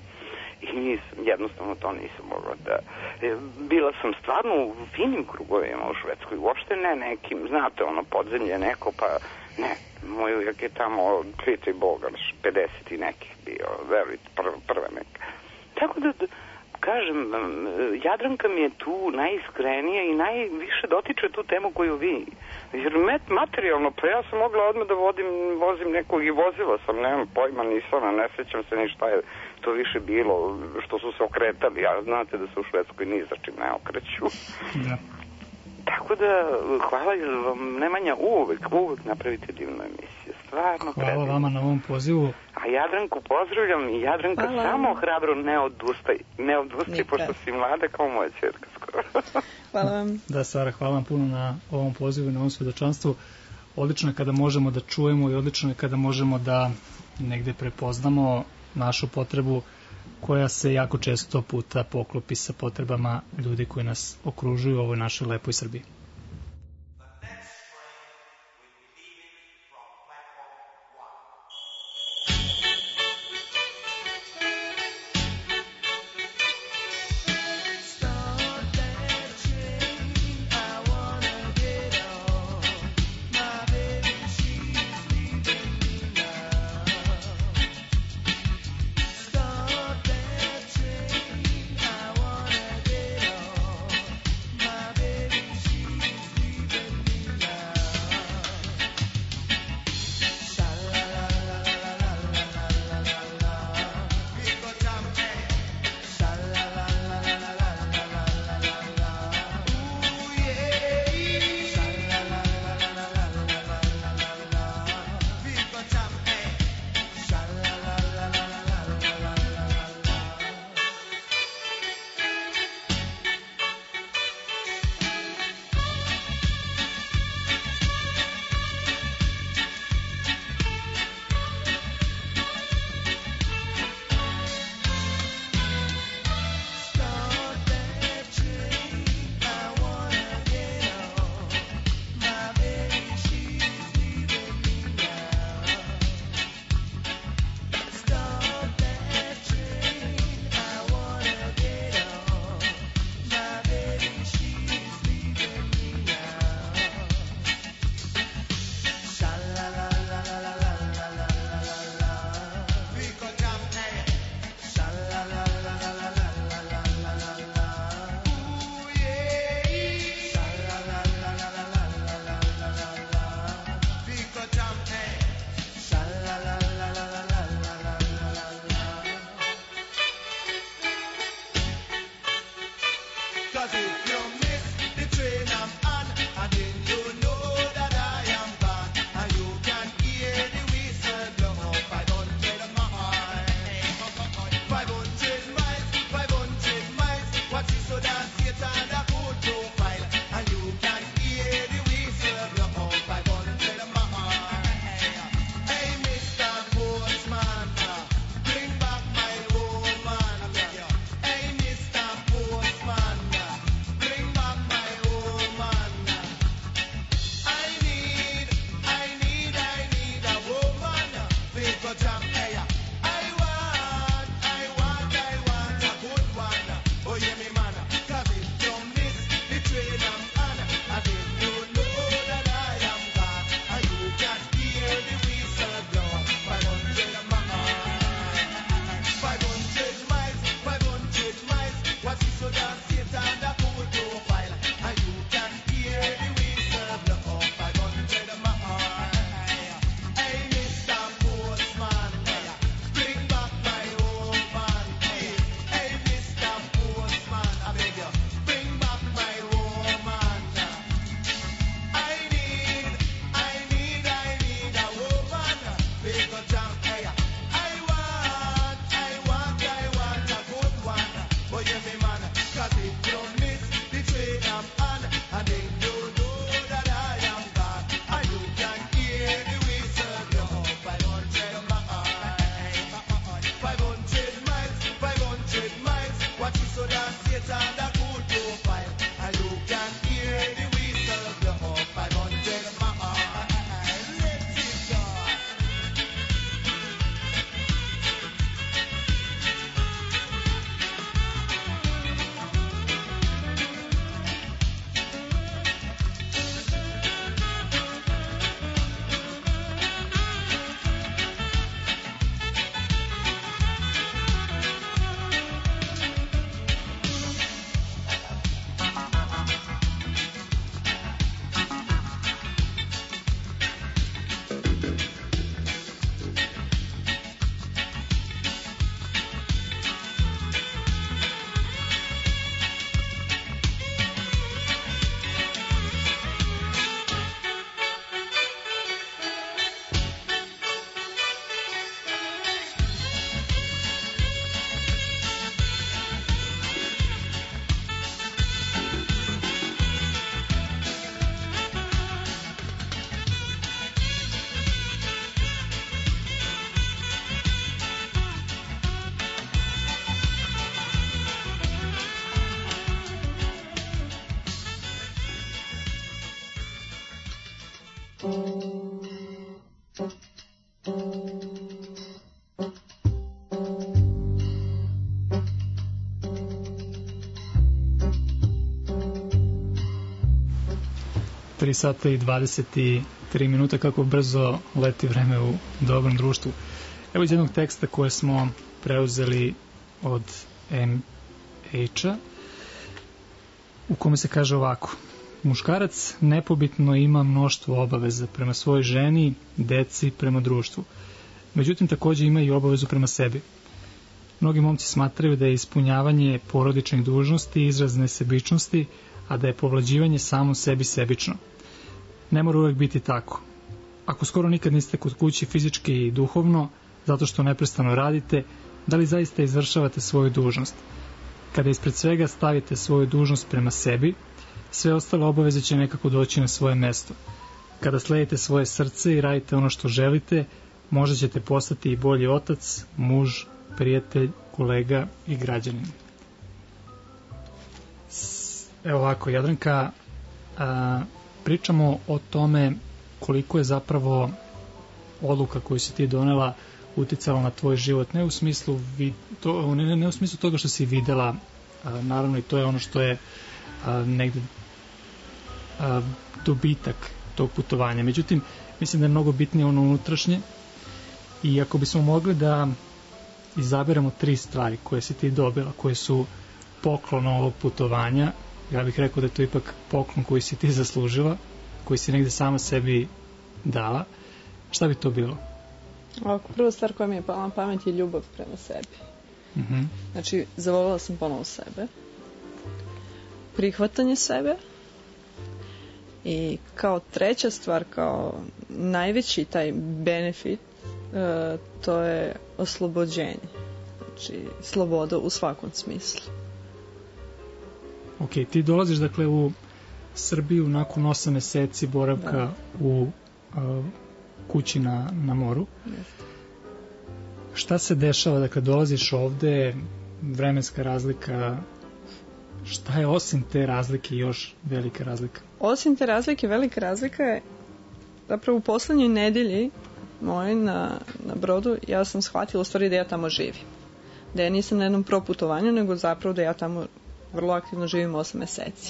I jednostavno to nisam mogla da... Bila sam stvarno u finim krugovima u Švedskoj, uopšte ne nekim, znate, ono, podzemlje neko, pa ne, moj ujak je tamo, klite i Boga, 50 i nekih bio, verujte, prva neka. Tako da, kažem, Jadranka mi je tu najiskrenija i najviše dotiče tu temu koju vi. Jer materijalno, pa ja sam mogla odmah da vozim nekog i vozila sam, nemam pojma, nisam, ne sećam se ni šta je to više bilo, što su se okretali, a znate da se u Švedskoj ni za čim ne okreću. Da. Tako da, hvala vam, Nemanja, uvek napravite divnu emisiju, stvarno predivno. Hvala vama na ovom pozivu. A Jadranku pozdravljam i Jadranka samo hrabro ne odustaj, pošto si mlada kao moja ćerka skoro. Hvala vam. Da, Sara, hvala vam puno na ovom pozivu i na ovom svedočanstvu. Odlično je kada možemo da čujemo i odlično je kada možemo da negde prepoznamo našu potrebu koja se jako često puta poklopi sa potrebama ljudi koji nas okružuju u ovoj našoj lepoj Srbiji. She 3 sata i 23 minuta, kako brzo leti vreme u dobrom društvu. Evo iz jednog teksta koje smo preuzeli od M.H.-a, u kome se kaže ovako: muškarac nepobitno ima mnoštvo obaveza prema svojoj ženi, deci, prema društvu. Međutim, takođe ima i obavezu prema sebi. Mnogi momci smatraju da je ispunjavanje porodičnih dužnosti izraz nesebičnosti, a da je povlađivanje samo sebi sebično. Ne mora uvek biti tako. Ako skoro nikad niste kod kući fizički i duhovno, zato što neprestano radite, da li zaista izvršavate svoju dužnost? Kada ispred svega stavite svoju dužnost prema sebi, sve ostale obaveze će nekako doći na svoje mesto. Kada sledite svoje srce i radite ono što želite, možda ćete postati i bolji otac, muž, prijatelj, kolega i građanin. Evo ovako, Jadranka, pričamo o tome koliko je zapravo odluka koju si ti donela uticala na tvoj život, ne u smislu ne u smislu toga što si videla, naravno i to je ono što je negde dobitak tog putovanja. Međutim, mislim da je mnogo bitnije ono unutrašnje, i ako bismo mogli da izaberemo 3 stvari koje si ti dobila, koje su poklon ovog putovanja, ja bih rekao da je to ipak poklon koji si ti zaslužila, koji si negde sama sebi dala. Šta bi to bilo? Ovako, prva stvar koja mi je pala na pamet je ljubav prema sebi. Znači, zavoljela sam ponovo sebe, prihvatanje sebe, i kao treća stvar, kao najveći taj benefit, to je oslobođenje. Znači, sloboda u svakom smislu. Ok, ti dolaziš dakle u Srbiju nakon 8 meseci boravka u kući na moru. Šta se dešava, dakle dolaziš ovde, vremenska razlika, šta je osim te razlike još velika razlika? Osim te razlike, velika razlika je zapravo u poslednjoj nedelji mojoj na brodu ja sam shvatila u stvari da ja tamo živim. Da ja nisam na jednom proputovanju, nego zapravo da ja tamo vrlo aktivno živim 8 meseci.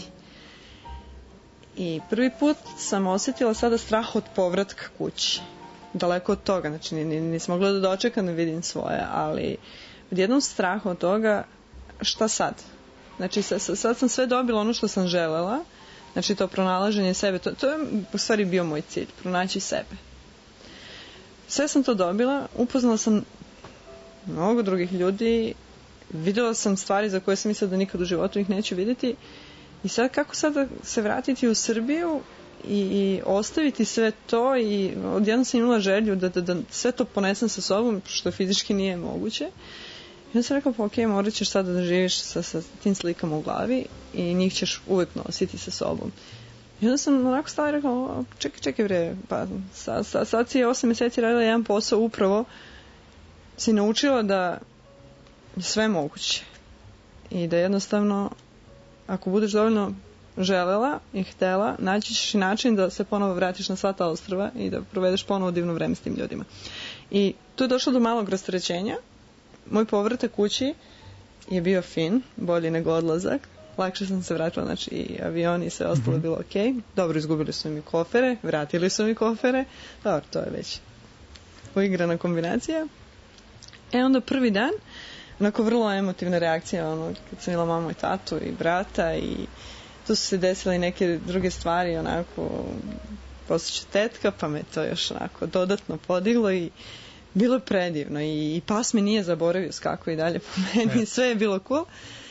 I prvi put sam osetila sada strah od povratka kući. Daleko od toga, znači nisam mogla da dočekam da vidim svoje, ali odjednom strah od toga, šta sad? Znači sad sam sve dobila ono što sam želela, znači to pronalaženje sebe, to je u stvari bio moj cilj, pronaći sebe. Sve sam to dobila, upoznala sam mnogo drugih ljudi, videla sam stvari za koje sam mislila da nikad u životu ih neću vidjeti, i sad kako sad se vratiti u Srbiju i ostaviti sve to, i odjednom sam imala želju da sve to ponesem sa sobom, što fizički nije moguće. I onda sam rekla, pa ok, morat ćeš sada da živiš sa tim slikama u glavi i njih ćeš uvek nositi sa sobom. I onda sam onako stala i rekla, čekaj bre, pa sad si 8 meseci radila jedan posao, upravo si naučila da je sve moguće i da jednostavno ako budeš dovoljno želela i htela, naći ćeš i način da se ponovo vratiš na sva ta ostrva i da provedeš ponovo divno vreme s tim ljudima. I tu je došlo do malog rasterećenja. Moj povratak kući je bio fin, bolji nego odlazak. Lakše sam se vratila, znači i avion i sve ostalo bilo ok. Dobro, izgubili su mi kofere, vratili su mi kofere. Dobro, to je već uigrana kombinacija. Onda prvi dan, onako vrlo emotivna reakcija, kad sam imala mamu i tatu i brata, i tu su se desile i neke druge stvari, onako posjeću tetka, pa me to još onako dodatno podiglo i bilo je predivno i pas me nije zaboravio skako i dalje po meni, sve je bilo cool.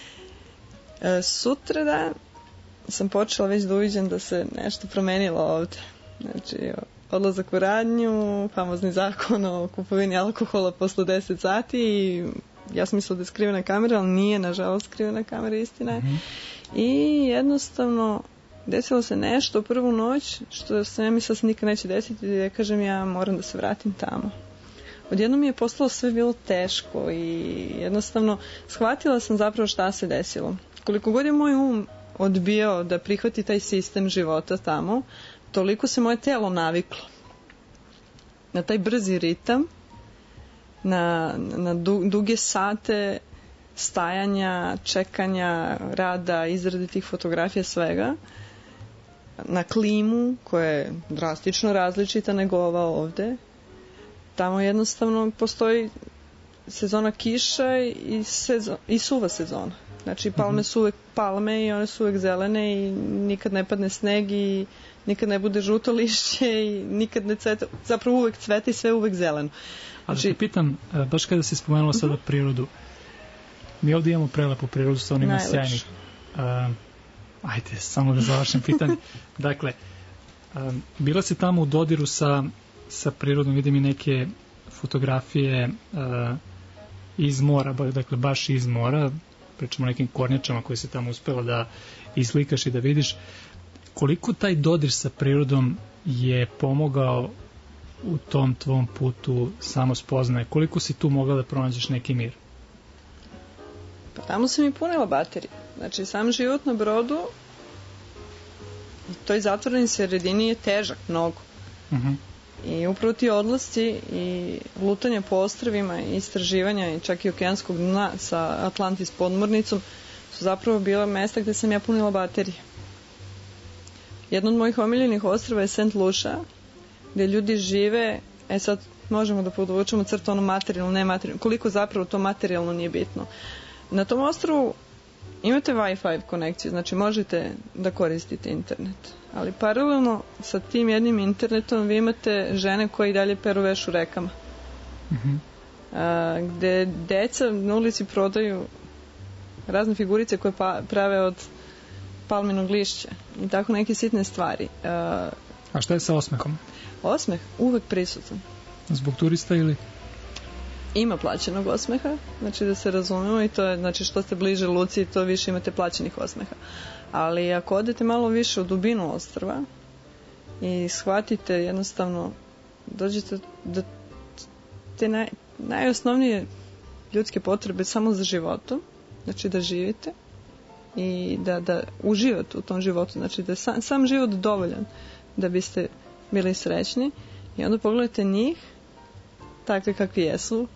Sutradan sam počela već da uviđam da se nešto promenilo ovde. Znači, odlazak u radnju, famozni zakon o kupovini alkohola posle 10 sati, i ja sam mislila da je skrivena kamera, ali nije, nažalost, skrivena kamera, istina je. I jednostavno desilo se nešto u prvu noć što sam ja mislila se nikad neće desiti, da kažem ja moram da se vratim tamo. Odjednom mi je postalo sve bilo teško i jednostavno shvatila sam zapravo šta se desilo. Koliko god je moj um odbijao da prihvati taj sistem života tamo, toliko se moje telo naviklo na taj brzi ritam, na duge sate stajanja, čekanja, rada, izrade tih fotografija, svega. na klimu koja je drastično različita nego ova ovde. Tamo jednostavno postoji sezona kiša i suva sezona. Znači palme su uvek palme i one su uvek zelene i nikad ne padne sneg i nikad ne bude žuto lišće i nikad ne cveta, zapravo uvek cveta i sve uvek zeleno. A da te pitam, baš kada si spomenula sada prirodu, mi ovdje imamo prelepu prirodu sa onima sjajnim. Ajde, samo da završim pitanje. Dakle, bila si tamo u dodiru sa prirodom, vidim i neke fotografije iz mora, dakle baš iz mora, pričamo o nekim kornjačama koje se tamo uspela da islikaš i da vidiš. Koliko taj dodir sa prirodom je pomogao u tom tvom putu samospoznaje? Koliko si tu mogla da pronađeš neki mir? Pa tamo sam i punila baterije. Znači, sam život na brodu u toj zatvorenoj sredini je težak mnogo. I upravo ti odlasci i lutanje po ostrvima i istraživanja i čak i okeanskog dna sa Atlantis podmornicom su zapravo bila mesta gde sam ja punila baterije. Jedno od mojih omiljenih ostrva je St. Lucia, gde ljudi žive, sad možemo da podvučemo crtu ono materijalno, ne materijalno, koliko zapravo to materijalno nije bitno. Na tom ostrvu imate Wi-Fi konekciju, znači možete da koristite internet, ali paralelno sa tim jednim internetom vi imate žene koje i dalje peru veš u rekama. Gde deca na ulici prodaju razne figurice koje prave od palminog lišća i tako neke sitne stvari. A šta je sa osmehom? Osmeh uvek prisutan. Zbog turista ili? Ima plaćenog osmeha, znači da se razumemo, i to je, znači što ste bliže luci, to više imate plaćenih osmeha. Ali ako odete malo više u dubinu ostrva i shvatite jednostavno, dođete do te najosnovnije ljudske potrebe samo za životom, znači da živite i da uživate u tom životu, znači da je sam život dovoljan da biste bili srećni, i onda pogledajte njih takve kakvi jesu,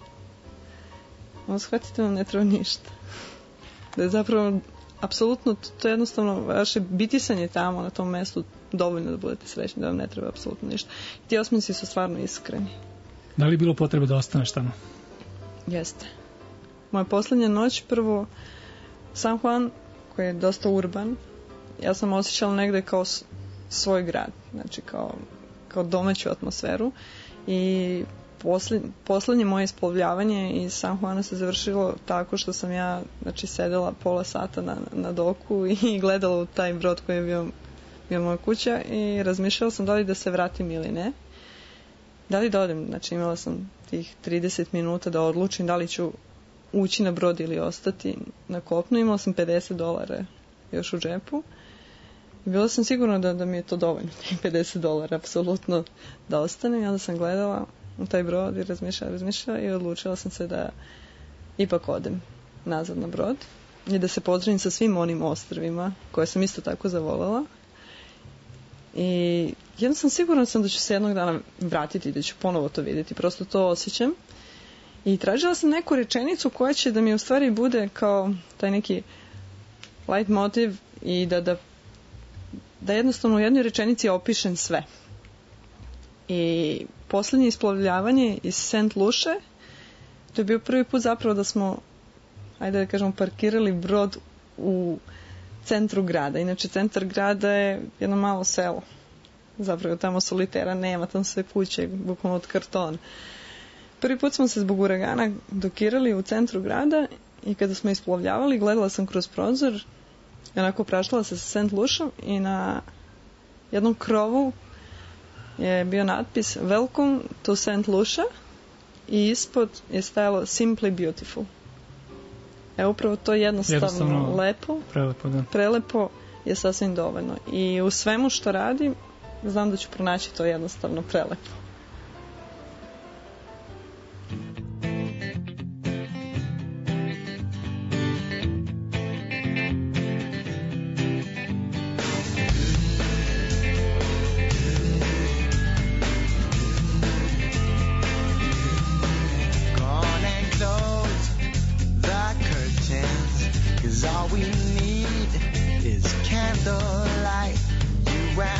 onda shvatite vam ne treba ništa. Da je zapravo apsolutno to je jednostavno vaše bitisanje tamo na tom mestu dovoljno da budete srećni, da vam ne treba apsolutno ništa. Ti osmeci su stvarno iskreni. Da li je bilo potrebe da ostaneš tamo? Jeste. Moja poslednja noć, prvo San Juan, koji je dosta urban, ja sam osjećala negde kao svoj grad, znači kao domaću atmosferu, i poslednje moje isplovljavanje iz San Juana se završilo tako što sam ja, znači, sedela pola sata na doku i gledala u taj brod koji je bio moja kuća i razmišljala sam da li da se vratim ili ne. Da li da odem, znači imala sam tih 30 minuta da odlučim da li ću ući na brod ili ostati na kopnu. Imala sam $50 još u džepu. I bila sam sigurna da mi je to dovoljno, $50, apsolutno, da ostanem. I onda sam gledala u taj brod i razmišljala i odlučila sam se da ipak odem nazad na brod i da se pozdravim sa svim onim ostrvima koje sam isto tako zavolela. I jedno sam sigurna da ću se jednog dana vratiti i da ću ponovo to vidjeti, prosto to osjećam. I tražila sam neku rečenicu koja će da mi u stvari bude kao taj neki light motiv i da jednostavno u jednoj rečenici opišem sve. I poslednje isplovljavanje iz St. Lucie, to je bio prvi put zapravo da smo, ajde da kažemo, parkirali brod u centru grada. Inače, centar grada je jedno malo selo. Zapravo tamo solitera nema, tamo sve kuće, bukvalno od kartona. Prvi put smo se zbog uragana dokirali u centru grada i kada smo isplovljavali, gledala sam kroz prozor i onako prašla se sa St. Luciom i na jednom krovu je bio natpis Welcome to St. Lucia i ispod je stajalo Simply Beautiful. Upravo to jednostavno lepo, prelepo je sasvim dovoljno. I u svemu što radim, znam da ću pronaći to jednostavno prelepo. All we need is candlelight, you and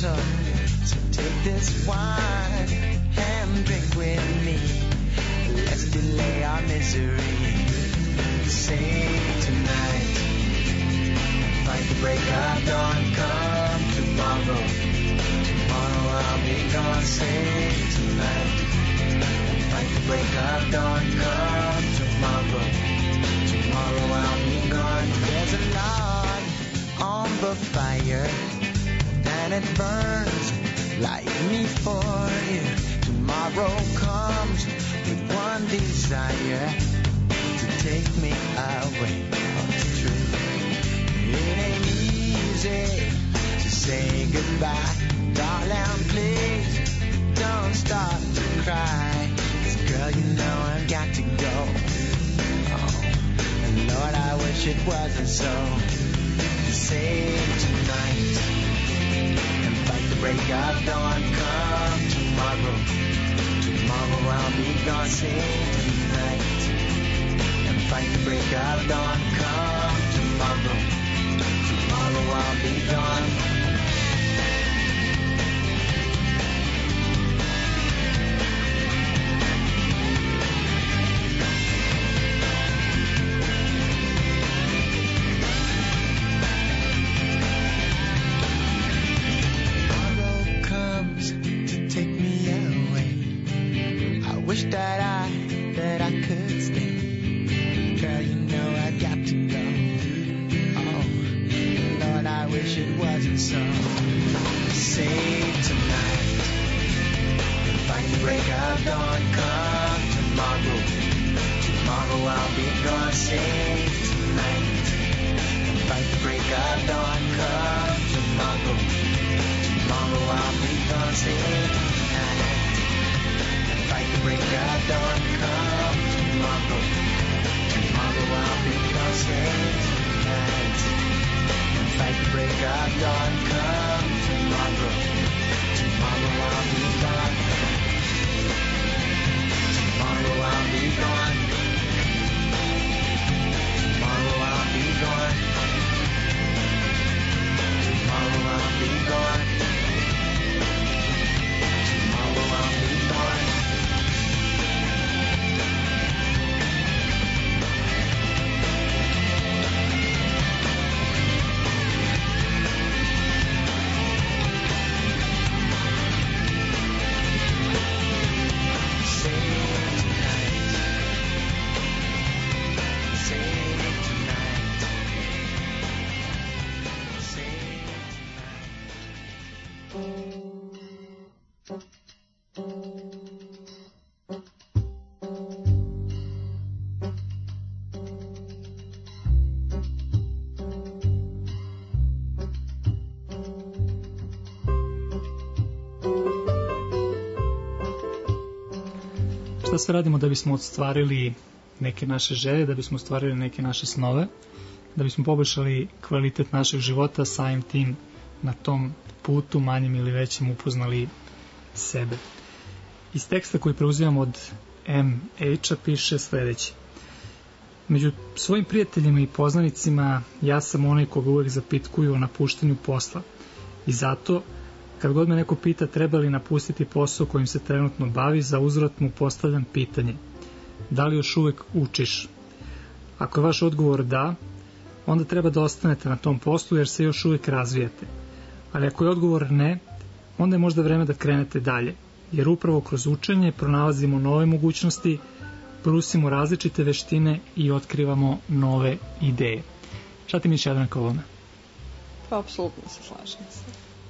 so take this wine and drink with me. Let's delay our misery. Sing tonight, fight the break of dawn. Come tomorrow, tomorrow I'll be gone. Sing tonight, fight the break of dawn. Come tomorrow, tomorrow I'll be gone. There's a log on the fire and it burns. Light me for you. Tomorrow comes with one desire, to take me away from the truth. It ain't easy to say goodbye. Darling, please don't start to cry. 'Cause girl, you know I've got to go. Oh, and Lord, I wish it wasn't so. Save tonight and fight the break of dawn. Come tomorrow, tomorrow I'll be gone. Save tonight and fight the break of dawn. Come tomorrow, tomorrow I'll be gone. Wish that I could stay. Girl, you know I got to go. Oh, Lord, I wish it wasn't so. Save tonight and fight the break of dawn. Come tomorrow, tomorrow I'll be gone. Save tonight and fight the break of dawn. Come tomorrow, tomorrow I'll be gone. Save tonight. Fight the break of dawn, come tomorrow. Tomorrow I'll be gone, save tonight. And fight the break of dawn, come tomorrow. Tomorrow I'll be gone. Tomorrow I'll be gone. Tomorrow I'll be gone. Tomorrow I'll be gone. Tomorrow I'll be gone. Šta sve radimo da bismo ostvarili neke naše želje, da bismo ostvarili neke naše snove, da bismo poboljšali kvalitet našeg života, samim tim na tom putu manjim ili većim upoznali sebe. Iz teksta koji preuzimam od M.H.-a piše sledeće. Među svojim prijateljima i poznanicima ja sam onaj koga uvek zapitkuju o napuštanju posla. I zato, kad god me neko pita treba li napustiti posao kojim se trenutno bavi, za uzvrat mu postavljam pitanje. Da li još uvek učiš? Ako je vaš odgovor da, onda treba da ostanete na tom poslu jer se još uvek razvijate. Ali ako je odgovor ne, onda je možda vreme da krenete dalje. Jer upravo kroz učenje pronalazimo nove mogućnosti, brusimo različite veštine i otkrivamo nove ideje. Šta ti misliš, Jadranka, o ovome? Pa, apsolutno se slažem se.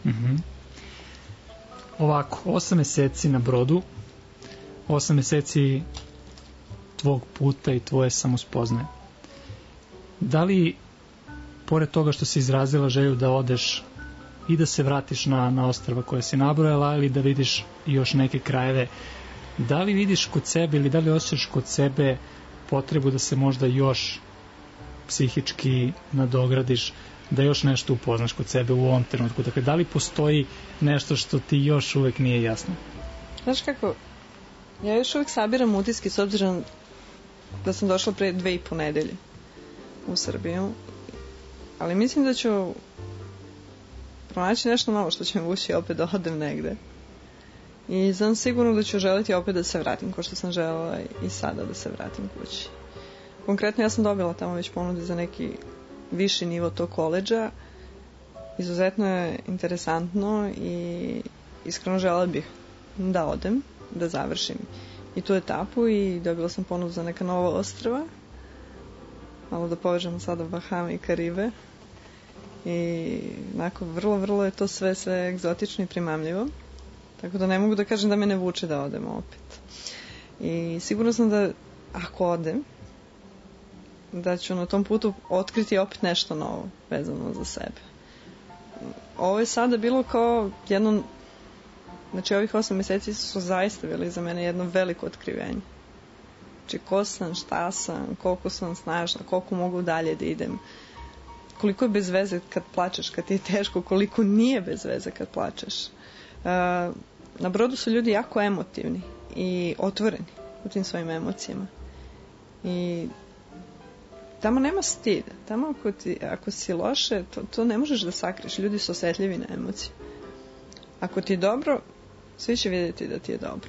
Ovako, 8 meseci na brodu, 8 meseci tvog puta i tvoje samospoznaje. Da li, pored toga što si izrazila želju da odeš i da se vratiš na ostrva koje si nabrojala, ili da vidiš još neke krajeve, da li vidiš kod sebe ili da li osjećaš kod sebe potrebu da se možda još psihički nadogradiš, da još nešto upoznaš kod sebe u ovom trenutku? Dakle, da li postoji nešto što ti još uvek nije jasno? Znaš kako, ja još uvek sabiram utiske s obzirom da sam došla pre 2,5 nedelje u Srbiju, ali mislim da ću pronaći nešto novo što će me vući opet da odem negde. I znam sigurno da ću želiti opet da se vratim, kao što sam želela i sada da se vratim kući. Konkretno ja sam dobila tamo već ponude za neki viši nivo tog koledža. Izuzetno je interesantno i iskreno želela bih da odem, da završim i tu etapu i dobila sam ponudu za neka nova ostrva. Malo da povežemo sada Bahame i Karibe. I onako vrlo je to sve egzotično i primamljivo. Tako da ne mogu da kažem da me ne vuče da odem opet. I sigurno sam da ako odem, da ću na tom putu otkriti opet nešto novo vezano za sebe. Ovo je sada bilo kao jedno, znači ovih 8 mjeseci su zaista bili za mene jedno veliko otkrivenje. Znači ko sam, šta sam, koliko sam snažna, koliko mogu dalje da idem, koliko je bez veze kad plačeš, kad ti je teško, koliko nije bez veze kad plačeš. Na brodu su ljudi jako emotivni i otvoreni u tim svojim emocijama. I tamo nema stida. Tamo ako si loše, to ne možeš da sakriješ. Ljudi su osjetljivi na emocije. Ako ti je dobro, svi će vidjeti da ti je dobro.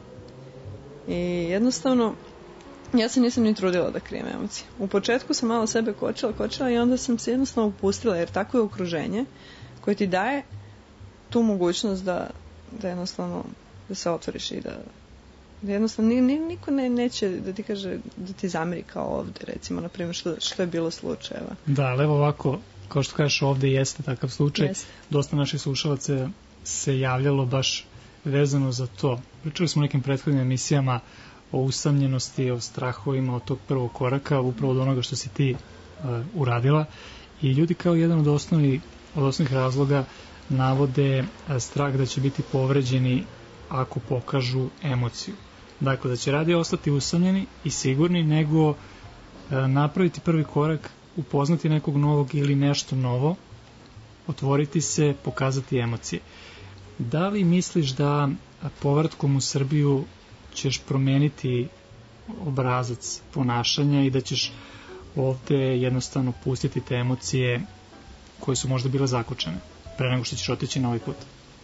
I jednostavno, ja se nisam ni trudila da krijem emocije. U početku sam malo sebe kočila i onda sam se jednostavno upustila, jer tako je okruženje koje ti daje tu mogućnost da jednostavno da se otvoriš i da jednostavno niko neće da ti kaže da ti zameri kao ovde, recimo, na primjer, što je bilo slučajeva. Da, ali evo ovako, kao što kažeš, ovde jeste takav slučaj. Jeste. Dosta naših slušalaca se javljalo baš vezano za to. Pričali smo u nekim prethodnim emisijama o usamljenosti, o strahovima, od tog prvog koraka, upravo od onoga što si ti uradila. I ljudi kao jedan od osnovnih razloga navode strah da će biti povređeni ako pokažu emociju. Dakle, da će radije ostati usamljeni i sigurni nego napraviti prvi korak, upoznati nekog novog ili nešto novo, otvoriti se, pokazati emocije. Da li misliš da povratkom u Srbiju ćeš promeniti obrazac ponašanja i da ćeš ovde jednostavno pustiti te emocije koje su možda bile zakočene pre nego što ćeš otići na ovaj put?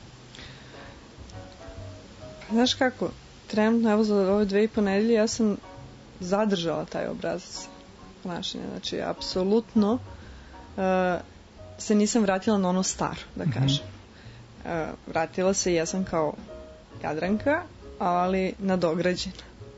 Znaš kako, trenutno evo za ove 2,5 nedelje ja sam zadržala taj obrazac ponašanja. Znači, apsolutno se nisam vratila na ono staro, da kažem. Vratila se, jesam kao Jadranka, ali nadograđena.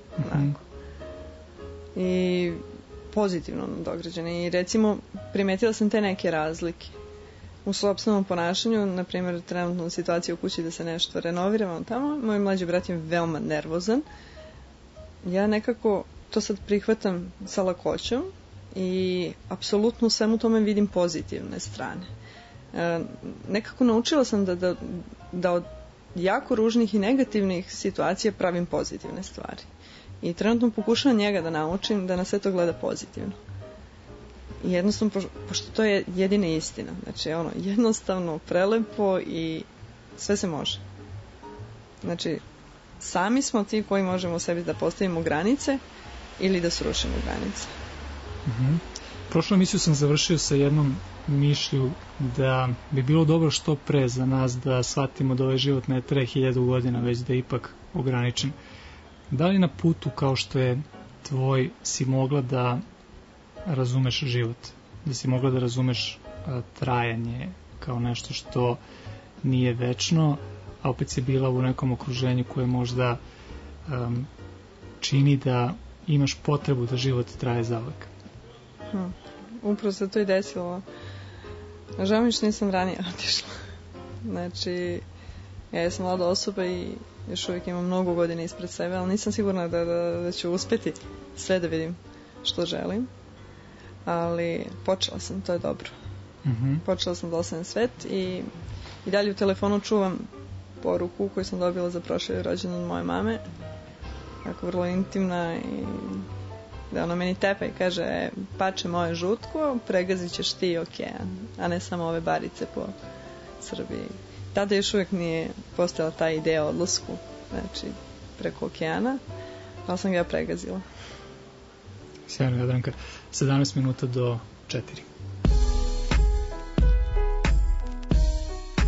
I pozitivno nadograđena. I recimo, primetila sam te neke razlike u sopstvenom ponašanju, na primjer, trenutno u situaciji u kući da se nešto renoviramo tamo, moj mlađi brat je veoma nervozan. Ja nekako to sad prihvatam sa lakoćom i apsolutno u svemu tome vidim pozitivne strane. Nekako naučila sam da od jako ružnih i negativnih situacija pravim pozitivne stvari. I trenutno pokušavam njega da naučim da na sve to gleda pozitivno. I jednostavno, pošto to je jedina istina. Znači, jednostavno, prelepo i sve se može. Znači, sami smo ti koji možemo sebi da postavimo granice ili da srušimo granice. Prošlu emisiju sam završio sa jednom mišlju da bi bilo dobro što pre za nas da shvatimo da ovaj život ne traje 1000 godina, već da je ipak ograničen. Da li na putu kao što je tvoj si mogla da razumeš život, da si mogla da razumeš trajanje kao nešto što nije večno, a opet si bila u nekom okruženju koje možda čini da imaš potrebu da život traje zauvek? Upravo se to i desilo. Žao mi što nisam ranije otišla. Znači, ja sam mlada osoba i još uvijek imam mnogo godina ispred sebe, ali nisam sigurna da ću uspjeti sve da vidim što želim. Ali počela sam, to je dobro. Počela sam da ostanem svet i dalje u telefonu čuvam poruku koju sam dobila za prošli rođendan od moje mame. Tako vrlo intimna i da ona meni tepa i kaže: pače moje žutko, pregazit ćeš ti okean, a ne samo ove barice po Srbiji. Tada još uvijek nije postojala ta ideja o odlasku, znači preko okeana, ali sam ga ja pregazila. Sjajno, Jadranka. 17 minuta do 4.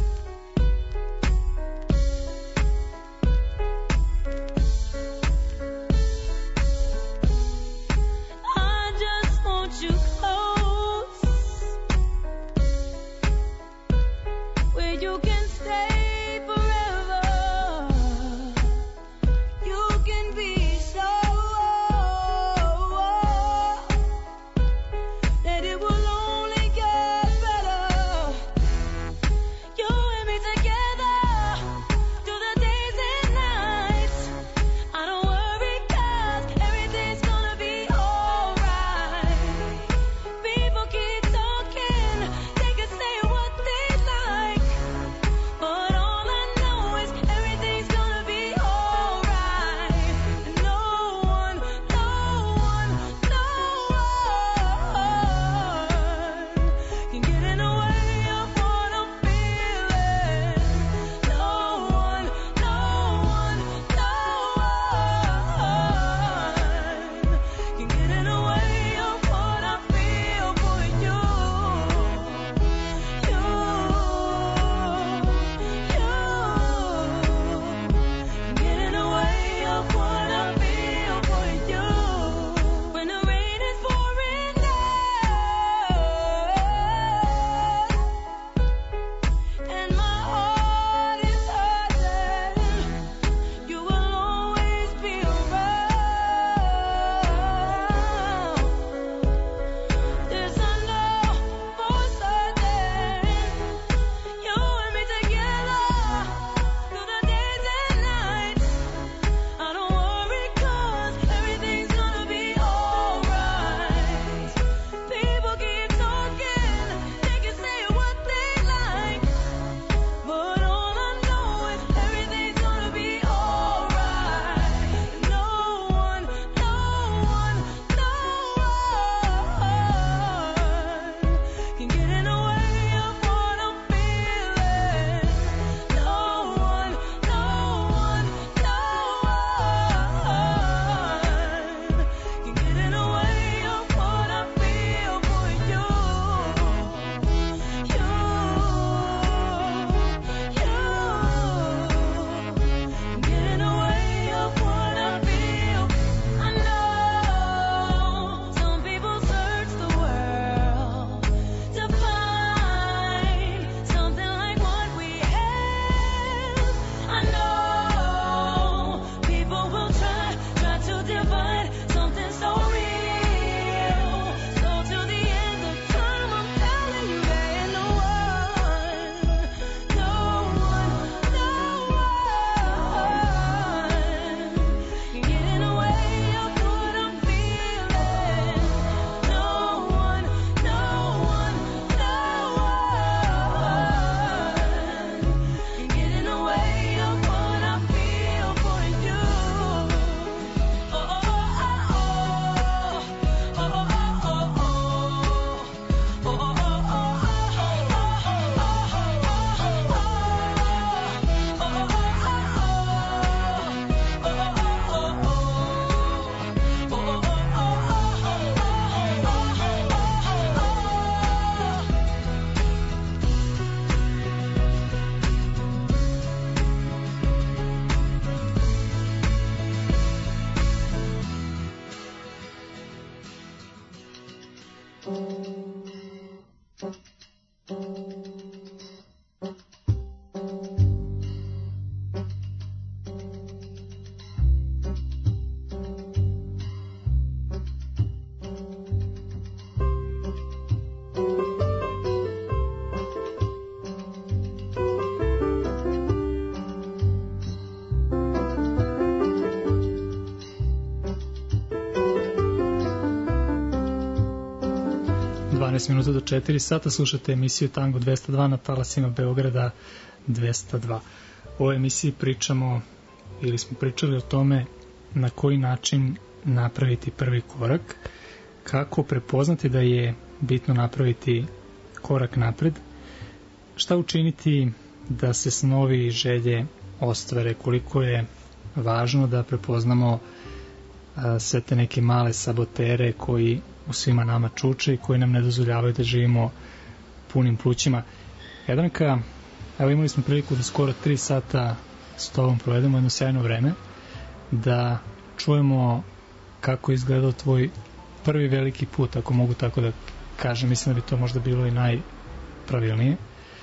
Minuta do 4 sata slušate emisiju Tango 202 na talasima Beograda 202. U ovoj emisiji pričamo ili smo pričali o tome na koji način napraviti prvi korak, kako prepoznati da je bitno napraviti korak napred, šta učiniti da se snovi i želje ostvare, koliko je važno da prepoznamo sve te neke male sabotere koji u svima nama čuče i koji nam ne dozvoljavaju da živimo punim plućima. Jadranka, evo imali smo priliku da skoro 3 sata s tobom provedemo jedno sjajno vreme, da čujemo kako je izgledao tvoj prvi veliki put, ako mogu tako da kažem. Mislim da bi to možda bilo i najpravilnije.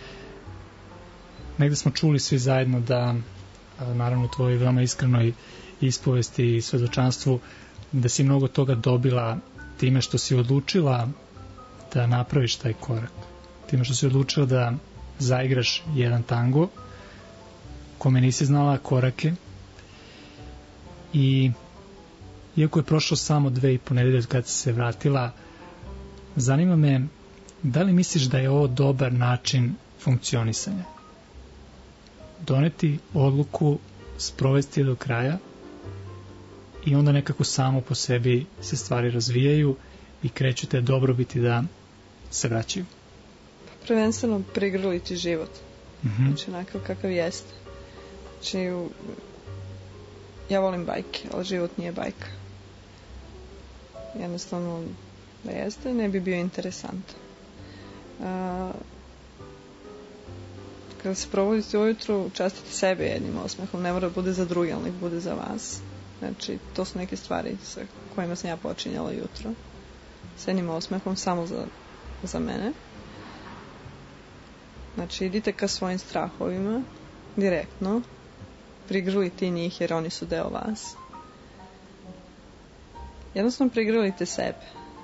Negde smo čuli svi zajedno da, naravno u tvojoj veoma iskrenoj ispovesti i svedočanstvu, da si mnogo toga dobila time što si odlučila da napraviš taj korak, time što si odlučila da zaigraš jedan tango kome nisi znala korake, i iako je prošlo samo 2,5 nedelje kad si se vratila, zanima me da li misliš da je ovo dobar način funkcionisanja? Doneti odluku, sprovesti je do kraja i onda nekako samo po sebi se stvari razvijaju i kreću te dobrobiti da se vraćaju. Prvenstveno prigrliti život. Znači onakav kakav jeste. Znači ja volim bajke, ali život nije bajka. Jednostavno da jeste, ne bi bio interesantan. Kada se probudite ujutru, častite sebe jednim osmehom. Ne mora da bude za druge, ali bude za vas. Znači, to su neke stvari sa kojima sam ja počinjala jutro. S jednim osmehom samo za mene. Znači, idite ka svojim strahovima direktno. Prigrlite njih jer oni su deo vas. Jednostavno prigrlite sebe.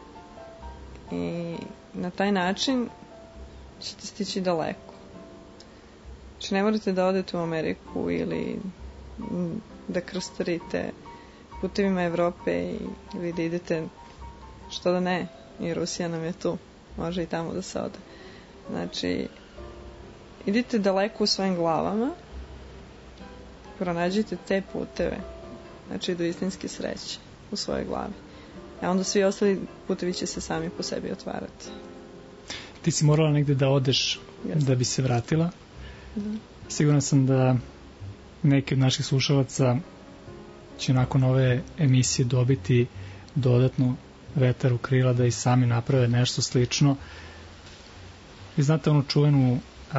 I na taj način ćete stići daleko. Znači, ne morate da odete u Ameriku ili da krstarite putevima Evrope ili da idete, što da ne, i Rusija nam je tu, može i tamo da se ode. Znači, idite daleko u svojim glavama, pronađite te puteve, znači do istinske sreće u svojoj glavi. A onda svi ostali putevi će se sami po sebi otvarati. Ti si morala negde da odeš da bi se vratila. Siguran sam da neki od naših slušalaca će nakon ove emisije dobiti dodatnu vetar u krila da i sami naprave nešto slično. Vi znate onu čuvenu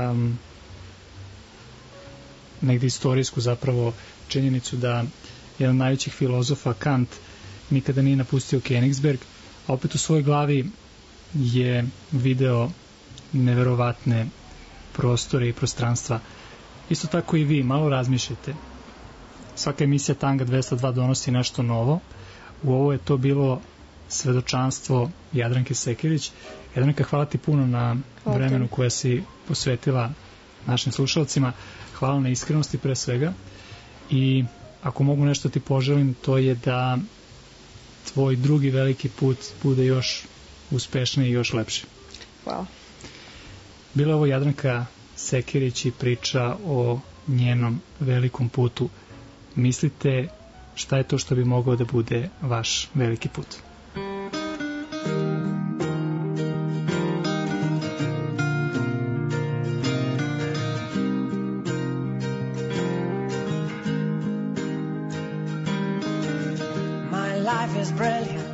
negde istorijsku zapravo činjenicu da jedan od najvećih filozofa, Kant, nikada nije napustio Königsberg, a opet u svojoj glavi je video neverovatne prostore i prostranstva. Isto tako i vi, malo razmišljate. Svaka emisija Tanga 202 donosi nešto novo. U ovo je to bilo svedočanstvo Jadranke Sekerić. Jadranka, hvala ti puno na vremenu koje si posvetila našim slušalcima. Hvala na iskrenosti pre svega. I ako mogu nešto ti poželim, to je da tvoj drugi veliki put bude još uspešniji i još lepši. Hvala. Bila je ovo Jadranka Sekerić i priča o njenom velikom putu. Mislite šta je to što bi mogao da bude vaš veliki put? My life is brilliant.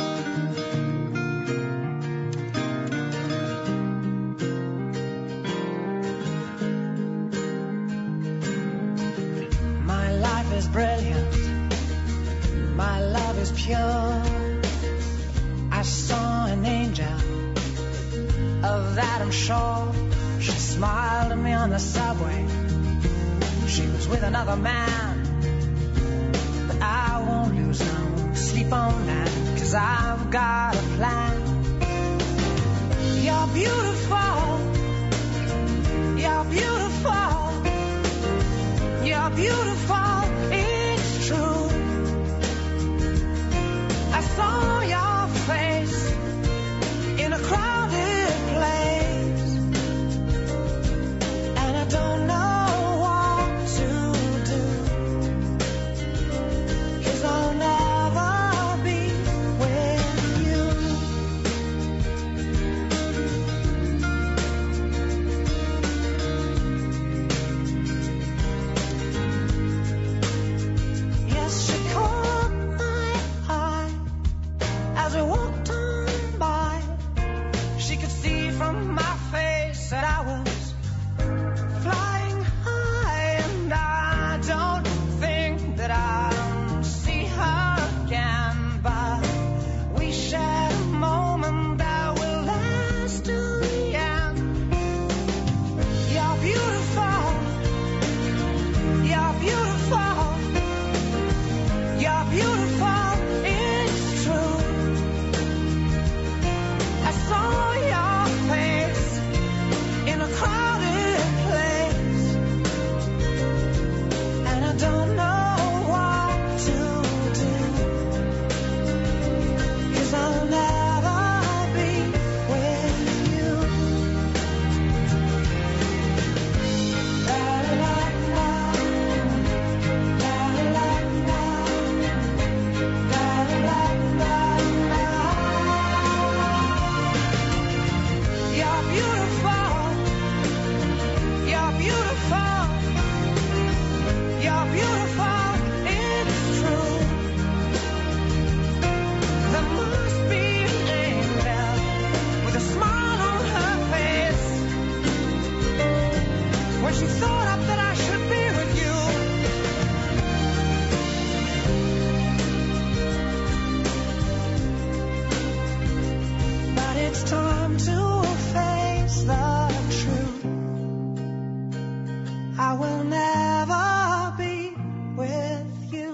Brilliant, my love is pure. I saw an angel of that, I'm sure. She smiled at me on the subway. She was with another man. But I won't lose no sleep on that, 'cause I've got a plan. You're beautiful. You're beautiful. You're beautiful. It's true. I saw your face in a crowded place, and I don't know what to do, 'cause I'll never be with you. Yes, she caught my eye as we walked on by. She could see from my face that I was flying high, and I don't think that I'll see her again, but we shared a moment that will last till the end. You're beautiful. You're beautiful. You're beautiful. It's true. I saw your face in a crowded place, and I don't know what to do, 'cause I'll never be with you. La la la, la la la, la la la la. You're beautiful. You're beautiful. You're beautiful. It's true. There must be an angel with a smile on her face when she thought up that I should be with you. But it's time to face the truth. I will never be with you.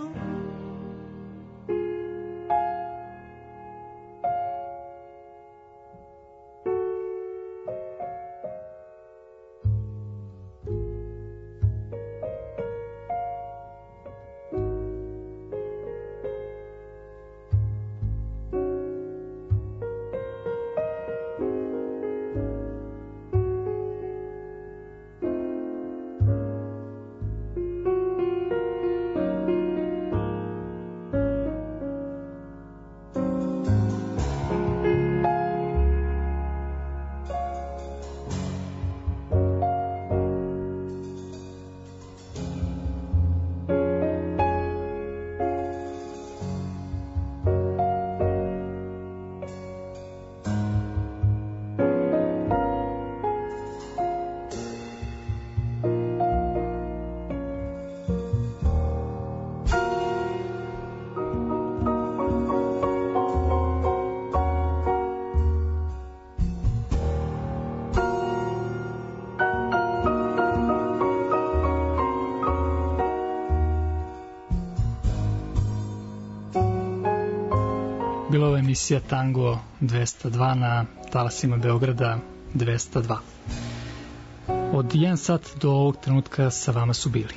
Bila je emisija Tango 202 na talasima Beograda 202. Od 1 sat do ovog trenutka sa vama su bili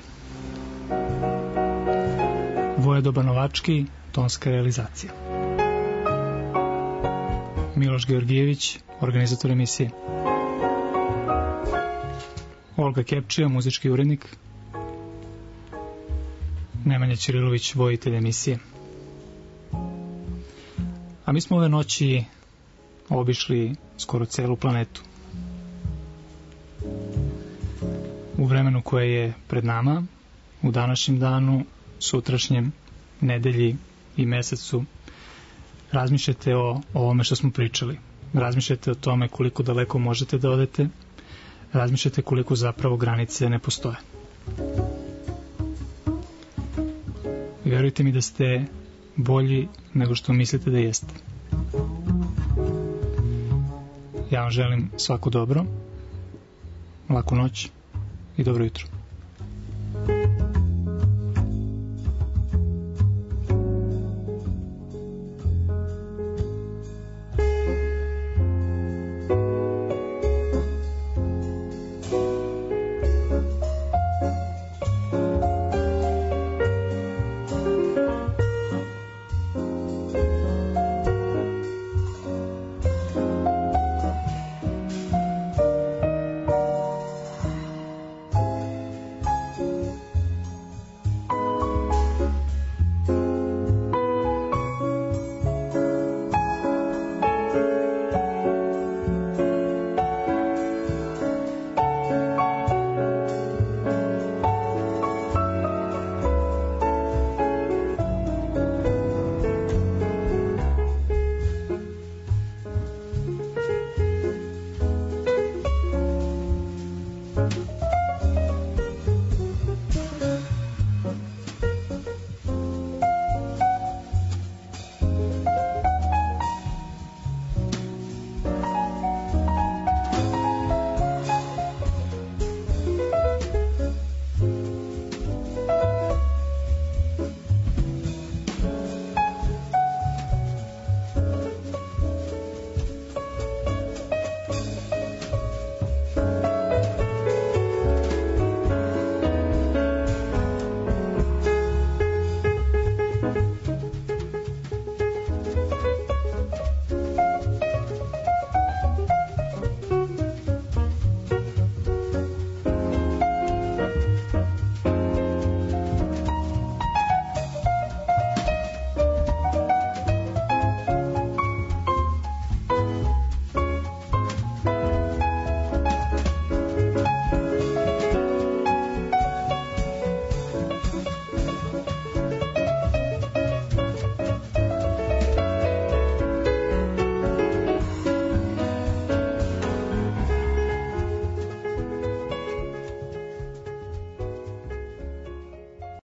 Vojedo Banovački, tonska realizacija, Miloš Georgijević, organizator emisije, Olga Kepčija, muzički urednik, Nemanja Ćirilović, voditelj emisije. A mi smo ove noći obišli skoro celu planetu. U vremenu koje je pred nama, u današnjem danu, sutrašnjem, nedelji i mesecu, razmišljate o ovome što smo pričali. Razmišljate o tome koliko daleko možete da odete, razmišljate koliko zapravo granice ne postoje. Vjerujte mi da ste bolji nego što mislite da jeste. Ja vam želim svako dobro, laku noć i dobro jutro.